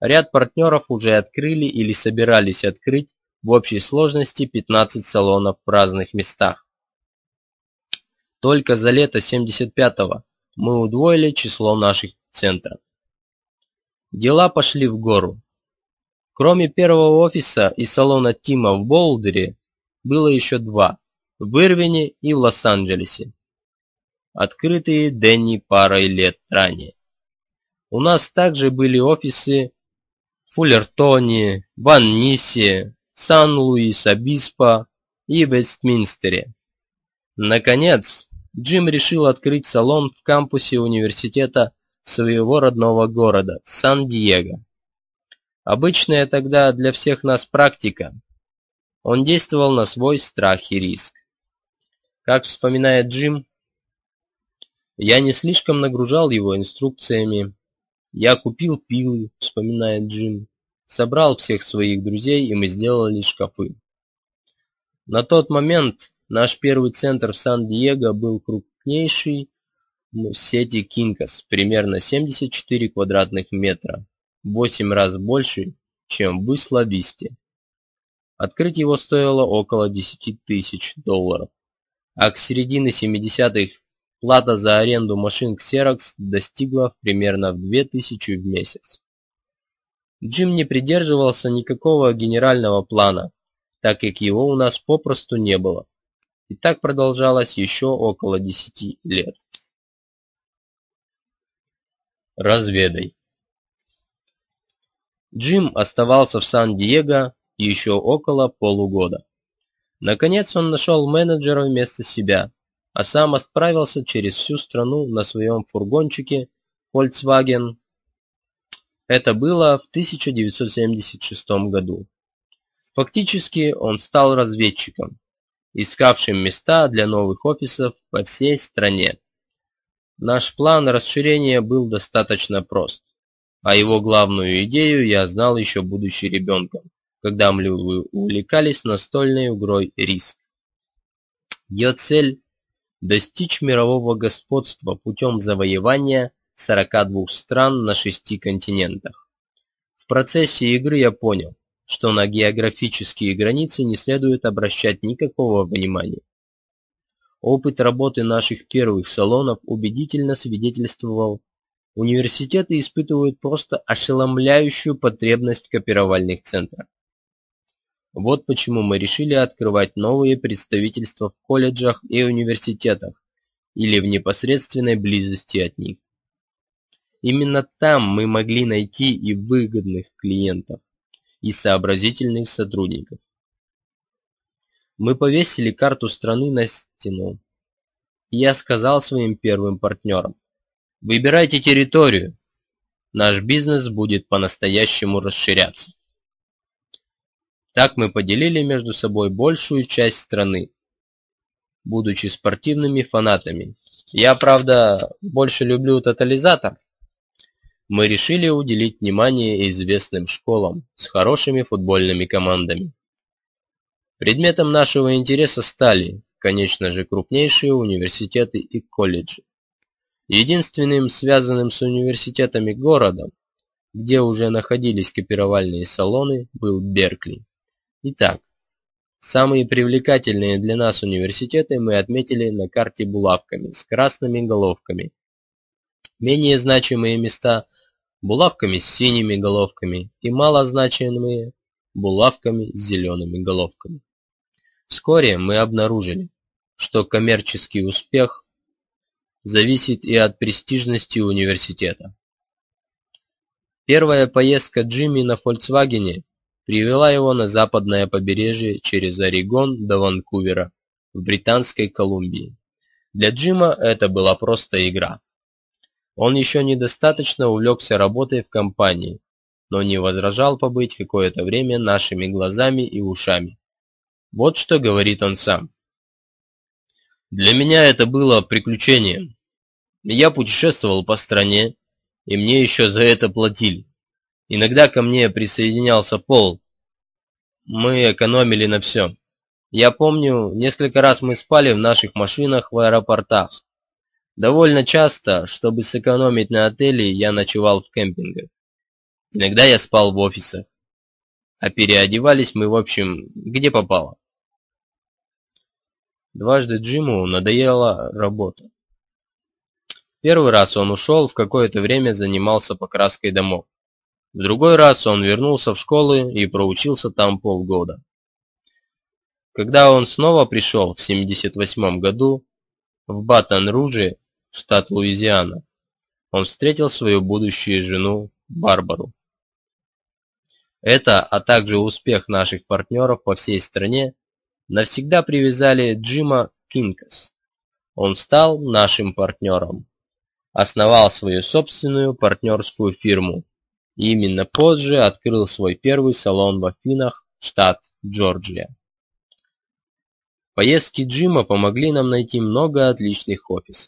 Ряд партнеров уже открыли или собирались открыть в общей сложности пятнадцать салонов в разных местах. Только за лето семьдесят пятого мы удвоили число наших центров. Дела пошли в гору. Кроме первого офиса и салона Тима в Болдере, было еще два – в Ирвине и в Лос-Анджелесе, открытые Дэнни парой лет ранее. У нас также были офисы в Фуллертоне, Ван-Нисе, Сан-Луис-Обиспо и Вестминстере. Наконец, Джим решил открыть салон в кампусе университета своего родного города, Сан-Диего. Обычная тогда для всех нас практика. Он действовал на свой страх и риск. Как вспоминает Джим, я не слишком нагружал его инструкциями. Я купил пилы, вспоминает Джим, собрал всех своих друзей, и мы сделали шкафы. На тот момент наш первый центр в Сан-Диего был крупнейший в сети Кинкас, примерно семьдесят четыре квадратных метра, восемь раз больше, чем в Исла-Висте. Открыть его стоило около десять тысяч долларов, а к середине семидесятых плата за аренду машин Xerox достигла примерно в две тысячи в месяц. Джим не придерживался никакого генерального плана, так как его у нас попросту не было. И так продолжалось еще около десяти лет. Разведай. Джим оставался в Сан-Диего еще около полугода. Наконец он нашел менеджера вместо себя, а сам отправился через всю страну на своем фургончике Volkswagen. Это было в тысяча девятьсот семьдесят шестом году. Фактически он стал разведчиком, искавшим места для новых офисов по всей стране. Наш план расширения был достаточно прост, а его главную идею я знал еще будучи ребенком, когда мы увлекались настольной игрой «Риск». Ее цель – достичь мирового господства путем завоевания сорока двух стран на шести континентах. В процессе игры я понял, что на географические границы не следует обращать никакого внимания. Опыт работы наших первых салонов убедительно свидетельствовал, университеты испытывают просто ошеломляющую потребность в копировальных центрах. Вот почему мы решили открывать новые представительства в колледжах и университетах или в непосредственной близости от них. Именно там мы могли найти и выгодных клиентов, и сообразительных сотрудников. Мы повесили карту страны на стену, и я сказал своим первым партнерам: выбирайте территорию, наш бизнес будет по-настоящему расширяться. Так мы поделили между собой большую часть страны, будучи спортивными фанатами. Я, правда, больше люблю тотализатор. Мы решили уделить внимание известным школам с хорошими футбольными командами. Предметом нашего интереса стали, конечно же, крупнейшие университеты и колледжи. Единственным связанным с университетами городом, где уже находились копировальные салоны, был Беркли. Итак, самые привлекательные для нас университеты мы отметили на карте булавками с красными головками. Менее значимые места – булавками с синими головками и малозначимые булавками с зелеными головками. Вскоре мы обнаружили, что коммерческий успех зависит и от престижности университета. Первая поездка Джимми на Volkswagen привела его на западное побережье через Орегон до Ванкувера в Британской Колумбии. Для Джима это была просто игра. Он еще недостаточно увлекся работой в компании, но не возражал побыть какое-то время нашими глазами и ушами. Вот что говорит он сам. Для меня это было приключением. Я путешествовал по стране, и мне еще за это платили. Иногда ко мне присоединялся Пол. Мы экономили на всем. Я помню, несколько раз мы спали в наших машинах в аэропортах. Довольно часто, чтобы сэкономить на отеле, я ночевал в кемпингах. Иногда я спал в офисах, а переодевались мы, в общем, где попало. Дважды Джиму надоела работа. Первый раз он ушел, в какое-то время занимался покраской домов. В другой раз он вернулся в школу и проучился там полгода. Когда он снова пришел в семьдесят восьмом году в Батон-Руже, штат Луизиана, он встретил свою будущую жену Барбару. Это, а также успех наших партнеров по всей стране, навсегда привязали Джима к Кинкас. Он стал нашим партнером, основал свою собственную партнерскую фирму и именно позже открыл свой первый салон в Афинах, штат Джорджия. Поездки Джима помогли нам найти много отличных офисов.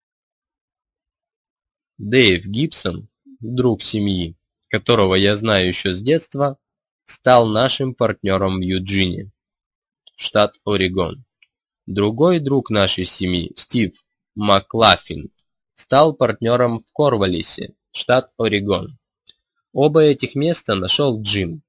Дэйв Гибсон, друг семьи, которого я знаю еще с детства, стал нашим партнером в Юджине, штат Орегон. Другой друг нашей семьи, Стив Маклафлин, стал партнером в Корвалисе, штат Орегон. Оба этих места нашел Джим.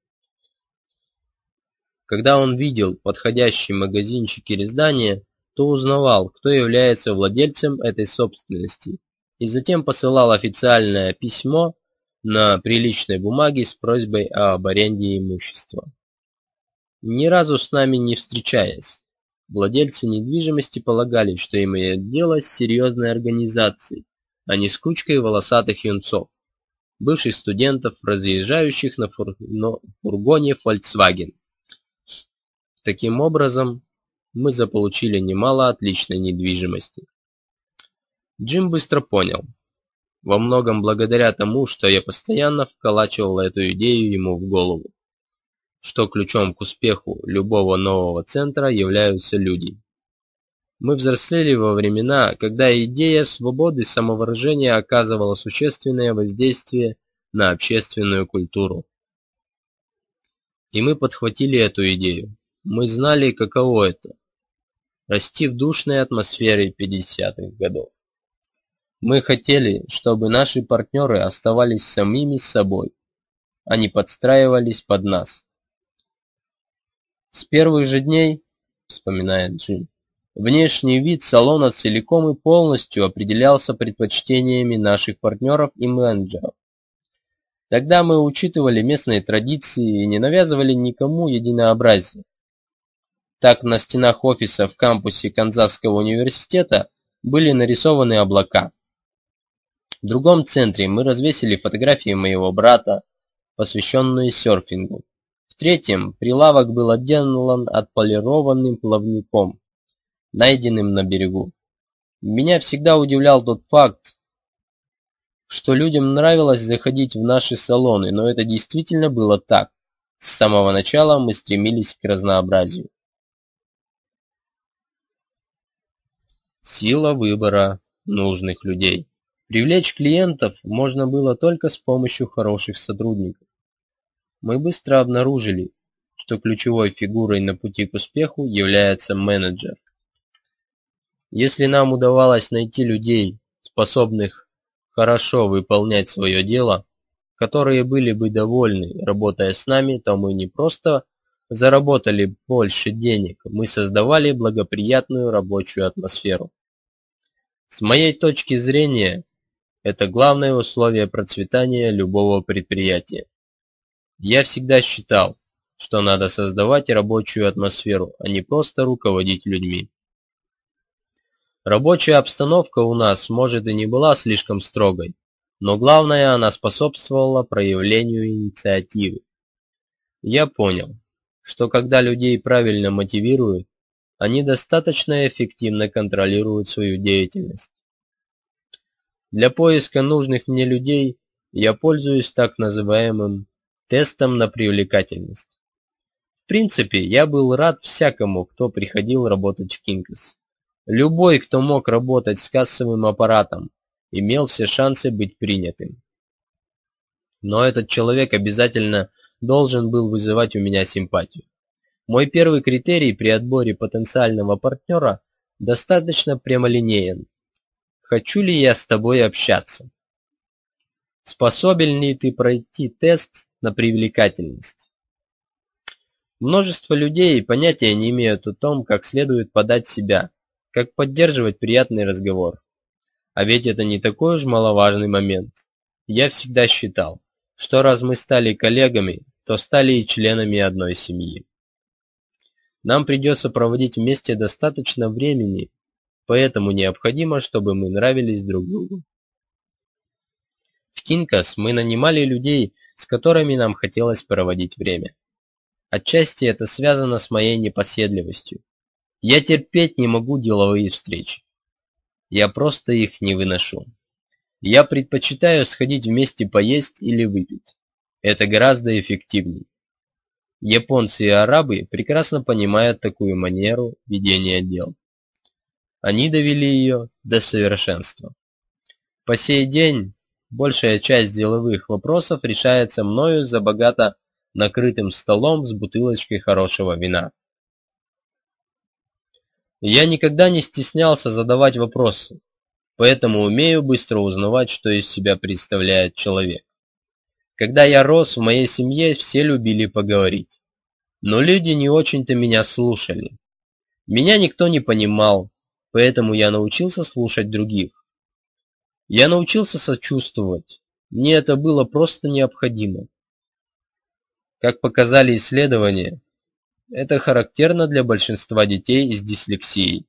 Когда он видел подходящий магазинчик или здание, то узнавал, кто является владельцем этой собственности, и затем посылал официальное письмо на приличной бумаге с просьбой об аренде имущества. Ни разу с нами не встречаясь, владельцы недвижимости полагали, что имеют дело с серьезной организацией, а не с кучкой волосатых юнцов, бывших студентов, разъезжающих на фур... но фургоне Volkswagen. Таким образом, мы заполучили немало отличной недвижимости. Джим быстро понял, во многом благодаря тому, что я постоянно вколачивал эту идею ему в голову, что ключом к успеху любого нового центра являются люди. Мы взрослели во времена, когда идея свободы самовыражения оказывала существенное воздействие на общественную культуру. И мы подхватили эту идею. Мы знали, каково это – расти в душной атмосфере пятидесятых годов. Мы хотели, чтобы наши партнеры оставались самими собой, а не подстраивались под нас. С первых же дней, вспоминает Джим, внешний вид салона целиком и полностью определялся предпочтениями наших партнеров и менеджеров. Тогда мы учитывали местные традиции и не навязывали никому единообразие. Так на стенах офиса в кампусе Канзасского университета были нарисованы облака. В другом центре мы развесили фотографии моего брата, посвященные серфингу. В третьем прилавок был отделан отполированным плавником, найденным на берегу. Меня всегда удивлял тот факт, что людям нравилось заходить в наши салоны, но это действительно было так. С самого начала мы стремились к разнообразию. Сила выбора нужных людей. Привлечь клиентов можно было только с помощью хороших сотрудников. Мы быстро обнаружили, что ключевой фигурой на пути к успеху является менеджер. Если нам удавалось найти людей, способных хорошо выполнять свое дело, которые были бы довольны, работая с нами, то мы не просто заработали больше денег, мы создавали благоприятную рабочую атмосферу. С моей точки зрения, это главное условие процветания любого предприятия. Я всегда считал, что надо создавать рабочую атмосферу, а не просто руководить людьми. Рабочая обстановка у нас, может, и не была слишком строгой, но главное, она способствовала проявлению инициативы. Я понял, что когда людей правильно мотивируют, они достаточно эффективно контролируют свою деятельность. Для поиска нужных мне людей я пользуюсь так называемым тестом на привлекательность. В принципе, я был рад всякому, кто приходил работать в Кинкас. Любой, кто мог работать с кассовым аппаратом, имел все шансы быть принятым. Но этот человек обязательно должен был вызывать у меня симпатию. Мой первый критерий при отборе потенциального партнера достаточно прямолинеен. Хочу ли я с тобой общаться? Способен ли ты пройти тест на привлекательность? Множество людей понятия не имеют о том, как следует подать себя, как поддерживать приятный разговор. А ведь это не такой уж маловажный момент. Я всегда считал, что раз мы стали коллегами, то стали и членами одной семьи. Нам придется проводить вместе достаточно времени, поэтому необходимо, чтобы мы нравились друг другу. В Кинкас мы нанимали людей, с которыми нам хотелось проводить время. Отчасти это связано с моей непоседливостью. Я терпеть не могу деловые встречи. Я просто их не выношу. Я предпочитаю сходить вместе поесть или выпить. Это гораздо эффективнее. Японцы и арабы прекрасно понимают такую манеру ведения дел. Они довели ее до совершенства. По сей день большая часть деловых вопросов решается мною за богато накрытым столом с бутылочкой хорошего вина. Я никогда не стеснялся задавать вопросы, поэтому умею быстро узнавать, что из себя представляет человек. Когда я рос, в моей семье все любили поговорить, но люди не очень-то меня слушали. Меня никто не понимал, поэтому я научился слушать других. Я научился сочувствовать, мне это было просто необходимо. Как показали исследования, это характерно для большинства детей с дислексией.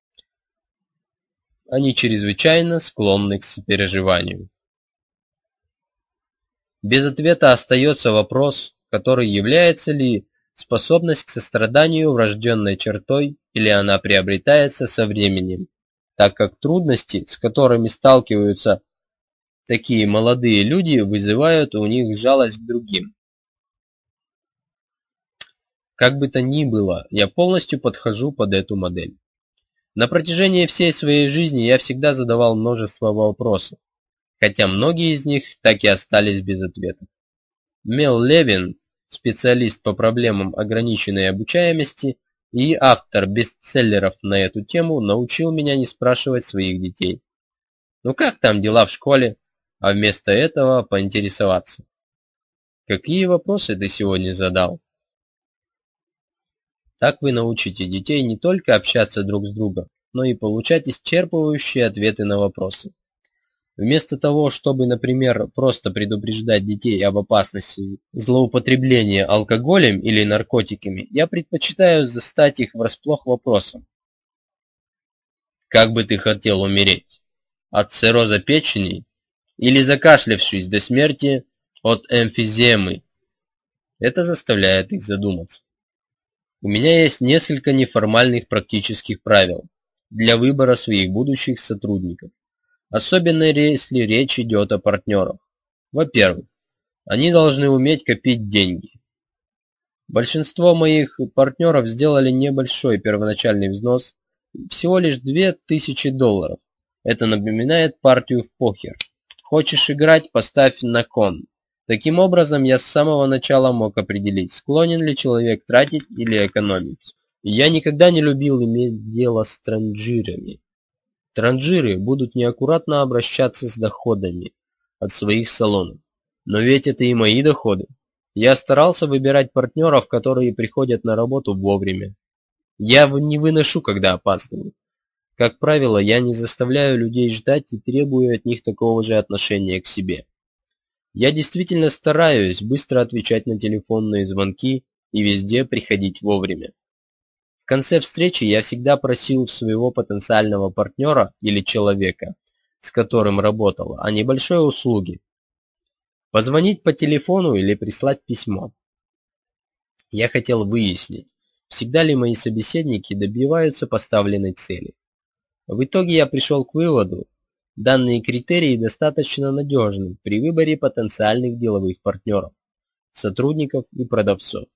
Они чрезвычайно склонны к сопереживанию. Без ответа остается вопрос, который является ли способность к состраданию врожденной чертой или она приобретается со временем, так как трудности, с которыми сталкиваются такие молодые люди, вызывают у них жалость к другим. Как бы то ни было, я полностью подхожу под эту модель. На протяжении всей своей жизни я всегда задавал множество вопросов, хотя многие из них так и остались без ответа. Мел Левин, специалист по проблемам ограниченной обучаемости и автор бестселлеров на эту тему, научил меня не спрашивать своих детей: «Ну как там дела в школе?», а вместо этого поинтересоваться: «Какие вопросы ты сегодня задал?». Так вы научите детей не только общаться друг с другом, но и получать исчерпывающие ответы на вопросы. Вместо того, чтобы, например, просто предупреждать детей об опасности злоупотребления алкоголем или наркотиками, я предпочитаю застать их врасплох вопросом: «Как бы ты хотел умереть? От цирроза печени или закашлявшись до смерти от эмфиземы?» Это заставляет их задуматься. У меня есть несколько неформальных практических правил для выбора своих будущих сотрудников, особенно если речь идет о партнерах. Во-первых, они должны уметь копить деньги. Большинство моих партнеров сделали небольшой первоначальный взнос, всего лишь две тысячи долларов. Это напоминает партию в покер. Хочешь играть – поставь на кон. Таким образом, я с самого начала мог определить, склонен ли человек тратить или экономить. Я никогда не любил иметь дело с транжирами. Транжиры будут неаккуратно обращаться с доходами от своих салонов. Но ведь это и мои доходы. Я старался выбирать партнеров, которые приходят на работу вовремя. Я не выношу, когда опаздываю. Как правило, я не заставляю людей ждать и требую от них такого же отношения к себе. Я действительно стараюсь быстро отвечать на телефонные звонки и везде приходить вовремя. В конце встречи я всегда просил своего потенциального партнера или человека, с которым работал, о небольшой услуге: позвонить по телефону или прислать письмо. Я хотел выяснить, всегда ли мои собеседники добиваются поставленной цели. В итоге я пришел к выводу: данные критерии достаточно надежны при выборе потенциальных деловых партнеров, сотрудников и продавцов.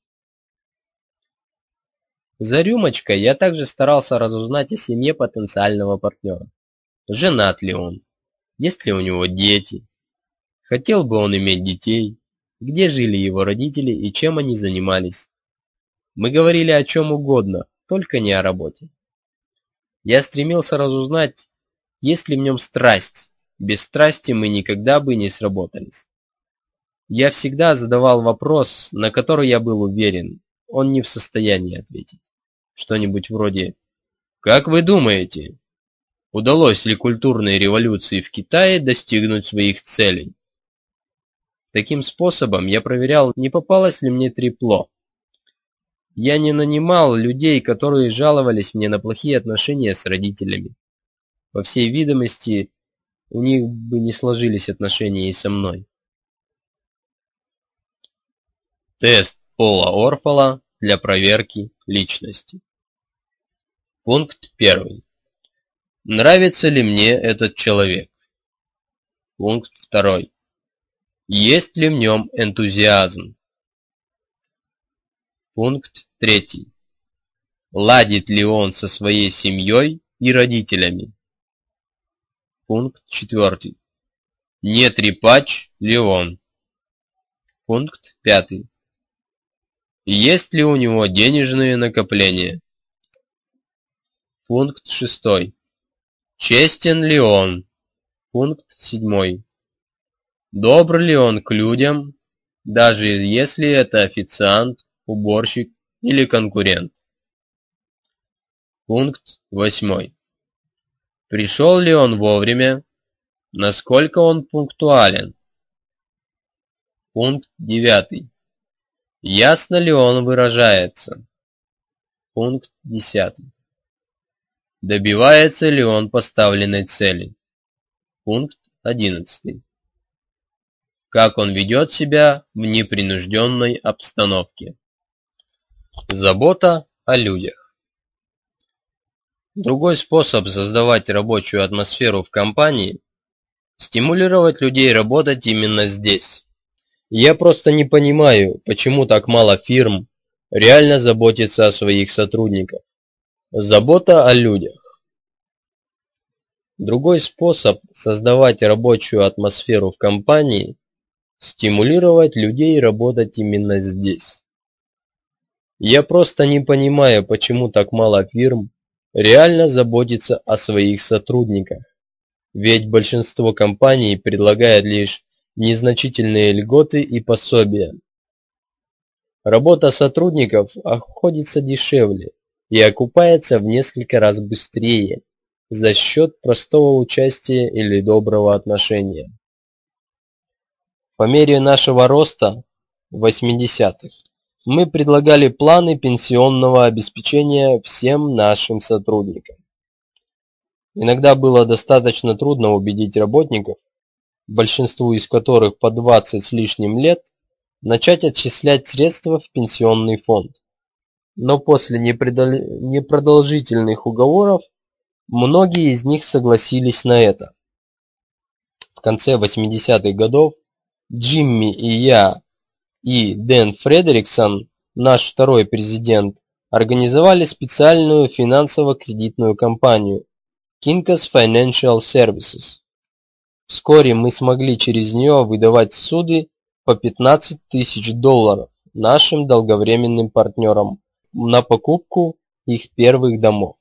За рюмочкой я также старался разузнать о семье потенциального партнера. Женат ли он? Есть ли у него дети? Хотел бы он иметь детей? Где жили его родители и чем они занимались? Мы говорили о чем угодно, только не о работе. Я стремился разузнать, есть ли в нем страсть, Без страсти мы никогда бы не сработались. Я всегда задавал вопрос, на который я был уверен, он не в состоянии ответить. Что-нибудь вроде «Как вы думаете, удалось ли культурной революции в Китае достигнуть своих целей?» Таким способом я проверял, не попалось ли мне трепло. Я не нанимал людей, которые жаловались мне на плохие отношения с родителями. По всей видимости, у них бы не сложились отношения и со мной. Тест Пола Орфола для проверки личности. Пункт первый. Нравится ли мне этот человек? Пункт второй. Есть ли в нем энтузиазм? Пункт третий. Ладит ли он со своей семьей и родителями? Пункт четвертый. Не трепач ли он? Пункт пятый. Есть ли у него денежные накопления? Пункт шестой. Честен ли он? Пункт седьмой. Добр ли он к людям, даже если это официант, уборщик или конкурент? Пункт восьмой. Пришел ли он вовремя? Насколько он пунктуален? Пункт девятый. Ясно ли он выражается? Пункт десятый. Добивается ли он поставленной цели? Пункт одиннадцатый. Как он ведет себя в непринужденной обстановке? Забота о людях. Другой способ создавать рабочую атмосферу в компании – стимулировать людей работать именно здесь. Я просто не понимаю, почему так мало фирм реально заботится о своих сотрудниках. Забота о людях. Другой способ создавать рабочую атмосферу в компании – стимулировать людей работать именно здесь. Я просто не понимаю, почему так мало фирм реально заботится о своих сотрудниках. Ведь большинство компаний предлагает лишь незначительные льготы и пособия. Работа сотрудников обходится дешевле и окупается в несколько раз быстрее за счет простого участия или доброго отношения. По мере нашего роста в восьмидесятых мы предлагали планы пенсионного обеспечения всем нашим сотрудникам. Иногда было достаточно трудно убедить работников, большинству из которых по двадцать с лишним лет, начать отчислять средства в пенсионный фонд. Но после непродолжительных уговоров многие из них согласились на это. В конце восьмидесятых годов Джимми и я, и Дэн Фредериксон, наш второй президент, организовали специальную финансово-кредитную компанию Kinko's Financial Services. Вскоре мы смогли через нее выдавать суды по пятнадцать тысяч долларов нашим долговременным партнерам на покупку их первых домов.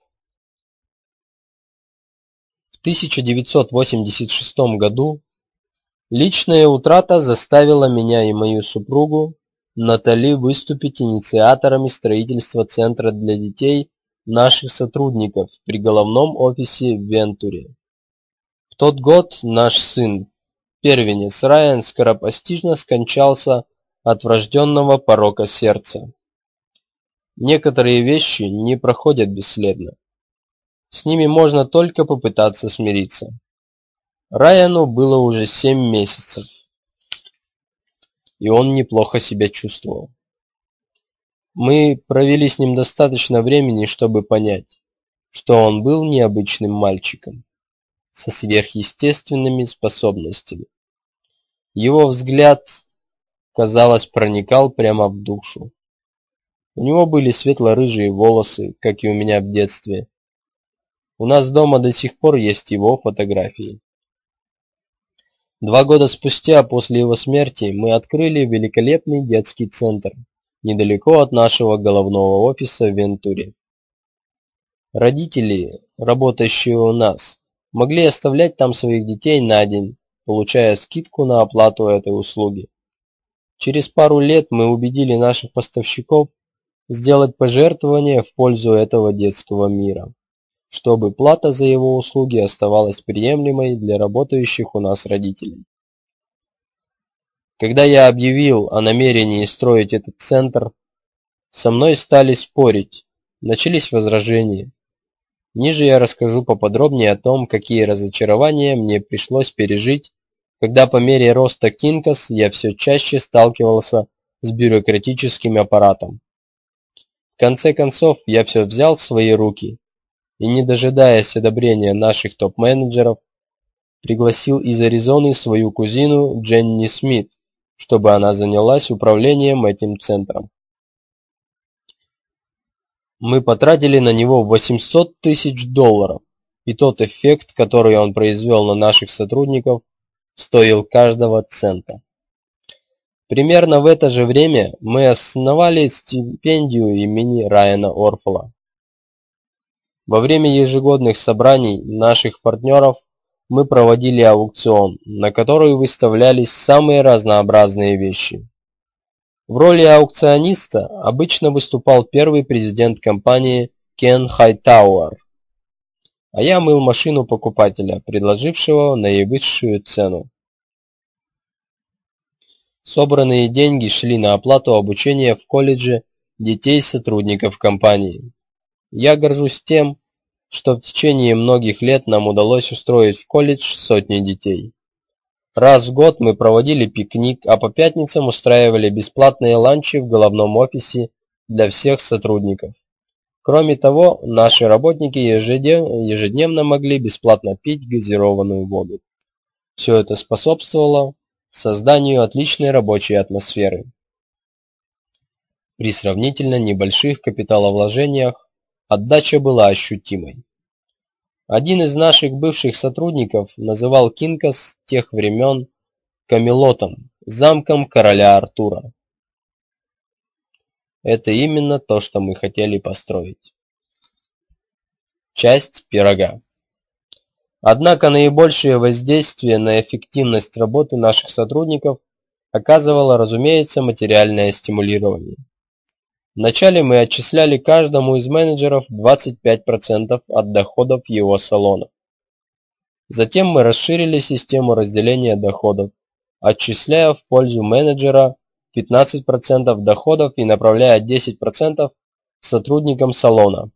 В тысяча девятьсот восемьдесят шестом году личная утрата заставила меня и мою супругу Натали выступить инициаторами строительства центра для детей наших сотрудников при головном офисе в Вентуре. В тот год наш сын, первенец Райан, скоропостижно скончался от врожденного порока сердца. Некоторые вещи не проходят бесследно. С ними можно только попытаться смириться. Райану было уже семь месяцев, и он неплохо себя чувствовал. Мы провели с ним достаточно времени, чтобы понять, что он был необычным мальчиком со сверхъестественными способностями. Его взгляд, казалось, проникал прямо в душу. У него были светло-рыжие волосы, как и у меня в детстве. У нас дома до сих пор есть его фотографии. Два года спустя после его смерти мы открыли великолепный детский центр недалеко от нашего головного офиса в Вентуре. Родители, работающие у нас, могли оставлять там своих детей на день, получая скидку на оплату этой услуги. Через пару лет мы убедили наших поставщиков сделать пожертвование в пользу этого детского мира, чтобы плата за его услуги оставалась приемлемой для работающих у нас родителей. Когда я объявил о намерении строить этот центр, со мной стали спорить, начались возражения. Ниже я расскажу поподробнее о том, какие разочарования мне пришлось пережить, когда по мере роста Kinko's я все чаще сталкивался с бюрократическим аппаратом. В конце концов, я все взял в свои руки и, не дожидаясь одобрения наших топ-менеджеров, пригласил из Аризоны свою кузину Дженни Смит, чтобы она занялась управлением этим центром. Мы потратили на него восемьсот тысяч долларов, и тот эффект, который он произвел на наших сотрудников, стоил каждого цента. Примерно в это же время мы основали стипендию имени Райана Орфола. Во время ежегодных собраний наших партнеров мы проводили аукцион, на который выставлялись самые разнообразные вещи. В роли аукциониста обычно выступал первый президент компании Кен Хайтауэр, а я мыл машину покупателя, предложившего наивысшую цену. Собранные деньги шли на оплату обучения в колледже детей сотрудников компании. Я горжусь тем, что в течение многих лет нам удалось устроить в колледж сотни детей. Раз в год мы проводили пикник, а по пятницам устраивали бесплатные ланчи в головном офисе для всех сотрудников. Кроме того, наши работники ежедневно могли бесплатно пить газированную воду. Все это способствовало созданию отличной рабочей атмосферы. При сравнительно небольших капиталовложениях отдача была ощутимой. Один из наших бывших сотрудников называл Kinko's тех времен Камелотом, замком короля Артура. Это именно то, что мы хотели построить. Часть пирога. Однако наибольшее воздействие на эффективность работы наших сотрудников оказывало, разумеется, материальное стимулирование. Вначале мы отчисляли каждому из менеджеров двадцать пять процентов от доходов его салона. Затем мы расширили систему разделения доходов, отчисляя в пользу менеджера пятнадцать процентов доходов и направляя десять процентов сотрудникам салона.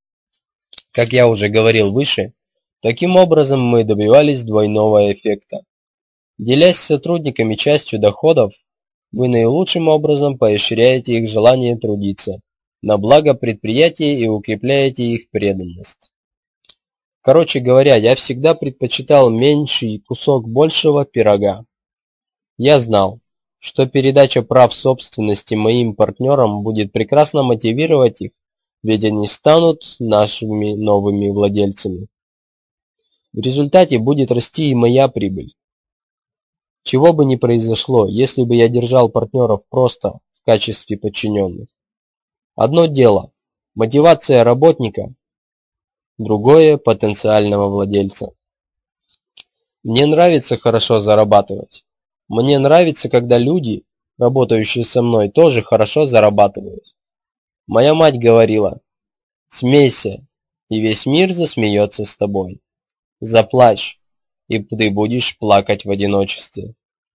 Как я уже говорил выше, таким образом мы добивались двойного эффекта. Делясь с сотрудниками частью доходов, вы наилучшим образом поощряете их желание трудиться на благо предприятия и укрепляете их преданность. Короче говоря, я всегда предпочитал меньший кусок большего пирога. Я знал, что передача прав собственности моим партнерам будет прекрасно мотивировать их, ведь они станут нашими новыми владельцами. В результате будет расти и моя прибыль. Чего бы ни произошло, если бы я держал партнеров просто в качестве подчиненных. Одно дело – мотивация работника, другое – потенциального владельца. Мне нравится хорошо зарабатывать. Мне нравится, когда люди, работающие со мной, тоже хорошо зарабатывают. Моя мать говорила: «Смейся, и весь мир засмеется с тобой. Заплачь, и ты будешь плакать в одиночестве».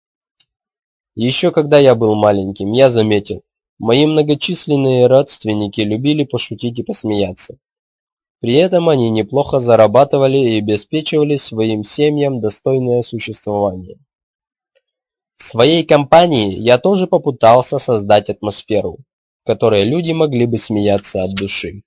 Еще когда я был маленьким, я заметил, мои многочисленные родственники любили пошутить и посмеяться. При этом они неплохо зарабатывали и обеспечивали своим семьям достойное существование. В своей компании я тоже попытался создать атмосферу, в которой люди могли бы смеяться от души.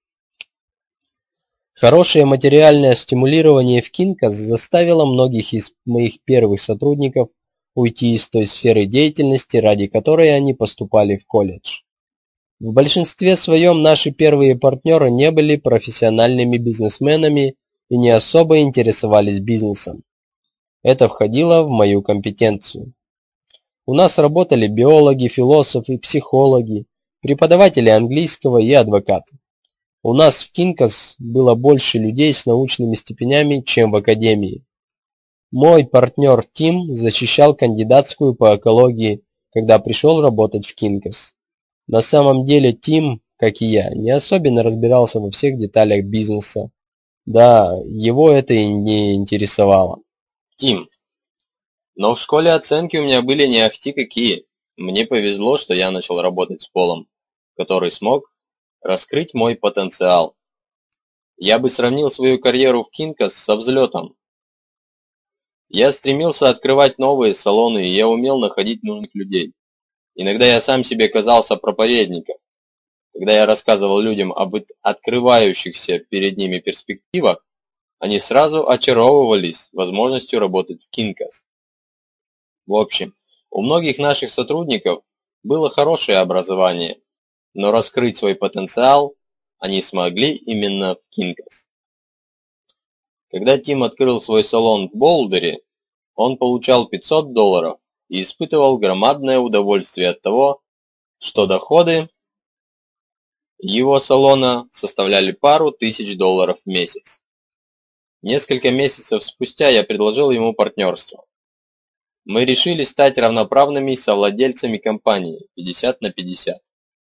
Хорошее материальное стимулирование в Kinko's заставило многих из моих первых сотрудников уйти из той сферы деятельности, ради которой они поступали в колледж. В большинстве своем наши первые партнеры не были профессиональными бизнесменами и не особо интересовались бизнесом. Это входило в мою компетенцию. У нас работали биологи, философы, психологи, преподаватели английского и адвокаты. У нас в Кинкас было больше людей с научными степенями, чем в академии. Мой партнер Тим защищал кандидатскую по экологии, когда пришел работать в Кинкас. На самом деле Тим, как и я, не особенно разбирался во всех деталях бизнеса. Да, его это и не интересовало. Тим. Но в школе оценки у меня были не ахти какие. Мне повезло, что я начал работать с Полом, который смог раскрыть мой потенциал. Я бы сравнил свою карьеру в Кинкас со взлетом. Я стремился открывать новые салоны, и я умел находить нужных людей. Иногда я сам себе казался проповедником. Когда я рассказывал людям об открывающихся перед ними перспективах, они сразу очаровывались возможностью работать в Кинкас. В общем, у многих наших сотрудников было хорошее образование, но раскрыть свой потенциал они смогли именно в Кинкас. Когда Тим открыл свой салон в Болдере, он получал пятьсот долларов и испытывал громадное удовольствие от того, что доходы его салона составляли пару тысяч долларов в месяц. Несколько месяцев спустя я предложил ему партнерство. Мы решили стать равноправными совладельцами компании пятьдесят на пятьдесят.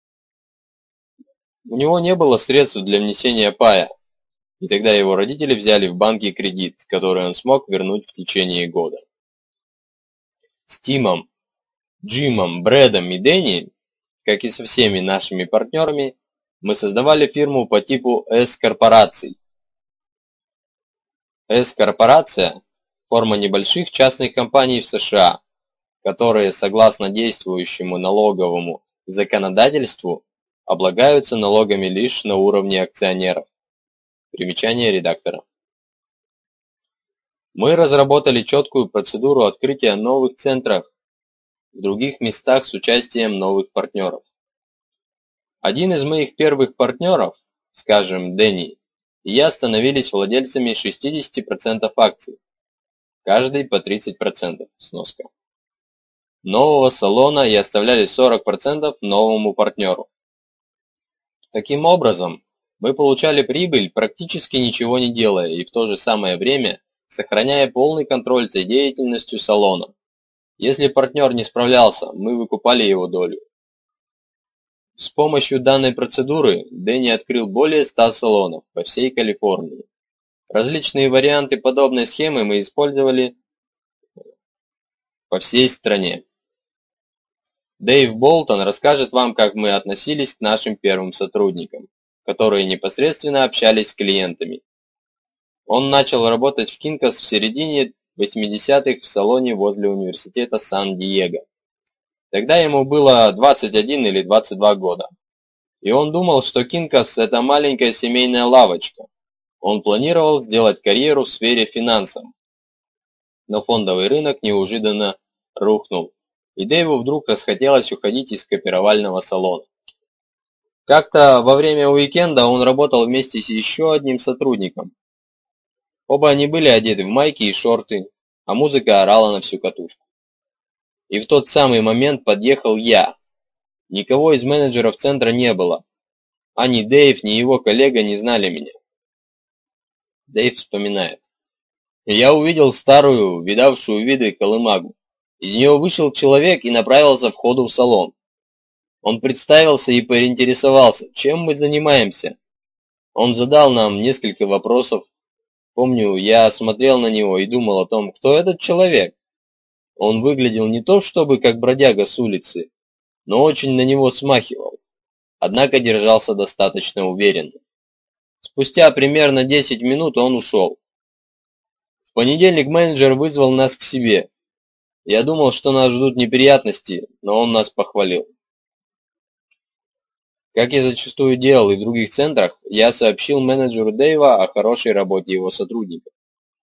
У него не было средств для внесения пая, и тогда его родители взяли в банке кредит, который он смог вернуть в течение года. С Тимом, Джимом, Брэдом и Дэнни, как и со всеми нашими партнерами, мы создавали фирму по типу S-корпораций. S-корпорация – форма небольших частных компаний в США, которые, согласно действующему налоговому законодательству, облагаются налогами лишь на уровне акционеров. Примечание редактора. Мы разработали четкую процедуру открытия новых центров в других местах с участием новых партнеров. Один из моих первых партнеров, скажем, Дэнни, и я становились владельцами шестьдесят процентов акций, каждый по тридцать процентов, сноска, нового салона и оставляли сорок процентов новому партнеру. Таким образом, мы получали прибыль, практически ничего не делая, и в то же самое время сохраняя полный контроль за деятельностью салона. Если партнер не справлялся, мы выкупали его долю. С помощью данной процедуры Дэнни открыл более ста салонов по всей Калифорнии. Различные варианты подобной схемы мы использовали по всей стране. Дэйв Болтон расскажет вам, как мы относились к нашим первым сотрудникам, которые непосредственно общались с клиентами. Он начал работать в Кинкас в середине восьмидесятых в салоне возле университета Сан-Диего. Тогда ему было двадцать один или двадцать два года. И он думал, что Кинкас – это маленькая семейная лавочка. Он планировал сделать карьеру в сфере финансов. Но фондовый рынок неожиданно рухнул, и Дэйву вдруг расхотелось уходить из копировального салона. Как-то во время уикенда он работал вместе с еще одним сотрудником. Оба они были одеты в майки и шорты, а музыка орала на всю катушку. И в тот самый момент подъехал я. Никого из менеджеров центра не было. А ни Дэйв, ни его коллега не знали меня. Дэйв вспоминает. Я увидел старую, видавшую виды колымагу. Из нее вышел человек и направился к входу в салон. Он представился и поинтересовался, чем мы занимаемся. Он задал нам несколько вопросов. Помню, я смотрел на него и думал о том, кто этот человек. Он выглядел не то чтобы как бродяга с улицы, но очень на него смахивал. Однако держался достаточно уверенно. Спустя примерно десять минут он ушел. В понедельник менеджер вызвал нас к себе. Я думал, что нас ждут неприятности, но он нас похвалил. Как я зачастую делал и в других центрах, я сообщил менеджеру Дэйва о хорошей работе его сотрудников.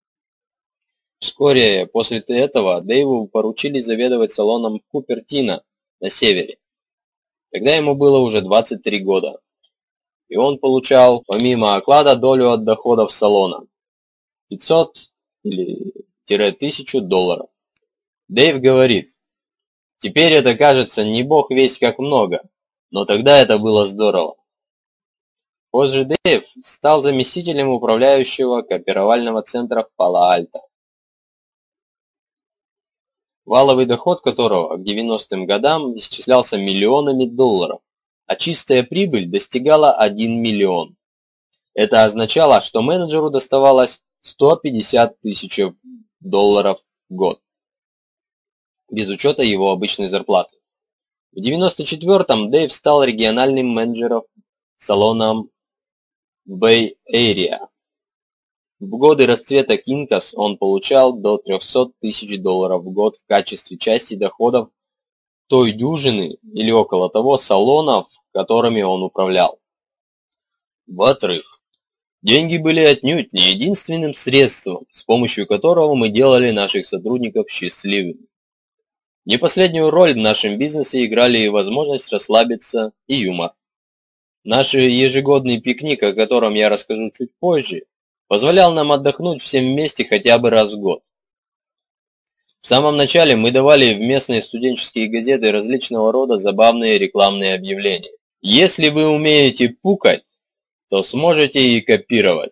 Вскоре после этого Дэйву поручили заведовать салоном в Купертино на севере. Тогда ему было уже двадцать три года, и он получал помимо оклада долю от доходов салона пятьсот или тысячу долларов. Дэйв говорит, теперь это кажется не бог весть как много, но тогда это было здорово. Позже Дэйв стал заместителем управляющего копировального центра в Пало-Альто, валовый доход которого к девяностым годам исчислялся миллионами долларов, а чистая прибыль достигала один миллион. Это означало, что менеджеру доставалось сто пятьдесят тысяч долларов в год, без учета его обычной зарплаты. В девяносто четвёртом Дэйв стал региональным менеджером салоном Bay Area. В годы расцвета Kinko's он получал до триста тысяч долларов в год в качестве части доходов той дюжины или около того салонов, которыми он управлял. В отрыв. Деньги были отнюдь не единственным средством, с помощью которого мы делали наших сотрудников счастливыми. Не последнюю роль в нашем бизнесе играли и возможность расслабиться, и юмор. Наш ежегодный пикник, о котором я расскажу чуть позже, позволял нам отдохнуть всем вместе хотя бы раз в год. В самом начале мы давали в местные студенческие газеты различного рода забавные рекламные объявления. Если вы умеете пукать, то сможете и копировать,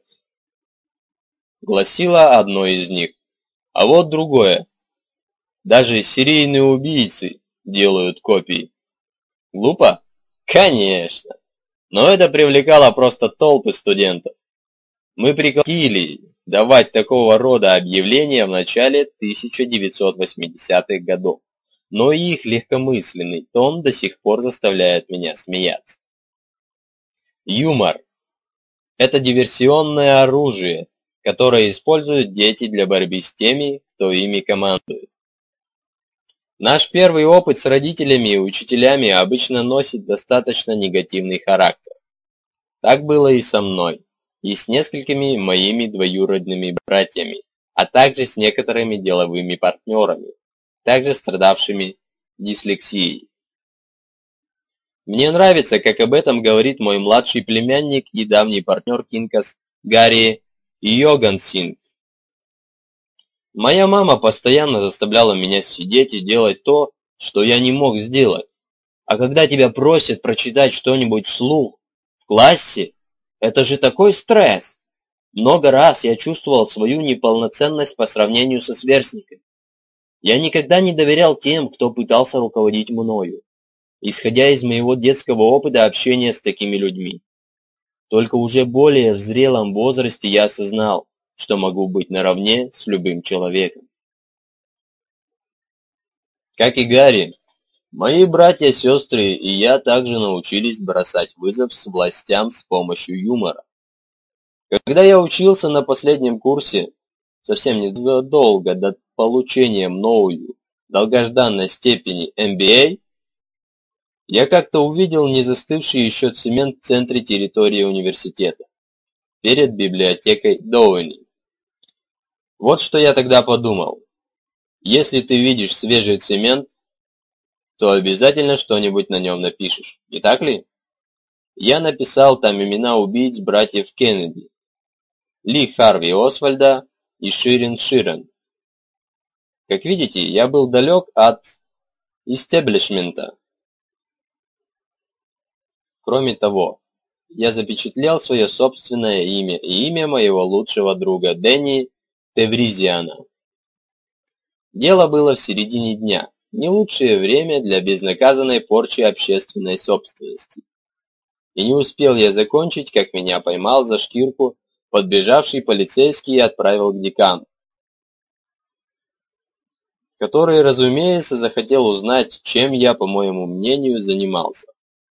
гласило одно из них. А вот другое. Даже серийные убийцы делают копии. Глупо? Конечно. Но это привлекало просто толпы студентов. Мы прекратили давать такого рода объявления в начале тысяча девятьсот восьмидесятых годов, но их легкомысленный тон до сих пор заставляет меня смеяться. Юмор – это диверсионное оружие, которое используют дети для борьбы с теми, кто ими командует. Наш первый опыт с родителями и учителями обычно носит достаточно негативный характер. Так было и со мной, и с несколькими моими двоюродными братьями, а также с некоторыми деловыми партнерами, также страдавшими дислексией. Мне нравится, как об этом говорит мой младший племянник и давний партнер Kinko's Гарри Йогансинг. Моя мама постоянно заставляла меня сидеть и делать то, что я не мог сделать. А когда тебя просят прочитать что-нибудь вслух в классе, это же такой стресс. Много раз я чувствовал свою неполноценность по сравнению со сверстниками. Я никогда не доверял тем, кто пытался руководить мною, исходя из моего детского опыта общения с такими людьми. Только уже более в зрелом возрасте я осознал, что могу быть наравне с любым человеком. Как и Гарри, мои братья, сестры и я также научились бросать вызов с властям с помощью юмора. Когда я учился на последнем курсе, совсем незадолго до получения мною долгожданной степени эм би эй, я как-то увидел не застывший еще цемент в центре территории университета, перед библиотекой Доуэни. Вот что я тогда подумал. Если ты видишь свежий цемент, то обязательно что-нибудь на нем напишешь, не так ли? Я написал там имена убийц братьев Кеннеди, Ли Харви Освальда и Ширин Ширен. Как видите, я был далек от истеблишмента. Кроме того, я запечатлел свое собственное имя и имя моего лучшего друга Дэнни Тевризиана. Дело было в середине дня, не лучшее время для безнаказанной порчи общественной собственности. И не успел я закончить, как меня поймал за шкирку подбежавший полицейский и отправил к декану, который, разумеется, захотел узнать, чем я, по моему мнению, занимался.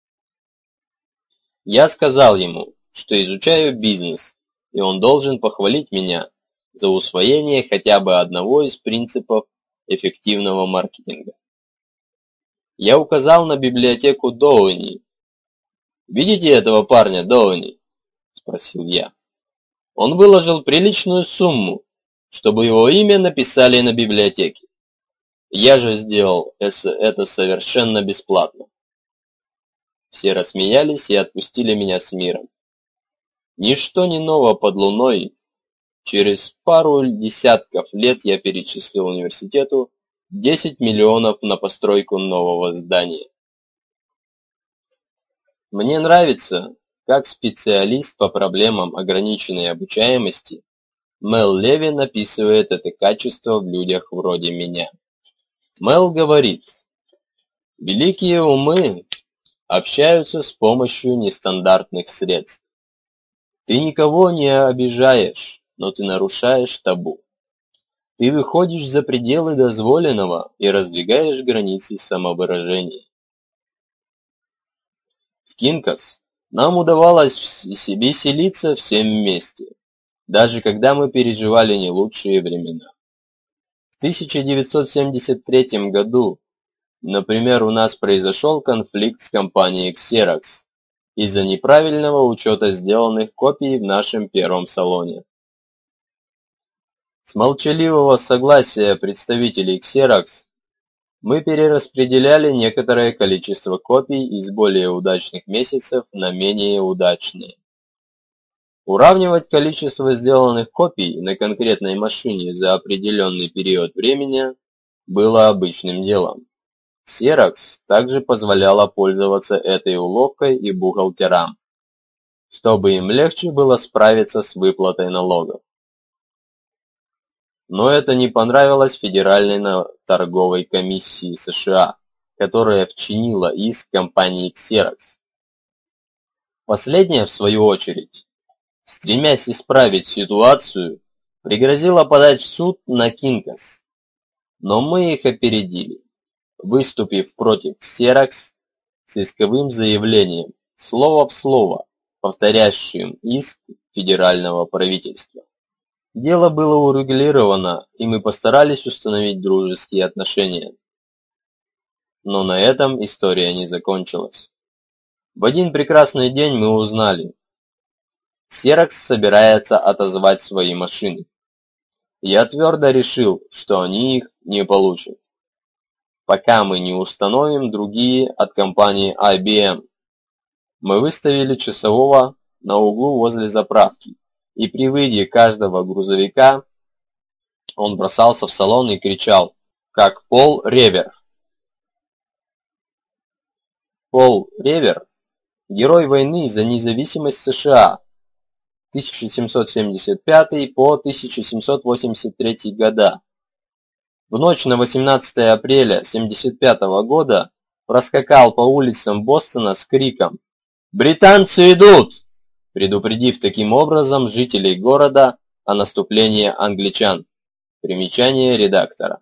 Я сказал ему, что изучаю бизнес, и он должен похвалить меня за усвоение хотя бы одного из принципов эффективного маркетинга. Я указал на библиотеку Доуэни. «Видите этого парня, Доуэни?» – спросил я. Он выложил приличную сумму, чтобы его имя написали на библиотеке. Я же сделал это совершенно бесплатно. Все рассмеялись и отпустили меня с миром. Ничто не ново под луной. Через пару десятков лет я перечислил университету десять миллионов на постройку нового здания. Мне нравится, как специалист по проблемам ограниченной обучаемости, Мел Левин описывает это качество в людях вроде меня. Мел говорит: «Великие умы общаются с помощью нестандартных средств. Ты никого не обижаешь, но ты нарушаешь табу. Ты выходишь за пределы дозволенного и раздвигаешь границы самовыражения». В Кинкас нам удавалось веселиться всем вместе, даже когда мы переживали не лучшие времена. В тысяча девятьсот семьдесят третьем году, например, у нас произошел конфликт с компанией Xerox из-за неправильного учета сделанных копий в нашем первом салоне. С молчаливого согласия представителей Xerox мы перераспределяли некоторое количество копий из более удачных месяцев на менее удачные. Уравнивать количество сделанных копий на конкретной машине за определенный период времени было обычным делом. Xerox также позволяла пользоваться этой уловкой и бухгалтерам, чтобы им легче было справиться с выплатой налогов. Но это не понравилось Федеральной торговой комиссии США, которая вчинила иск компании Xerox. Последняя, в свою очередь, стремясь исправить ситуацию, пригрозила подать в суд на Кинкас. Но мы их опередили, выступив против Xerox с исковым заявлением, слово в слово, повторяющим иск федерального правительства. Дело было урегулировано, и мы постарались установить дружеские отношения. Но на этом история не закончилась. В один прекрасный день мы узнали: Xerox собирается отозвать свои машины. Я твердо решил, что они их не получат, пока мы не установим другие от компании ай би эм. Мы выставили часового на углу возле заправки, и при выезде каждого грузовика он бросался в салон и кричал, как Пол Ревер. Пол Ревер – герой войны за независимость США тысяча семьсот семьдесят пятый по тысяча семьсот восемьдесят третий года. В ночь на восемнадцатое апреля семьдесят пятого года проскакал по улицам Бостона с криком «Британцы идут!», предупредив таким образом жителей города о наступлении англичан. Примечание редактора.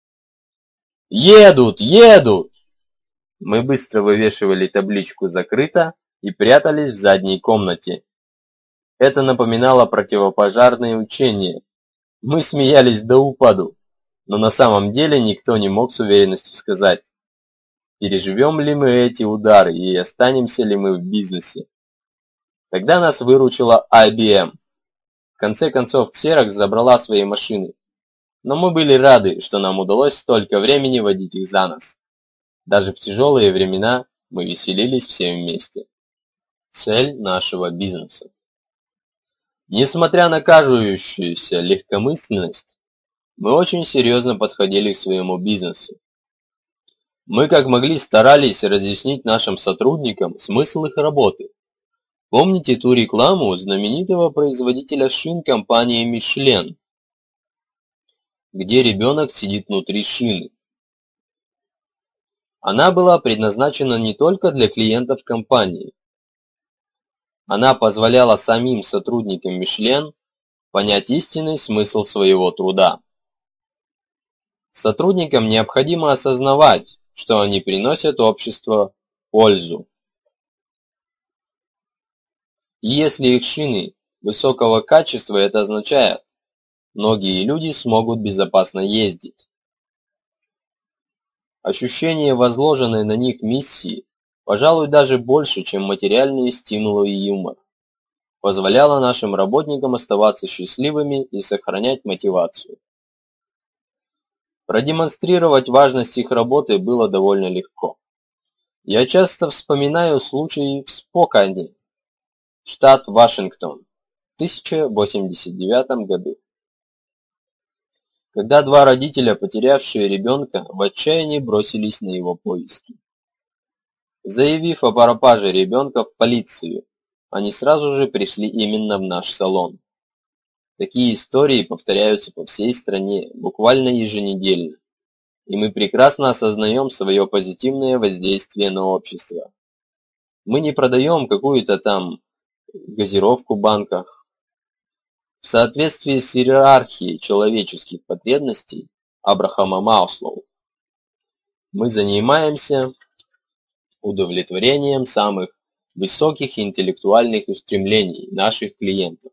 «Едут! Едут!» Мы быстро вывешивали табличку «Закрыто» и прятались в задней комнате. Это напоминало противопожарные учения. Мы смеялись до упаду, но на самом деле никто не мог с уверенностью сказать, переживем ли мы эти удары и останемся ли мы в бизнесе. Тогда нас выручила ай би эм. В конце концов, Xerox забрала свои машины. Но мы были рады, что нам удалось столько времени водить их за нос. Даже в тяжелые времена мы веселились все вместе. Цель нашего бизнеса. Несмотря на кажущуюся легкомысленность, мы очень серьезно подходили к своему бизнесу. Мы как могли старались разъяснить нашим сотрудникам смысл их работы. Помните ту рекламу знаменитого производителя шин компании Michelin, где ребенок сидит внутри шины? Она была предназначена не только для клиентов компании. Она позволяла самим сотрудникам Michelin понять истинный смысл своего труда. Сотрудникам необходимо осознавать, что они приносят обществу пользу. И если их шины высокого качества, это означает, многие люди смогут безопасно ездить. Ощущение возложенной на них миссии, пожалуй, даже больше, чем материальные стимулы и юмор, позволяло нашим работникам оставаться счастливыми и сохранять мотивацию. Продемонстрировать важность их работы было довольно легко. Я часто вспоминаю случай в Спокане, штат Вашингтон, в тысяча восемьдесят девятом году. Когда два родителя, потерявшие ребенка, в отчаянии бросились на его поиски. Заявив о пропаже ребенка в полицию, они сразу же пришли именно в наш салон. Такие истории повторяются по всей стране буквально еженедельно, и мы прекрасно осознаем свое позитивное воздействие на общество. Мы не продаем какую-то там газировку в банках. В соответствии с иерархией человеческих потребностей Абрахама Маслоу, мы занимаемся удовлетворением самых высоких интеллектуальных устремлений наших клиентов.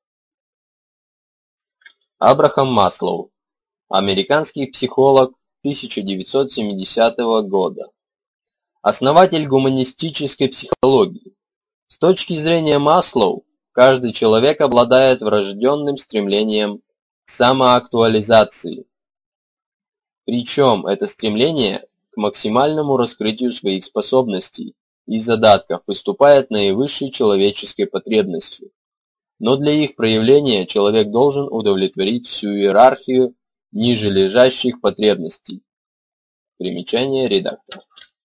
Абрахам Маслоу, американский психолог тысяча девятьсот семидесятого года, основатель гуманистической психологии. С точки зрения Маслоу, каждый человек обладает врожденным стремлением к самоактуализации. Причем это стремление к максимальному раскрытию своих способностей и задатков выступает наивысшей человеческой потребностью. Но для их проявления человек должен удовлетворить всю иерархию ниже лежащих потребностей. Примечание редактора.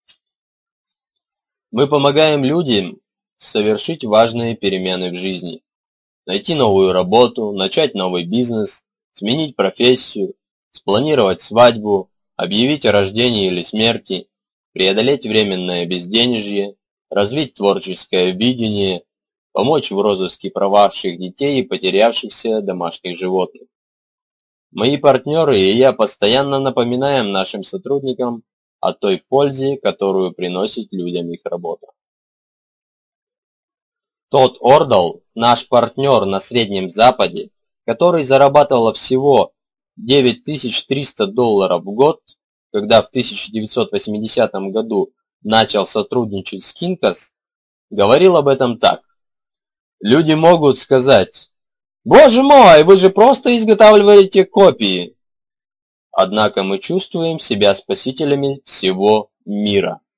Мы помогаем людям совершить важные перемены в жизни. Найти новую работу, начать новый бизнес, сменить профессию, спланировать свадьбу, объявить о рождении или смерти, преодолеть временное безденежье, развить творческое видение, помочь в розыске пропавших детей и потерявшихся домашних животных. Мои партнеры и я постоянно напоминаем нашим сотрудникам о той пользе, которую приносит людям их работа. Тодд Ордал, наш партнер на Среднем Западе, который зарабатывал всего девять тысяч триста долларов в год, когда в тысяча девятьсот восьмидесятом году начал сотрудничать с Kinko's, говорил об этом так. Люди могут сказать: «Боже мой, вы же просто изготавливаете копии!» Однако мы чувствуем себя спасителями всего мира.